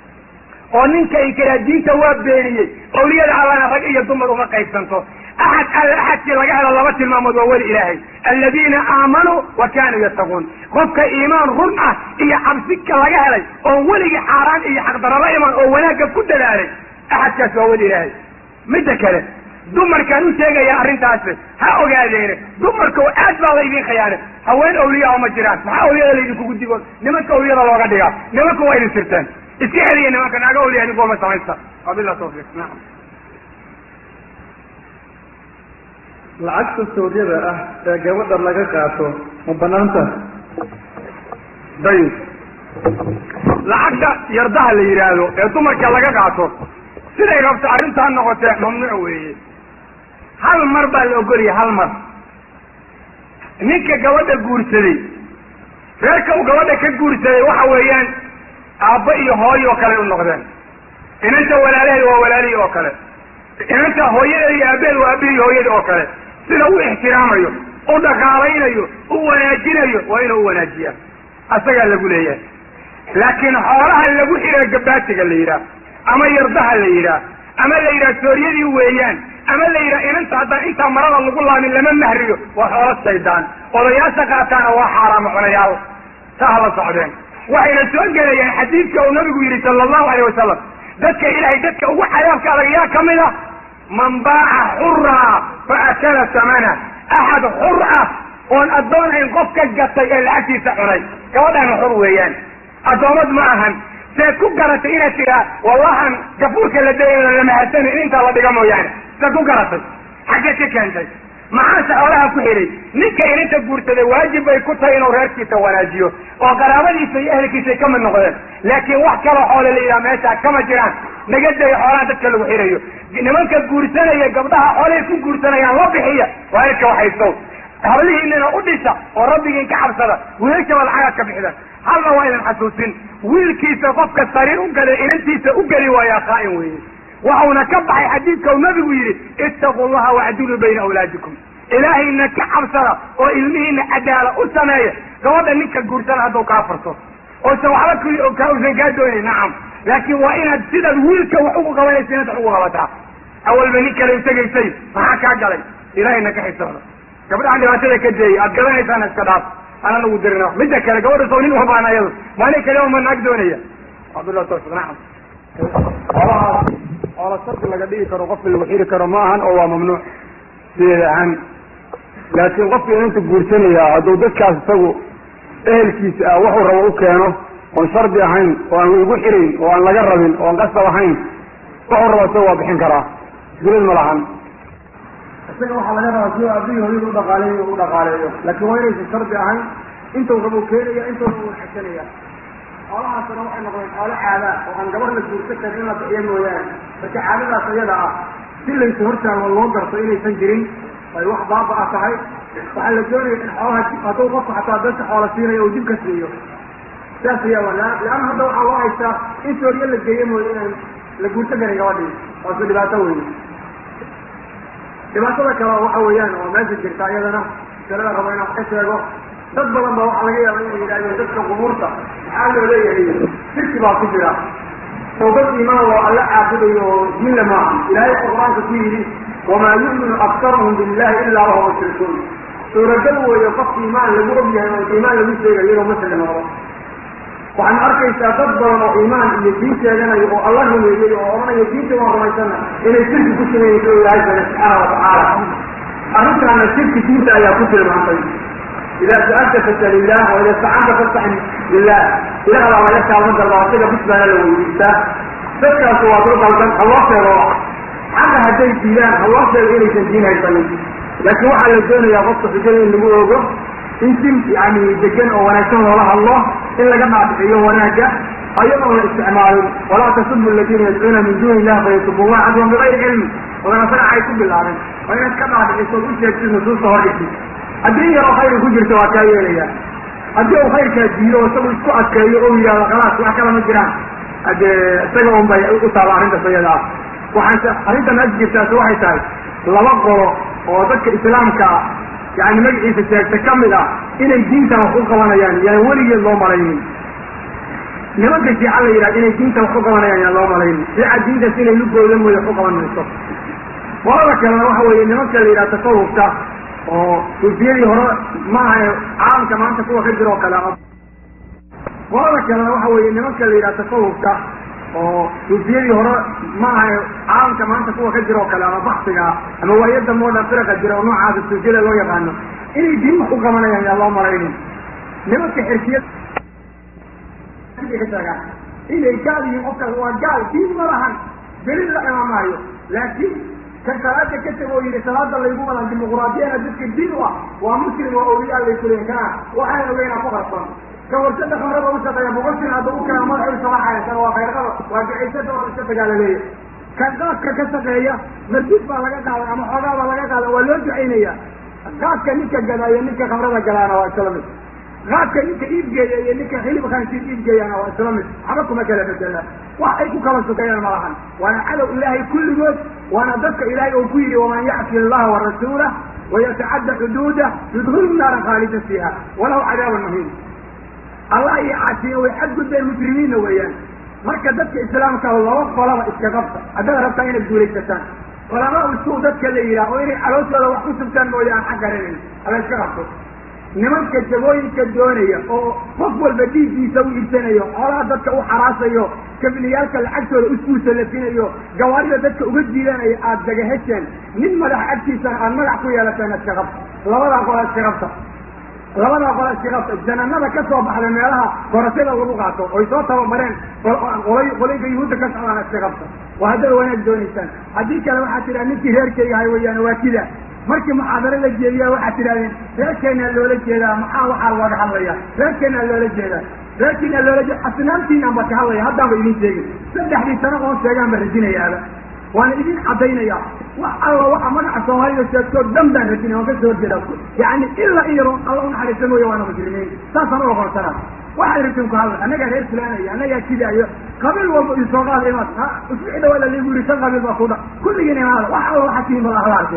oo ninka inkiraa diinta waa beeniyey awliyada allana rag iyo dumar uma qaybsanto axad alle axadkii laga helo laba tilmaamood waa weli ilaahay aladiina aamanuu wa kaanuu yattaquun qofka iimaan run ah iyo cabsika laga helay oon weligii xaaraan iyo xaqdarala iman oo wanaagga ku dadaalay axadkaas waa weli ilaahay midda kale dumarkaan u sheegaya arrintaasi ha ogaadeene dumarka aad baa laydin khiyaane haween awliyaa ma jiraan maxaa awliyada laydinkugu digo nimanka awliyada looga dhigaa nimanka waa idin sirteen iska celiya nimanka naaga awliya ninkuma samaysta wabilah tawfiiq nacam lacagta sawryada ah ee gabadha laga qaato ma banaanta dayib lacagta yardaha la yidhaahdo ee dumarka laga qaato siday rabto arrintaa noqotee mamnuuc weeye hal mar baa la ogoliyay hal mar ninka gabadha guursaday reerka uu gabadha ka guursaday waxa weeyaan aabba iyo hooyo oo kale u noqdeen inanta walaalaheed waa walaalihii oo kale inanta hooyada iyo aabaheed waa aabihii hooyada oo kale sida u ixtiraamayo u dhaqaalaynayo u wanaajinayo waa inuu u wanaajiyaa asagaa lagu leeyahay laakiin xoolaha lagu xidha gabaatiga la yidhaah ama yardaha la yidhaah ama la yidhaah sooryadii weeyaan ama la yidhaah inanta haddaan intaa marada lagu laamin lama mahriyo waa xoolo shaydaan odayaasha qaataana waa xaaraamo cunayaal ta hala socdeen waxayna soo gelayaan xadiidka uu nabigu yidhi sala allahu alayh wasalam dadka ilaahay dadka ugu xayaabka adag yaa ka mid a man baaca xuraa fa akala samana axad xur ah oon addoonayn qof ka gatay ee lacagtiisa cunay gabadhaana xur weeyaan addoomad ma ahan see ku garatay inaad tiraa wallahan gafuurka la dayana lamahadsan in intaa la dhiga mooyaane see ku garatay xaggeed ka keentay maxaase xoolaha ku xidhay ninka ininta guursaday waajib bay ku tahay inuu reerkiisa wanaajiyo oo qaraabadiisa iyo ehelkiisay ka mid noqdeen laakiin wax kaloo xoole la yidhaha meeshaa kama jiraan naga dayo xoolaha dadka lagu xidhayo nimanka guursanaya gabdhaha xoolahay ku guursanayaan la bixiya waa ilka waxaysow hablihiinina u dhisa oo rabbigiin ka cabsada wiilashaba lacagaad ka bixida halna waa idin xasuusin wiilkiisa qofka sariir u galay inantiisa u geli waayaa qaa'in weeye waxauna ka baxay xadiidka uu nabigu yidhi ittaqu llaha wacdiluu bayna awlaadikum ilaahayna ka cabsada oo ilmihiina cadaala u sameeya gabadha ninka guursana hadduu kaa farto oosan waxba kuli ka usan kaa doonay nacam laakiin waa inaad sidaad wiilka wax ugu qabanaysa inaad wax ugu qabataa awalba nin kale utagaysay maxaa kaa galay ilaahayna ka xisooda gabdhaha dhibaatada ka deeyay aad garanaysaana iska dhaaf ana lagu dirina midda kale gabadha soo nin uma baana iyadu maalin kale uma naag doonaya cabdullah tawfiq nacam xoolahaas xoola shardi laga dhigi karo qofka lagu xiri karo ma ahan oo waa mamnuuc sideeda ahaan laakiin qofka inta guursanaya hadduu dadkaas isagu ehelkiisa ah wuxuu rabo u keeno oon shardi ahayn oo aan lagu xirayn oo aan laga rabin oo aan qasab ahayn wuxuu rabo isaga waa bixin karaa gulad ma lahan isaga waxaa laga rabaa si aabihii hooyada u dhaqaaleeyo u dhaqaaleeyo laakiin waa inaysan shardi ahayn intuu rabo keenaya intuu rabo u xasanaya xoolahaasna waxay noqdeen xoolo caada oo aan gabar la guursan karin in la bixiyo mooyaane marka caadadaas iyada ah si laysa hortaago loo garto inaysan jirin ay wax baaba ah tahay waxaa la doonaya in xoolaha hadduu qofku xataa dadka xoola siinayo uu dib ka siiyo saas ayaa wa leanna hadda waxaa loo haystaa in sooriya la geeyo mooye inaan la guursan karin gabadhii waasu dhibaato weyne dhibaatada kale waxa weeyaan oo meesha jirta iyadana masalada rabo inaan ka sheego dad badan ba waxaa laga yaaba inay yidhahdeen dadka qubuurta maxaa loo leeyahay shirki baa ku jira oo dad iimaan loo alla caabudayo oo diinla maaha ilaahay qur-aanka ku yidhi wamaa yu'minu aktaruhum billahi ilaa wahum mushrikuun suuragal weeyo qof iimaan lagu og yahay oo iimaan lagu sheegayo inuu muslim noqdo waxaad arkaysaa dad badan oo iimaan iyo diin sheeganayo oo alla rumeeyey oo odhanayo diinta waan rumaysana inay shirki ku sameeyeyso ilaahay sana subxaana watacaala arrintaana shirki diinta ayaa ku tilmaantay إذا سألت فاسأل الله وإذا استعنت فاستعن بالله إلى الله ما يسأل من الله وكذا بسم الله ويجيسا فكرة سواتر قلبا الله سيروح حتى هدي الديان الله سيروح إلي تنجين هيطلين لكن واحد يجون يا غطة في جنة النبوة انتم يعني ججن أو ونكتن الله الله إلا جمع بحيه وناجة أيضا الاستعمال ولا تسبوا الذين يدعون من دون الله فيسبوا الله عدوا بغير علم ولا سنع يسب الله وإن اتكبع بحيث وقلت يكتن نصوص هرئتي haddii yaroo khayr ku jirta waa kaa yeelaya haddii uu khayrkaa diido o isagu isku adkeeyo oo yidhahdo khalaas wax kala ma jiraan hadee isaga un bay u taaba arrintaas iyada ah waxaan arrintan as jirtaasi waxay tahay laba qolo oo dadka islaamka yani magaciisa sheegta kamid ah inay diintan wax u qabanayaan yaan weligeed loo malaynin nimanka shiica la yidhahda inay diintan wax u qabanayaan yaan loo malaynin shiica diintaas inay lugooda mooya wax u qaban mayso qolada kalena waxa weeye nimanka la yidhaha tasawufka oo suufiyadii hore ma aha caalamka maanta kuwa ka jira oo kale qolada kalena waxa weeye nimanka la yidhaha tasawufka oo suufiyadii hore ma aha caalamka maanta kuwa ka jira oo kale ama baksiga ama waayada mooda firaqa jira oo noocaasa suufiyada loo yaqaano inay diin wax u qabanayaan yaa loo malaynin nimanka xirkiyad inay gaal yihiin qofkaas waa gaal diin ma lahan belin la imaamaayo laakiin kan salaada ka tago yidhi salaada laygu wadan dimuquraadiyana dadka diin u ah waa muslim oo awliyaa laykuleeyin kana waxaan ogeynaa ku qarsoon ka warshada khamrada u shaqeeya boqolkiin hadda u keena madaxu salaxaysan waa khayrqaba waa ducaysada oo iska dagaalaleeya kan qaadka ka shaqeeya marduud baa laga qaaday ama xoogaa baa laga qaaday waa loo ducaynaya qaadka ninka gadaayo ninka khamrada gadaana waa isla mid qaadka ninka iibgeeya iyo ninka xilib khansiir iibgeeyana waa isla mid waxba kuma kala bedelaan wax ay ku kala sukayaan ma lahan waana cadow ilaahay kulligood waana dadka ilaahay oo ku yidhi waman yacsi allaha warasuulah wayatacadda xuduudah yudhilhu naaran khaalidan fiiha walahu cadaabun muhiin allah iyo caasiya way xadgudbeen mujrimiinna weeyaan marka dadka islaamka laba qolaba iska qabta haddaad rabtaa inaad guulaysataan culamaa usuu dadka la yidhaah oo inay calooshooda wax ku subtaan mooye aan xag garanayn alla iska qabto nimanka jabooyinka doonaya oo qof walba dhiiggiisa u iibsanayo xoolaha dadka u xaraasayo kabiliyaalka lacagtooda uskuusalafinayo gawaarida dadka uga jiidanayo aada daga hesheen nin madax agtiisana aada magac ku yeelateen iska qabta labadaa qola iska qabta labadaa qola iska qabta jananada ka soo baxda meelaha korashada lagu qaato oy soo tababareen qolay qolayka yuhuudda ka socdaana iska qabta waa haddaad wanaag doonaysaan haddii kale waxaa tidhaha ninkii reerkayga hay wayaan waa kida markii muxaadaro la jeediyaa waxaad tidhahdeen reerkeenaa loola jeedaa maxaa waxaa looga hadlaya reerkeenaa loola jeedaa reerkiinaa loola jeeda asnaamtiinaan ba ka hadlaya haddaan ba idin sheegin saddexdii sano oon sheegaan ba radinayaaba waana idin caddaynaya wax alla waxa magaca soomaalida sheegtoo dhan baan radinaya waan ka soo horjeeda yani ilaa in yaroon alla unaxariista mooya waana mujrimiin saasaan u oqonsanaa waxay rabteen ku hadla annagaa reer fulaanaya annagaa kidaayo qabiil walba isoo qaada imaad usbixi dhawaa la ligu yiri shan qabiil baa ku dha kulligiina imaada wax alla waxa tihiin bala hala arkay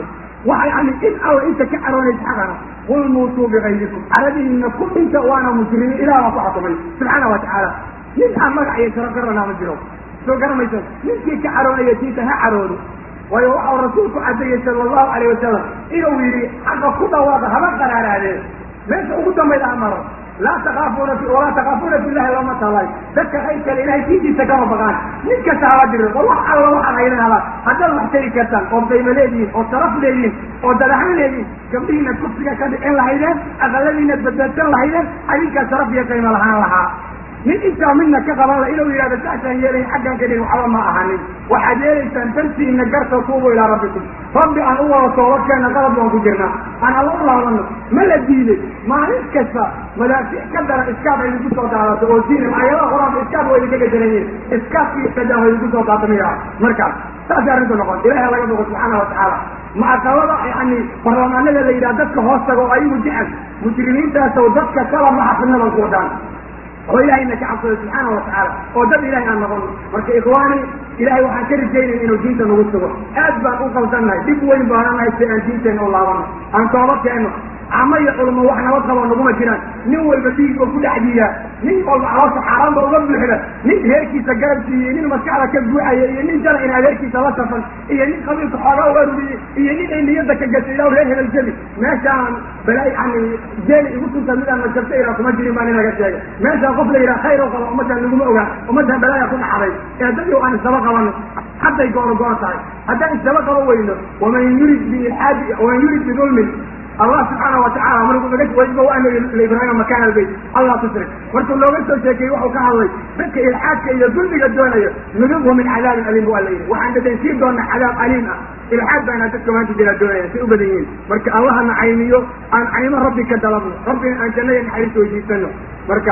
ويعني إن أو أنت كعروني حقنا قل موتوا بغيركم عربي إنكم أنت وأنا مسلمين إلى وفعكم سبحانه وتعالى نفهم مرعي يترقرنا مجرم سو قرم يسر نفكي كعروني يتيتها عروني ويوحى رسولك عزيز صلى الله عليه وسلم إنه يري حق كل واضح ما قرار عليه ليس أقدم إلى أمر لا تخافون في ولا تخافون في الله لما تلاقي ذك خيك الإله تيجي تكرر بقى نك سعادر والله الله وحنا غيرنا هذا هذا المحتري كتان أو بيمليين أو طرف لين أو درهم لين كمدينة كفية كذا إلا هيدا أغلبنا بدلت الله هيدا عليك طرف يا كيما لها لها من أنت منا كقبل إلى إلى بتاعته يلي حقا كده وحرام ما أهاني وحدير تنتسي إن جرت توبوا إلى ربكم ربي أن هو وصورك كان غلط وانفجرنا أنا الله الله ما الدين ما نسكت ولا كدر إسكاب اللي كنت على سوتين مع يلا غرام إسكاب واللي كده جنين إسكاب في تجاه اللي كنت على تميرا مركز تجار أنت نقول إله الله يبارك سبحانه وتعالى مع كلام يعني فرمان الذي يرادك هوسك وأيه جهل مجرمين تسودك كلام ما حفظنا القرآن وإلهي إنك عبد سبحانه وتعالى ودب إلهي أن نظن مرك إخواني إلهي وحن كرد جيني إنه جينتا نغسطه أدبا أقل سنة دب وين بهانا يستيقن جينتا إنه الله وانا أنت وضبك إنه عما يقولوا وحنا وضبا ونقوم جيران نو البسيج وكل عدية نين قول عواص حرام بوضب الحلة نين هيركي سجارب سي نين مسكعة كبوعة نين جرع إن هيركي ثلاثة نين خبير صحراء وغيره نين إن يدك الجسيلة وهيه الجلي ما شان بلاي عن جيلي يقولوا سميدا ما شبت إلى كمجري ما نينا قد ما شان قفل إلى خير وقال أمتها نقوم أولا أمتها بلاي يكون حريم يدلوا عن السبق وانه حتى يقولوا قرصة حتى السبق ووينه ومن يريد بالحاج ومن يريد بظلم الله سبحانه وتعالى من يقول لك ويجب أن لإبراهيم مكان البيت الله تسرك ورسول الله قلت شيء وحو كهضي بك الحاج يدل الدنيا نذبه من عذاب أليم والليل وعند تنسيب دون عذاب أليم الحاج بين تكتم أنت إلى الدنيا في أبديين مرك الله أن عينيه أن عين ربك طلبنا ربي أن جنيه حيث يجيبنا مرك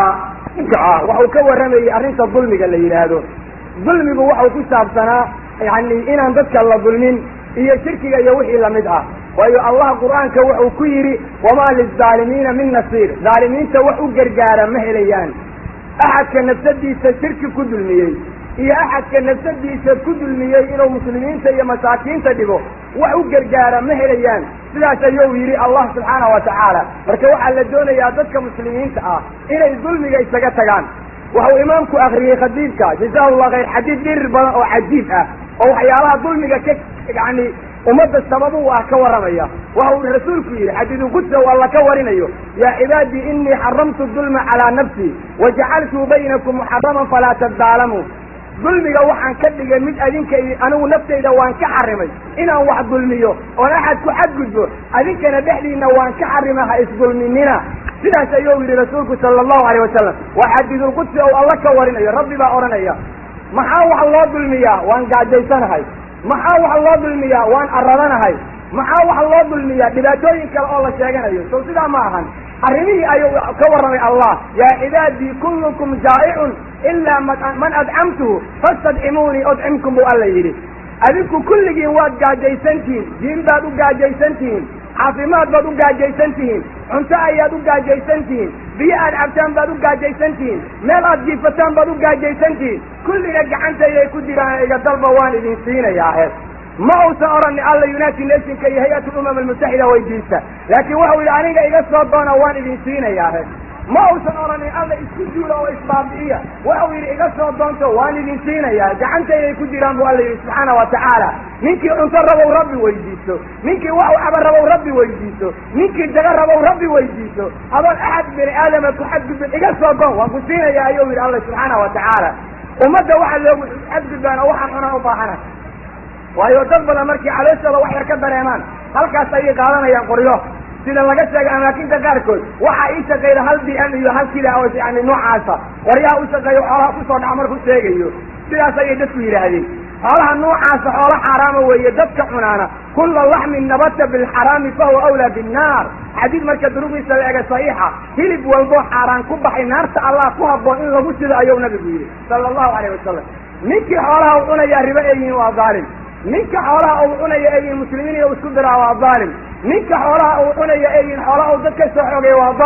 وحو كور رمي أرنت الظلم قال لي هذا ظلم وحو كسب سنة يعني إن أنتك الله ظلمين هي شركة يوحي لمدها وأي الله القرآن كوحو كيري وما للظالمين من نصير ظالمين توحو قرقارا مهليان أحد كان نفسدي سشرك كد المياه هي أحد كان نفسدي سكد المياه إلى مسلمين سي مساكين تدبو وحو قرقارا مهليان سلا سيو يري الله سبحانه وتعالى مركوا على الدون يا ذاتك مسلمين تآ إلى الظلم يستغتغان وهو إمامك أخري خديدك جزاه الله غير حديد دربا أو عجيب أو حيالها ظلمك كيف يعني ومد السبب وكورميا وهو الرسول كير حديث قدس والله كورنيو يا عبادي إني حرمت الظلم على نفسي وجعلته بينكم محرما فلا تظالموا ظلمي وحن كدغ مid adinka anigu naftayda waan ka xarimay inaan wax dulmiyo oo axad ku xadgudbo adinkana dhaxdiina waan ka xarimaha isdulminina sidaas ayuu yiri rasuulku sallallahu alayhi wasallam wa hadithul qudsi oo Allah ka warinayo rabbi baa oranaya maxaa wax loo dulmiyaa waan gaajaysanahay maxaa wax loo dulmiyaa waan arradanahay maxaa wax loo dulmiyaa dhibaatooyin kale oo la sheeganayo soo sidaa ma ahan arrimihii ayuu ka waramay Allah yaa cibaadi kullukum jaa'icun illa man ad'amtuhu fastad'imuni ad'imkum bu alla yiri adinku kulligiin waad gaajaysantiin diin baad u gaajaysantiin caafimaad baad u gaajaysantiin cunto ayaad u gaajaysantiin biyo aad cabtaan baad u gaajaysantiin meel aad jiifataan baad u gaajaysantiin kulliga gacantayday ku jiraan iga dalba waan idin siinayaa ما أوصى أرني الله ينادي نفسك يا هيئة الأمم المتحدة ويجيسها لكن وهو يعني إذا صدقنا وان إذن سينا يا هذا ما أوصى أرني الله إسكجول أو إسبابية وهو إذا صدقنا وان إذن سينا يا جعنت يكون جيران الله سبحانه وتعالى منك أنصر ربي ويجيسه منك وهو عبر ربي ويجيسه منك جغر ربي ويجيسه أبا أحد من آدم تحدد إذا صدقنا وان سينا يا أيها الله سبحانه وتعالى ومدى واحد لو حدد بأنا واحد أنا وطاحنا ويتقبل مركي عليه الصلاة وحي ركب بريمان هل كاسي قالنا يا قريو سيدا لقد أماكن تقاركل وحا إيسا غير هل بي أمي هل كلا أو يعني نوع عاصة وريا إيسا غير حالها فصول عمر فسيقيو سيدا سيدت ويرا هذه حالها نوع عاصة حالها حرام ويدتك عنانا كل اللحم نبت بالحرام فهو أولى بالنار حديث مركز دروبي سلاقة صحيحة هلب والبو حرام كبحي نار الله كهب وإن لغو سيدا أيو نبي صلى الله عليه وسلم منك حالها وقنا يا ربائي وظالم منك حولها أو عناية أي المسلمين يوسكدرها وظالم منك حولها أو عناية أي حولها أو ذكر سحوقي وظالم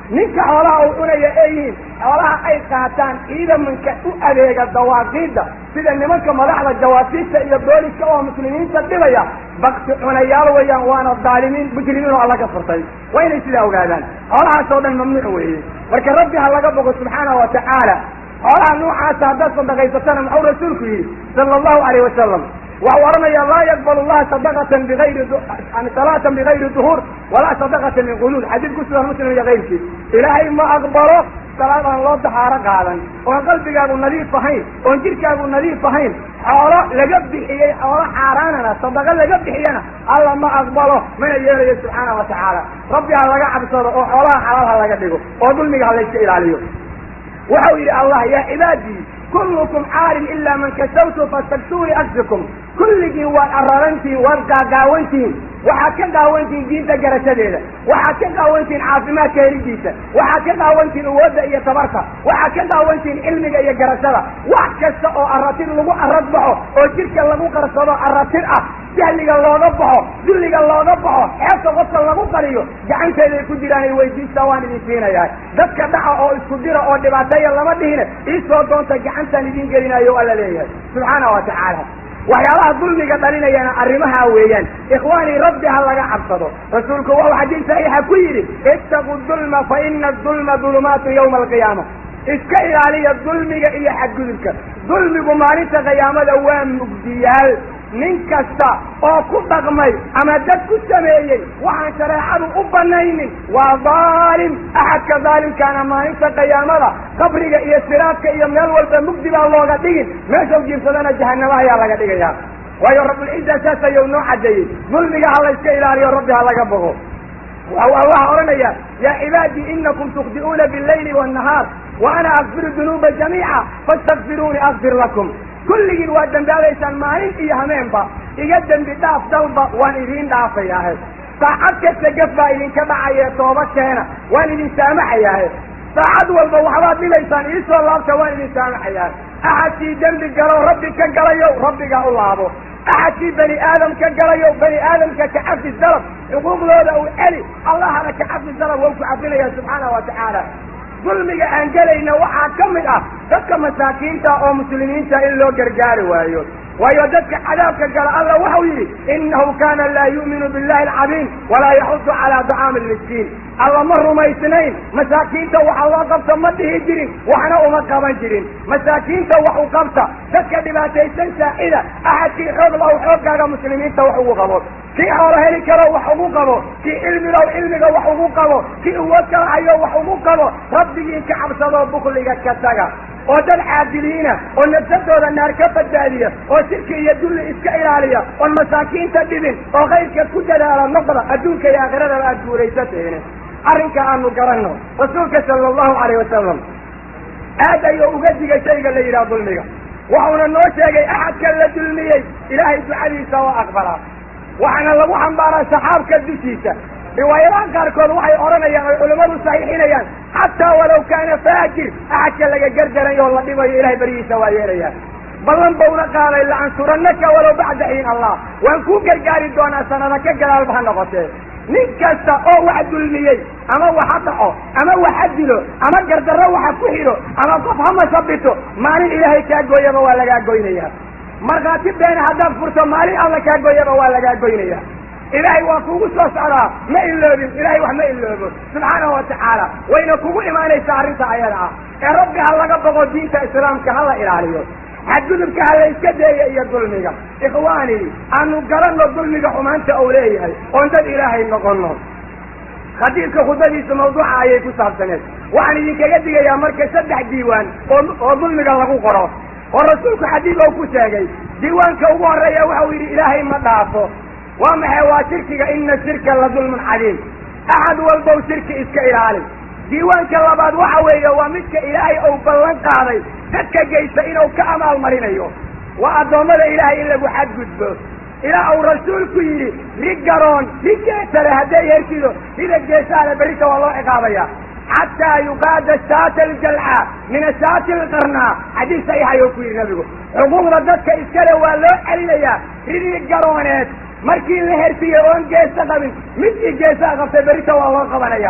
ninka xoolaha uu cunaya ay yihiin xoolaha ay qaataan ciidamanka u adeega dawaaqiidda sida nimanka madaxda jawaasiista iyo booliska oo muslimiinta dhibaya bakti cunayaal weeyaan waana daalimiin mujrimiin oo alla ka furtay waa inay sidaa ogaadaan xoolahaas oo dhan mamnuuc weeye marka rabbi ha laga bogo subxaanahu watacaala xoolaha noocaasa haddaad sadaqaysatana muxuu rasuulku yidhi sala allahu alayh wasalam waxau oranaya laa yaqbal allaha sadaqatan bigayri salaatan bigayri duhuur walaa sadaqatan min quluul xadiid ku sugan muslim iyo kayrkii ilaahay ma aqbalo salaad aan loo dahaaro qaadan oon qalbigaagu nadiif ahayn oon jirkaagu nadiif ahayn xoolo laga bixiyey xoolo xaaraanana sadaqa laga bixiyana alla ma aqbalo mana yeelayo subxaana watacaala rabbi ha laga cabsado oo xoolaha xalaal ha laga dhigo oo dulmiga ha layska ilaaliyo waxau yidhi allah yaa cibaadii kullukum caarin ilaa man kasawtu fastaksuuni agsikum kulligiin waad ararantihin waad gaagaawantihin waxaad ka gaawantihin diinta garashadeeda waxaad ka gaawantihin caafimaadka helidiisa waxaad ka gaawantihin awoodda iyo tabarta waxaad ka gaawantihin cilmiga iyo garashada wax kasta oo aratir lagu arad baxo oo jidhka lagu qarsado aratir ah jahliga looga baxo dulliga looga baxo xeebta qofka lagu qariyo gacanteeday ku jiraan ay weydiistaa waan idin siinayaa dadka dhaca oo isku dira oo dhibaateeya lama dhihine iisoo doonta gacantaan idin gelinayo o alla leeyahay subxaana wa tacaala waxyaalaha dulmiga dhalinayana arrimaha weeyaan ikhwaanii rabbi ha laga cabsado rasuulku waxau xadiis saxiixa ku yidhi ittaqu dulma fa ina adulma dulumaatu yawma alqiyaama iska ilaaliya dulmiga iyo xadgudubka dulmigu maalinta qiyaamada waa mugdiyaal nin kasta oo ku dhaqmay ama dad ku sameeyey waxaan shareecadu u banaynin waa daalim axadka daalimkaana maalinta qiyaamada qabriga iyo siraadka iyo meel walba mugdi baa looga dhigin meeshaw jiirsadana jahanamo ayaa laga dhigayaa waayo rabbulciza saas ayuu noo cadeeyey dulmiga ha layska ilaaliyo rabbi ha laga bogo waxau allah odhanaya yaa cibaadii inakum tukhdi'uuna billayli waannahaar wa ana akfiru dunuuba jamiica fastakfiruuni akfir lakum kulligiin waa dambaabaysaan maalin iyo hameenba iga dembi dhaaf dalba waan idiin dhaafayaahe saacad kasta gaf baa idinka dhacaye tooba keena waan idin saamaxayaahe saacad walba waxbaad dhilaysaan iisoo laabta waan idin saamaxayaahe axadkii dembi galo rabbi ka galayo rabbigaa u laabo axadkii bani aadam ka galayo bani aadamka ka cafi dalab xuquuqdooda uu celi allahana ka cafi dalab wau ku cafinaya subxaana wa tacaala dulmiga aan gelayna waxaa ka mid ah dadka masaakiinta oo muslimiinta in loo gargaari waayo waayo dadka cadaabka gala alla waxau yidhi inahu kana laa yu'minu billahi alcadiim walaa yaxudu calaa dacaami almiskiin alla ma rumaysnayn masaakiinta waxa loo qabta ma dhihi jirin waxna uma qaban jirin masaakiinta wax u qabta dadka dhibaataysan saacida axadkii xoog law xooggaaga muslimiinta wax ugu qabo kii xoolo heli karo wax ugu qabo kii cilmi law cilmiga wax ugu qabo kii uwood kala hayo wax ugu qabo rabbigiin ka cabsadoo bukliga ka taga oo dad caadiliina oo nafsadooda naar ka badbaadiya oo shirki iyo dulli iska ilaaliya oon masaakiinta dhibin oo kayrka ku dadaala noqda adduunka iyo aakiradaba aad guuraysateene arrinka aanu garanno rasuulka sala allahu alayh wasalam aad ayuu uga digay shayga la yidhaha dulmiga waxauna noo sheegay axadka la dulmiyey ilaahay ducadiisa oo aqbalaa waxaana lagu xambaaraa saxaabka dushiisa riwaayadaha qaarkood waxay odhanayaan oy culimmadu saxiixinayaan xataa walaw kaana faajir axadka laga gardaray oo la dhibayo ilahay berigiisa waa yeelayaa ballan bauna qaaday la-ansuranaka walow bacda xiin allah waan kuu gargaari doonaa sanada ka gadaalba ha noqotee nin kasta oo wax dulmiyey ama waxa dhaco ama waxa dilo ama gardarro waxa ku xidho ama qof ha masabito maalin ilaahay kaa gooyaba waa lagaa goynayaa markhaati beena haddaad furto maalin alla kaa gooyaba waa lagaa goynayaa ilaahay waa kugu soo socdaa ma iloobin ilaahay wax ma iloobo subxaanahu watacaala wayna kugu imaanaysaa arrinta ayada ah ee rabbi ha laga boqo diinta islaamka ha la ilaaliyo xadgudubka ha la iska deeya iyo dulmiga ikhwaanii aanu garanno dulmiga xumaanta ou leeyahay oon dad ilaahay noqono khadiibka khudbadiisa mawduuca ayay ku saabsaneed waxaan idinkaga digayaa marka saddex diiwaan oo oo dulmiga lagu qoro oo rasuulku xadiid ou ku sheegay diiwaanka ugu horreeya waxau yidhi ilaahay ma dhaafo waa maxay waa shirkiga ina shirka la dulmun cadiim axad walbow shirki iska ilaali diiwaanka labaad waxa weeye waa midka ilaahay ou ballan qaaday dadka geysta inuu ka amaal marinayo waa addoommada ilaahay in lagu xadgudbo ilaa uu rasuulku yidhi ri garoon ri geesale hadday herkido rida geesaale berrita waa loo ciqaabaya xataa yuqaada shaata aljalca min ashaati alqarnaa xadiis saxiix ayuu ku yidhi nabigu xuquuqda dadka iskale waa loo celinayaa ridii garooneed markii la hertiyey oon geesa qabin midkii geesaa qabtay berrita waa loo qabanaya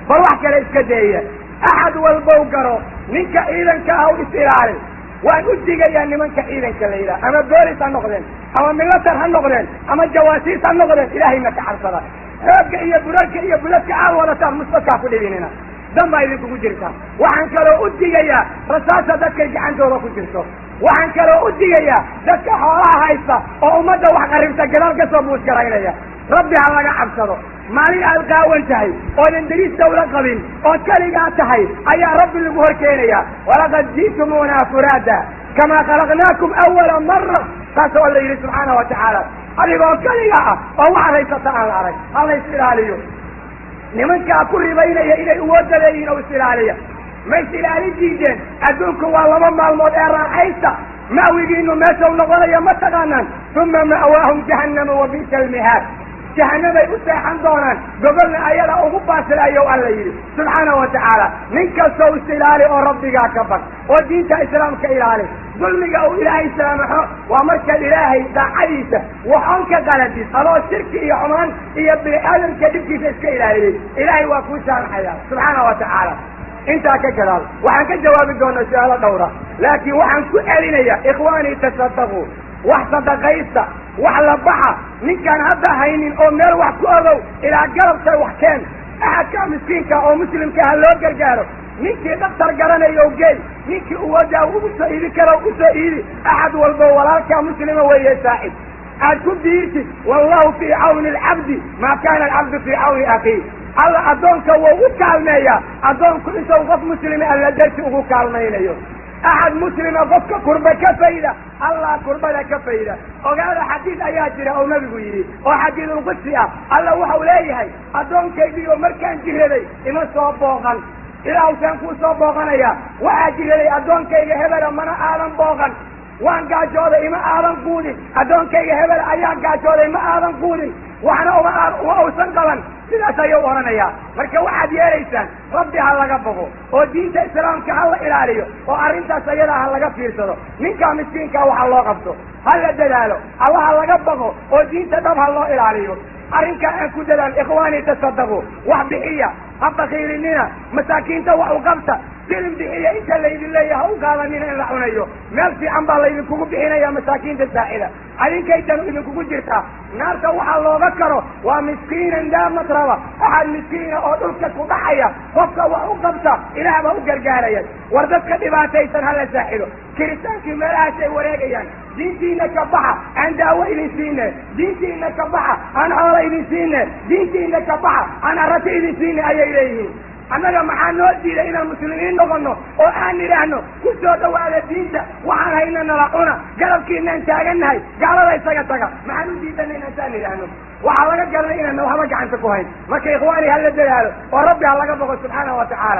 bal wax kale iska deeya axad walbow garo ninka ciidanka ah u is-ilaali waan u digayaa nimanka ciidanka la yidhaha ama boolis ha noqdeen ama milatar ha noqdeen ama jawaasiis ha noqdeen ilaahayna ka cabsada xoogga iyo burarka iyo buladka aad wadataan musbadkaa ku dhibinina dan baa idinkugu jirta waxaan kaloo u digayaa rasaasa dadkay gacantooda ku jirto waxaan kaloo u digayaa dadka xoolaha haysta oo ummadda wax qaribta gadaal ka soo buuskaraynaya rabbi ha laga cabsado maalin aad qaawan tahay oodan dariis dawla qabin ood keligaa tahay ayaa rabbi lagu hor keenaya walaqad ji'tumuuna furaada kamaa khalaqnaakum awala mara saas oo la yidhi subxaana wa tacaala adigoo keliga ah oo waxaad haysata aan la arag ha la is ilaaliyo nimankaa ku ribaynaya inay uwooda leeyihin oo is ilaaliya ma is ilaali diideen adduunku waa laba maalmood ee raaxaysta ma'wigiinu meesha u noqonaya ma taqaanaan uma ma'waahum jahannama wa bi'sa almihaad jahanamay u seexan doonaan gogolna ayada ugu baasilayo alla yidhi subxaana wa tacaala nin kastoo is ilaali oo rabbigaa ka bag oo diinta islaamka ilaali dulmiga uu ilaahay saamaxo waa markaad ilaahay daacadiisa waxoon ka qaladid adoo shirki iyo xumaan iyo bini-aadamka dhibkiisa iska ilaaliyey ilaahay waa kuu saamaxaya subxaana wa tacaala intaa ka gadaal waxaan ka jawaabi doonaa su-aalo dhowra laakiin waxaan ku celinayaa ikhwaanii tasadaquu wax sadaqaysta wax la baxa ninkaan hadda haynin oo meel wax ku ogow ilaa garabtay wax keen axadka miskiinka oo muslimka ha loo gargaaro ninkii dhaktar garanayo geey ninkii uwadaa ugu soo iidi karo u soo iidi axad walbo walaalkaa muslima weeye saaxib aad ku diirtid wallahu fii cawni alcabdi maa kaana alcabdu fii cawni akhiih alla addoonka wuu u kaalmeeyaa addoonku intuu qof muslima alla darti ugu kaalmaynayo axad muslima qofka kurba ka fayda allah kurbada ka fayda ogaada xadiid ayaa jira oo nabigu yidhi oo xadiidulqudsi ah alla waxau leeyahay addoonkaygiioo markaan jiraday ima soo booqan ilaa usaan kuu soo booqanaya waxaa jiraday addoonkayga hebela mana aadan booqan waan gaajooday ima aadan quudin addoonkayga hebel ayaa gaajooday ma aadan quudin waxna uma uma uusan qaban sidaas ayuu odhanayaa marka waxaad yeelaysaan rabbi ha laga bogo oo diinta islaamka ha la ilaaliyo oo arrintaas ayadaa ha laga fiirsado ninkaa miskiinkaa waxa loo qabto ha la dadaalo alla ha laga bogo oo diinta dhab ha loo ilaaliyo arrinkaa aan ku dadaal ikhwaanii tasadaquu wax bixiya ha bakiilinina masaakiinta wax u qabta silin bixiya inta laydin leeyaha ha u qaadanina in la cunayo meel fiican baa laydinkugu bixinaya masaakiinta saacida adinkaytanu idinkugu jirtaa naarta waxaa looga karo waa miskiinan daa matraba axad miskiina oo dhulka ku dhaxaya qofka wax u qabta ilaah baa u gargaaraya war dadka dhibaataysan hala saaxido kiritaankii meelahaasay wareegayaan diintiina ka baxa aan daawo idin siine diintiina ka baxa aan xoola idin siine diintiina ka baxa aan arata idin siine ayay leeyihiin annaga maxaa noo diiday inaan muslimiin noqono oo aan idhaahno ku soo dhawaada diinta waxaan hayna nala cuna garabkiinaan taagannahay gaalada isaga taga maxaan u diidana inaan saan idhaahno waxaa laga garanay inaan waxba gacanta ku hayn marka ikhwaani hala dadaalo oo rabbi ha laga boqo subxaana wa tacaala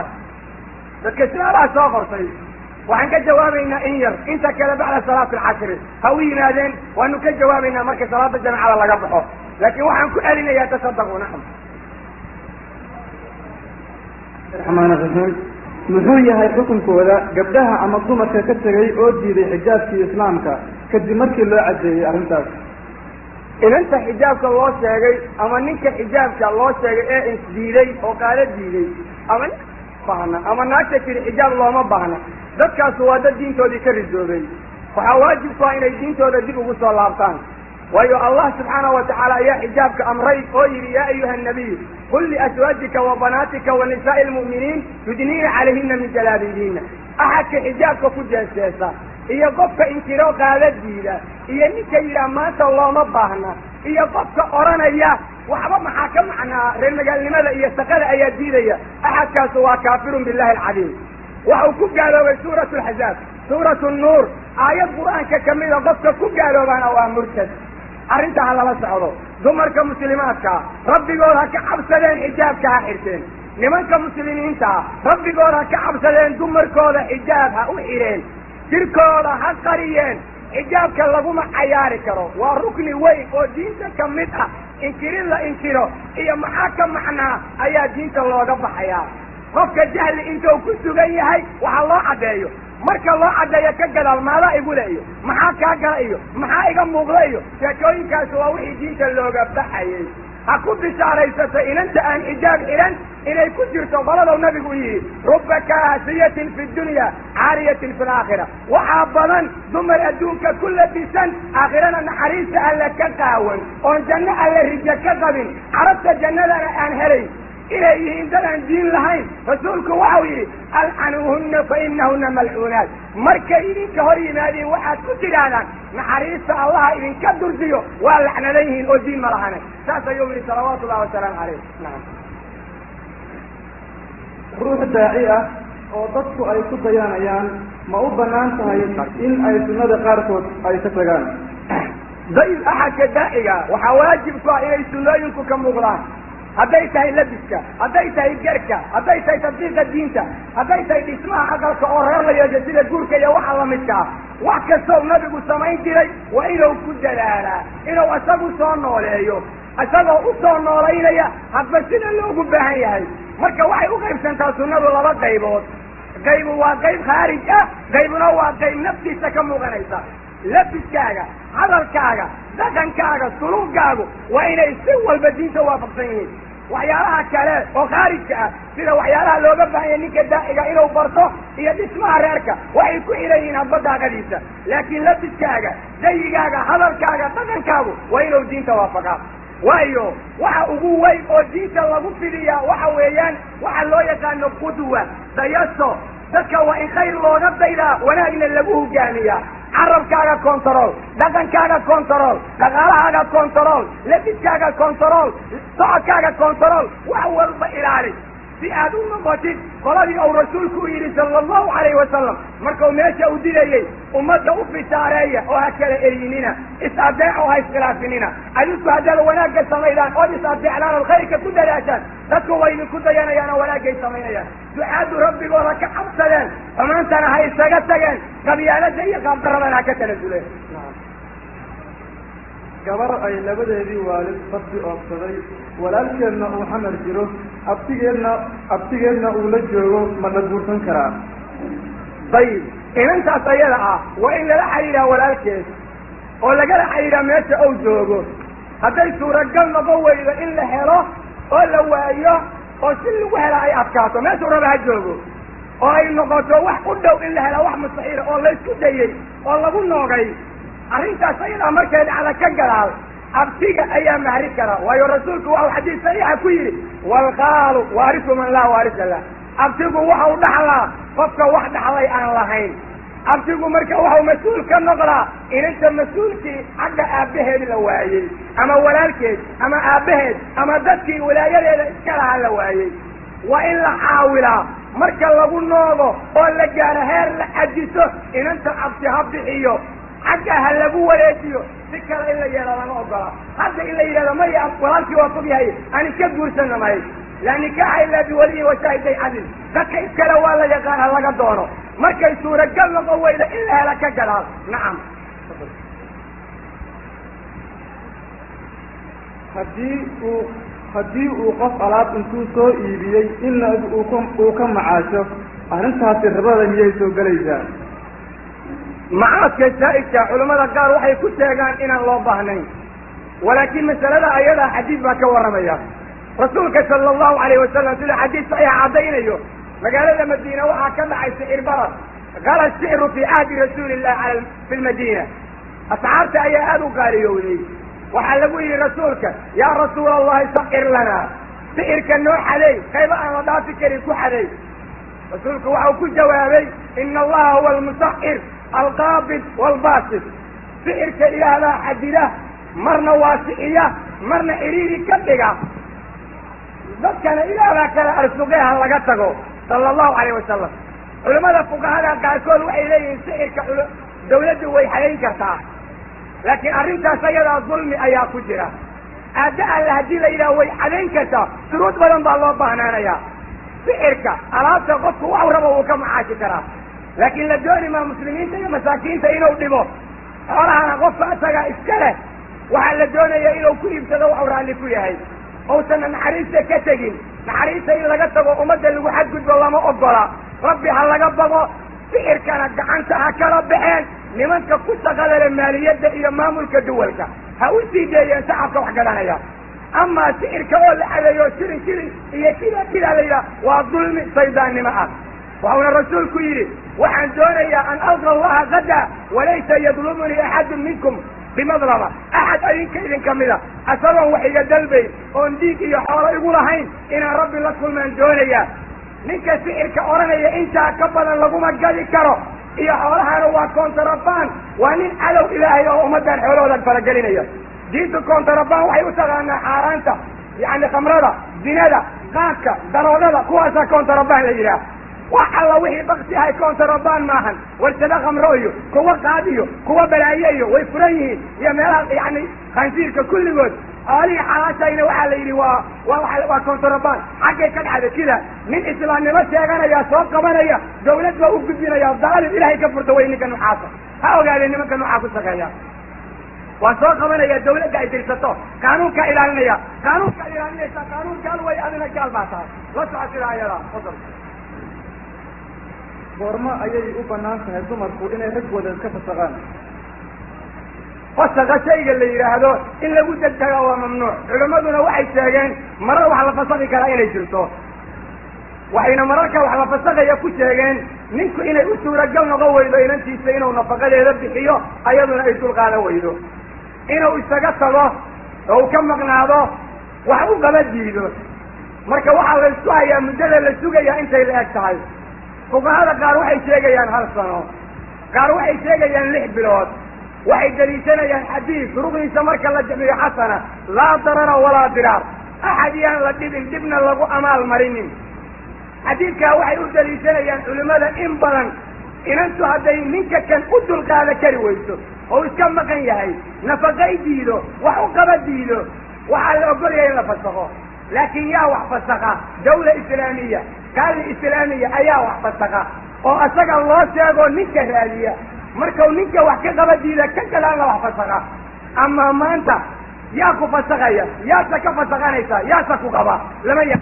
dadka su-aalaha soo qortay waxaan ka jawaabaynaa in yar inta kale bacda salaati alcashri ha u yimaadeen waanu ka jawaabaynaa marka salaada jamacada laga baxo laakiin waxaan ku celinayaa tasadaquu nacam raxmaan raxiim muxuu yahay xukunkooda gabdhaha ama dumarka ka tegay oo diiday xijaabkii islaamka kadib markii loo cadeeyey arrintaas inanta xijaabka loo sheegay ama ninka xijaabka loo sheegay ee isdiiday oo qaalo diiday ama bahna ama naagta tiri xijaab looma baahna dadkaas waa dad diintoodii ka ridoobay waxaa waajib ku ah inay diintooda dib ugu soo laabtaan waayo allah subxaanahu wa tacaala ayaa xijaabka amray oo yidhi yaa ayuha nabiy qul liaswaajika wa banaatika wa nisaa'i lmu'miniin yudniina calayhina min jalaabibiina axadka xijaabka ku jeeseesa iyo qofka inkiro qaadadiida iyo ninka yidhaah maanta looma baahna iyo qofka odhanaya waxba maxaa ka macnaa reer magaalnimada iyo shaqada ayaa diidaya axadkaasu waa kaafirun billahi alcadiim waxau ku gaaloobay suuratu alxazaab suuratu nuur aayad qur-aanka kamida qofka ku gaaloobaana waa murtad arrinta ha lala socdo dumarka muslimaadkaa rabbigood ha ka cabsadeen xijaabka ha xirteen nimanka muslimiintaa rabbigood ha ka cabsadeen dumarkooda xijaab ha u xidheen jirkooda ha qariyeen xijaabka laguma cayaari karo waa rukni weyn oo diinta ka mid ah inkirin la inkiro iyo maxaa ka macnaa ayaa diinta looga baxayaa qofka jahli intuu ku sugan yahay waxaa loo caddeeyo marka loo caddeeyo ka gadaal maadaa igule iyo maxaa kaa gala iyo maxaa iga muuqda iyo sheekooyinkaasi waa wixii diinta looga baxayay هكو بشاريسة إن أنت أن إجاب إلن إلي كجرت بلدو نبي رب كاسية في الدنيا عارية في الآخرة وحابلا دمر أدونك كل بسن آخرنا نحريس ألا كتاون وان جنة ألا رجا كتابين عرفت جنة لنا أنهري إليه إن دلان دين لهين رسولك وعوي ألعنوهن فإنهن ملعونات مركا إذن كهري نادي وحد كتلانا نحريس الله إذن كدر زيو واللعن عليهن أدين ملحنا ساسا يومي صلوات الله وسلام عليه نعم ruux daaci ah oo dadku ay ku dayanayaan ma u bannaan tahay in ay sunnada qaarkood ay ka tagaan dayl axadka daaciga waxaa waajib ku ah inay sunnooyinku ka muuqdaan hadday tahay labiska hadday tahay garka hadday tahay tadbiiqa diinta hadday tahay dhismaha aqalka oo reer la yeesho sida guurka iyo waxa lamidka ah wax kastoo nabigu samayn jiray waa inuu ku dadaalaa inuu isagu soo nooleeyo isagoo u soo noolaynaya hadba sida loogu baahan yahay marka waxay u qaybsantaa sunnadu laba qaybood qaybu waa qayb khaarij ah qaybuna waa qayb naftiisa ka muuqanaysa labiskaaga hadalkaaga dhaqankaaga suluugaagu waa inay si walba diinta waafaqsan yihiin waxyaalaha kale oo khaarijka ah sida waxyaalaha looga baahanya ninka daaciga inuu barto iyo dhismaha reerka waxay ku xiran yihiin hadba daaqadiisa laakiin labiskaaga dayigaaga hadalkaaga dhaqankaagu waa inuu diinta waafaqaa waayo waxa ugu weyn oo diinta lagu fidiyaa waxa weeyaan waxa loo yaqaano qudwa dayaso dadka waa in khayr looga daydaa wanaagna lagu hogaamiyaa carabkaaga control dhaqankaaga control dhaqaalahaaga control labiskaaga control socodkaaga control wax walba ilaali si aad u noqotid qoladii uu rasuulku u yidhi sala allahu calayhi wasalam markuu meesha u dilayay ummadda u fitaareeya oo ha kala eryinina is-adeec oo ha iskhilaafinina adinku haddaad wanaagga samaydaan ood is-adeecdaan ood khayrka ku dadaashaan dadku way idinku dayanayaan oo wanaagay samaynayaan ducaadu rabbigooda ka cabsadeen xumaantana ha isaga tageen qabyaalada iyo qaabdaradana ha ka tanasuleen gabar ay labadeedii waalid fardi oobsaday walaalkeedna uu xamar jiro abtigeedna abtigeedna uu la joogo ma la guursan karaa dayib inantaas ayada ah waa in lala xidhiidhaa walaalkeed oo lagala xidhiidhaa meesha uu joogo hadday suuragal noqon weydo in la helo oo la waayo oo si lagu hela ay adkaato meeshuu raba ha joogo oo ay noqoto wax u dhow in la hela wax mustaxiila oo laysku dayey oo lagu noogay arrintaas ayadaa markay dhacda ka gadaal abtiga ayaa mahri kara waayo rasuulku waxau xadiis saxiixa ku yidhi waalqaalu waarisu man laa waarisa lah abtigu waxau dhaxlaa qofka wax dhaxlay aan lahayn abtigu marka waxau mas-uul ka noqdaa inanta mas-uulkii xagga aabbaheed la waayey ama walaalkeed ama aabbaheed ama dadkii walaayadeeda iska lahaa la waayey waa in la caawilaa marka lagu noogo oo la gaaro heer la xajiso inanta abti ha bixiyo xagga ha lagu wareejiyo si kale in la yeelo lama ogola hadda in la yidhahdo maya walaalkii waa fog yahay ani ka guursana may laa nikaaxa ilaa biwaliyi washaahiday cadil dadka iskale waa la yaqaan ha laga doono markay suuragal noqon weyda in la hela ka gadaal nacam haddii uu haddii uu qof alaab intuu soo iibiyey inna uu ka uu ka macaasho arrintaasi rabada miyay soo gelaysaa macaadka saa'idka culamada qaar waxay ku sheegaan inaan loo baahnayn walaakiin masalada ayadaa xadiis baa ka warramaya rasuulka sala allahu calayhi wasalam sida xadiis saxiixa caddaynayo magaalada madiina waxaa ka dhacay sicir barar qala sicru fii cahdi rasuuli illahi ala fi lmadiina asxaabta ayaa aada u qaaliyowday waxaa lagu yidhi rasuulka yaa rasuula allahi sacir lanaa sicirka noo xadeey qayba aan la dhaafi karin ku xadeey rasuulku waxau ku jawaabay ina allaha huwa almusacir alqaabid waalbaasid sicirka ilaahdaa xadida marna waasixiya marna cidhiiri ka dhiga dadkana ilaahbaa kala arsuqee ha laga tago sala allahu calayh wasalam culamada fuqahada qaarkood waxay leeyihiin sicirka dawladdu way xadayn kartaa laakiin arrintaas ayadaa dulmi ayaa ku jira aadda alle haddii la yidhaha way xadayn kartaa shuruud badan baa loo baahnaanayaa sicirka alaabta qofku waxu rabo wuu ka macaashi karaa laakiin la dooni maa muslimiinta iyo masaakiinta inuu dhibo xoolahana qofka isagaa iska leh waxaa la doonaya inuu ku iibsado waxu raalli ku yahay ousanna naxariista ka tegin naxariista in laga tago ummadda lagu xadgudbo lama ogola rabbi ha laga baqo sicirkana gacanta ha kala baxeen nimanka ku shaqada leh maaliyadda iyo maamulka duwalka ha u sii deeyeen shacabka wax gadanaya أما سحرك أول عليه سري سري هي كذا كذا ليلة وظلم صيدان نماء وهو الرسول كيري وعن دوني أن ألقى الله غدا وليس يظلمني أحد منكم بمظلمة أحد أين كيدن كملا أسرا وحي دلبي ونديك يا حوالي يقول هين إن ربي لكم من دوني ninka sixirka oranaya intaa ka badan laguma gali karo iyo xoolahaana waa kontrabaan waa nin cadow ilaahay oo ummadan xoolahooda faragelinaya diinta kontrabaan waxay u taqaanaa xaaraanta yani khamrada zinada qaadka daroogada kuwaasa kontrabaan la yidhaah wax alla wixii bakti ahay kontrabaan maahan warshada khamro iyo kuwa qaad iyo kuwa balaaye iyo way furan yihiin iyo meelaha yani khansiirka kulligood علي حالتين وعلى يلي و وكونتربان حقي كان هذا كذا من إسلام نمشي أنا يا سوق كمان يا دولة وأوجبنا يا ظالم إلهي كفر دويني كانوا حاصل هؤلاء قال إنما كانوا حاصل سكايا وسوق كمان يا دولة قاعد يرسطوا قانون كإيرانية قانون كإيرانية قانون قالوا ويأذن قال بعثها لا تعسر عيالا فضل بورما أيي أوبناس هزمر كودين يحب وده كفر سغان فسق شيء اللي يراهدو إلا وجد التقوى ممنوع علماءنا وحي تاجين مرة وحلا فسق كلاين يجلسوا وحين مرة وحلا فسق يكو تاجين ننكو إنا يسو رجلنا قوي بين أنتي سينا ونفقا لي ربي حيو أيضنا يسو القانا ويدو إنا استقص الله أو كم مقنعضو وحبو قبل جيدو مركا وحلا يسوها يا مجلل يسوها يا انت اللي أكتعي فوق هذا قارو حي تاجين هالصنو قارو حي تاجين لح بلوت waxay daliishanayaan xadiis ruqdiisa marka la jamiyo xasana laa darara walaa diraar axad yaan la dhibin dhibna lagu amaal marinin xadiidkaa waxay u daliishanayaan culimmada in badan inantu hadday ninka kan u dulqaada kari weyso oo iska maqan yahay nafaqay diido wax u qaba diido waxaa la ogolyahay in la fasaqo laakiin yaa wax fasaqa dawla islaamiya kaali islaamiya ayaa wax fasaqa oo asaga loo sheego ninka raadiya markuu ninka wax ka qaba diida ka galaan la wax fasaqa ama maanta yaa ku fasaqaya yaasa ka fasaqanaysa yaasa ku qaba lama ya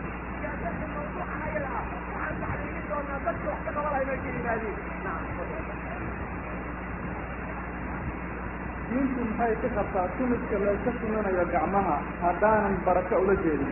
diintu maxay ka qabtaa tumidka layska suminayo gacmaha haddaanan barako ula jeedin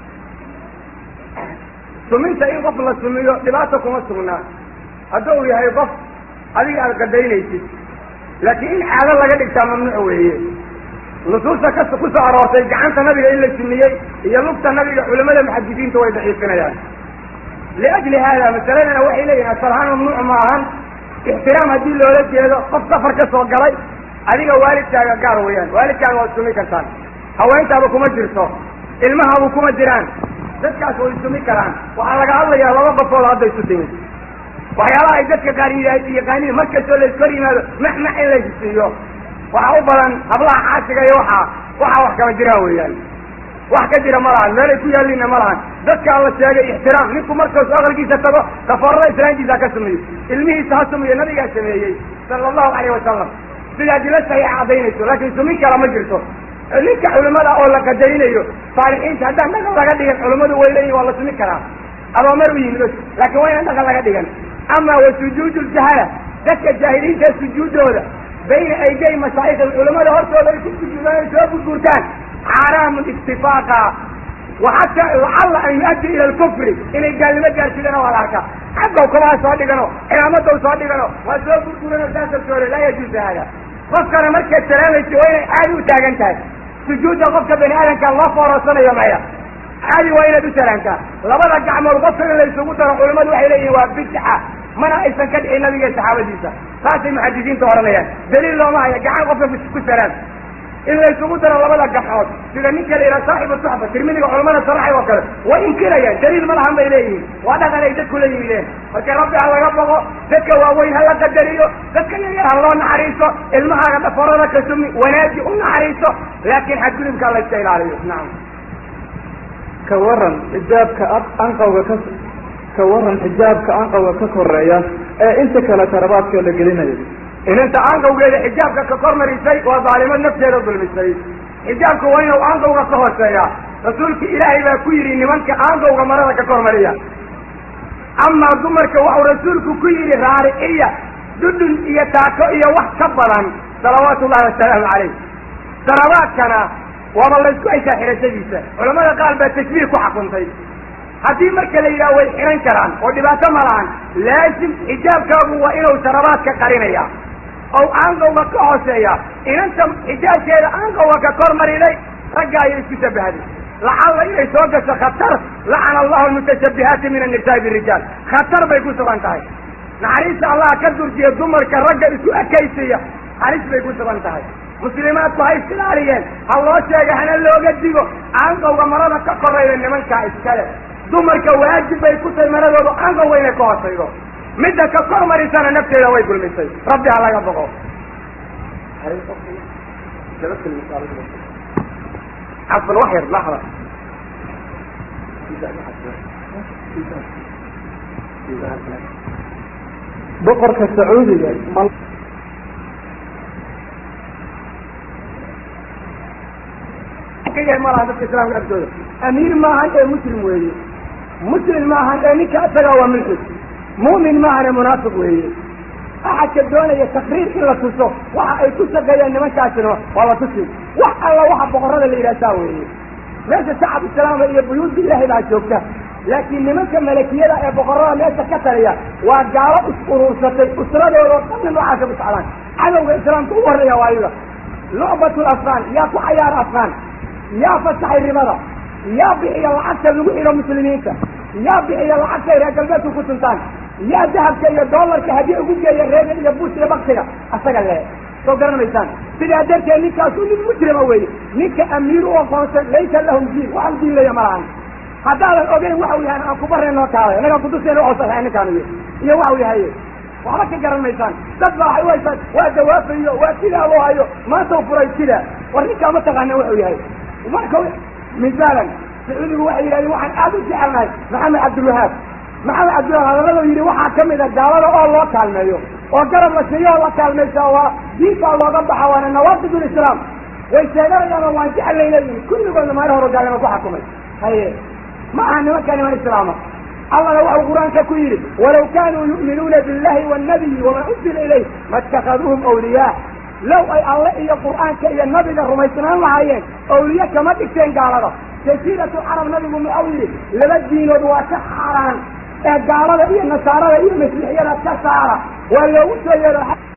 suminta in qof la sumiyo dhibaato kuma sugnaa hadduu yahay qof adiga aad qadaynaysid laakiin in caado laga dhigtaa mamnuuc weeye nusuusta ka ku soo aroortay gacanta nabiga in la sunniyey iyo lugta nabiga culamada muxadisiinta way daciifinayaan liajli hada masaladana waxay leeyihin asalahaan mamnuuc ma ahan ixtiraam haddii loola jeedo qof safar ka soo galay adiga waalidkaaga gaar weeyaan waalidkaaga waad sumi kartaan haweentaaba kuma jirto ilmahabu kuma jiraan dadkaas way sumi karaan waxaa laga hadlayaa laba qofood hadda isu timid waxyaalaha ay dadka qaar yaqaaniin markastoo la iskor yimaado maxmax in la siiyo waxaa u badan hablaha caasiga iyo waxaa waxaa wax kama jiraa weeyaan wax ka jira ma lahan meelay ku yaaliina ma lahan dadkaa la sheegay ixtiraam ninku markaasu aqalkiisa tago kafarada islaantiisa ka sameeyo ilmihiisa ha sameeyo nabigaa sameeyey sala allahu calayhi wasalam sidaa dila saxiixa caddaynayso laakiin sumin kala ma jirto ninka culimada oo la qadarinayo saalixiinta haddaan dhaqan laga dhigan culimmadu way leeyihin waa la sumi karaa adoomar u yimid laakiin waa inaan dhaqan laga dhigan ama wa sujuudu ljahala dadka jaahiliinta sujuudooda bayna ayday mashaayikh culimada hortooda ay ku sujuudaan ay soo gurgurtaan xaaraamun ittifaaqa وحتى لعل أن يؤدي إلى الكفر إن قال لما قال كذا ولا أركا حقه كما صادقنا إعامته صادقنا وسوف يقولون الناس السوري لا يجوز هذا فكر مركز السلام وين عادي وتاجنتها سجود قفك بني آدم كان الله فرصنا يا مايا عادي وين بسلامك لبدا جعمر بصر اللي يسوقوا علماء وحي إليه وبدعة من أيضا كدعي النبي الصحابة ديسا خاصة المحدثين تورنيا دليل الله معي جعل قفك بسلام إلا يسوقوا لبدا جحود إذا نيك إلى صاحب الصحبة ترميني وعلماء الصراحة وكذا وإن كريا دليل ملهم إليه وهذا قال يدك كل يمين فكان ربي على ربه ذك وين هلا قدريه ذك يا الله نحريصه المها فرنا كسمي ونادي نحريصه لكن حكون بك الله يستاهل عليه نعم كورن حجابك أنقى وكس كورن حجابك أنقى وكسريا أنت كلا ترباتك اللي قلنا إن أنت أنقى وقال حجابك كقرن رسالك وظالم النفس يرد المسيح حجابك وين وأنقى وكسريا رسولك إلهي باكويري نمانك أنقى ومرضك كقرن أما دمرك وحو رسولك كويري رارئية ضد يتاكو إيا وح كبرا صلوات الله والسلام عليه صلوات كان waaba laysku haysaa xirashadiisa culamada qaar baa takbiir ku xakuntay haddii marka la yidhaha way xiran karaan oo dhibaato ma lahan laasim xijaabkaagu waa inuu sharabaadka qarinaya oo aanqawga ka hooseeya inanta xijaabkeeda aanqawga ka kor mariday ragga ayay isku shabahday lacalla inay soo gasho khatar lacana allahu almutashabihaati min annisaai birijaal khatar bay ku sugan tahay naxariista allah ka durjiya dumarka ragga isku ekaysiya halis bay ku sugan tahay muslimaadku ha isilaaliyeen ha loo sheega hana looga digo aanqawga marada ka korayda nimankaa iskale dumarka waajib bay ku tahay maradooda aanqawga inay ka hoosaydo midda ka kor marisana nafteeda way gulmisay rabbi ha laga boqo عفوا وحير لحظة بقرة السعودية كي مرة هذا الإسلام الأبدوية أمير ما هذا مسلم وهي مسلم ما هذا نك أسرى وملحد مؤمن ما هذا منافق وهي أحد كدونا يتقرير إلا تصف وحا أي تصف جاي أن من كاسنه والله تصف وحا الله وحا بقرر اللي لا ساوي ليس شعب السلام هي بيوت الله لا شوكته لكن لمن ملكية لا بقرر ليس كتريا وقالوا اسقروا ستي أسرة وقبل ما عاشوا بسعلان عدو الإسلام طور يا وايضا لعبة الأفغان يا كحيار أفغان يا فتح الرمضة يا بحي العسل لوحي المسلمين يا بحي العسل يا قلبته كتنتان يا ذهب كي دولار كهدي أقول يا ريال يا بوس يا بكتيرا أستغل له سو قرن ميسان في هذا كان كاسون المجرم أوي نك أمير وقاص ليس لهم دين وعن دين لا يمران هذا الأوجه وحوي أنا أكبر إنه كاره أنا كنت سيرو أوصل يعني كانوا يا وحوي هاي وعلى كجرن ميسان تطلع حوي بس وجواب فيه وكذا وهايو ما توفر كذا ورنيك ما تغنى وحوي هاي وما كوي مثالا سعودي وحي يعني واحد أبو جعلنا محمد عبد الوهاب محمد عبد الوهاب هذا يري waxaa kamid ah daalada oo loo kaalmeeyo oo garab la siiyo la kaalmeeyo waa diinta looga baxawana nawaadul islaam way sheeganayaan waan jecelaynay kulligood ma hore gaalama ku xakumay haye ma ahna ma kaalmo islaama Allah waa quraanka ku yiri walaw kanu yu'minuna billahi wan nabiy wama unzila ilayhi mattakhadhuhum awliya law ay Allah iyo quraanka iyo nabiga rumaysanaan lahaayeen awliya kama dhigteen gaalada jasiiratu arab nabigu ma awli laba diinood waa ka xaraan قالوا إيه النصارى إيه المسيحيين كسارة ولو سيروا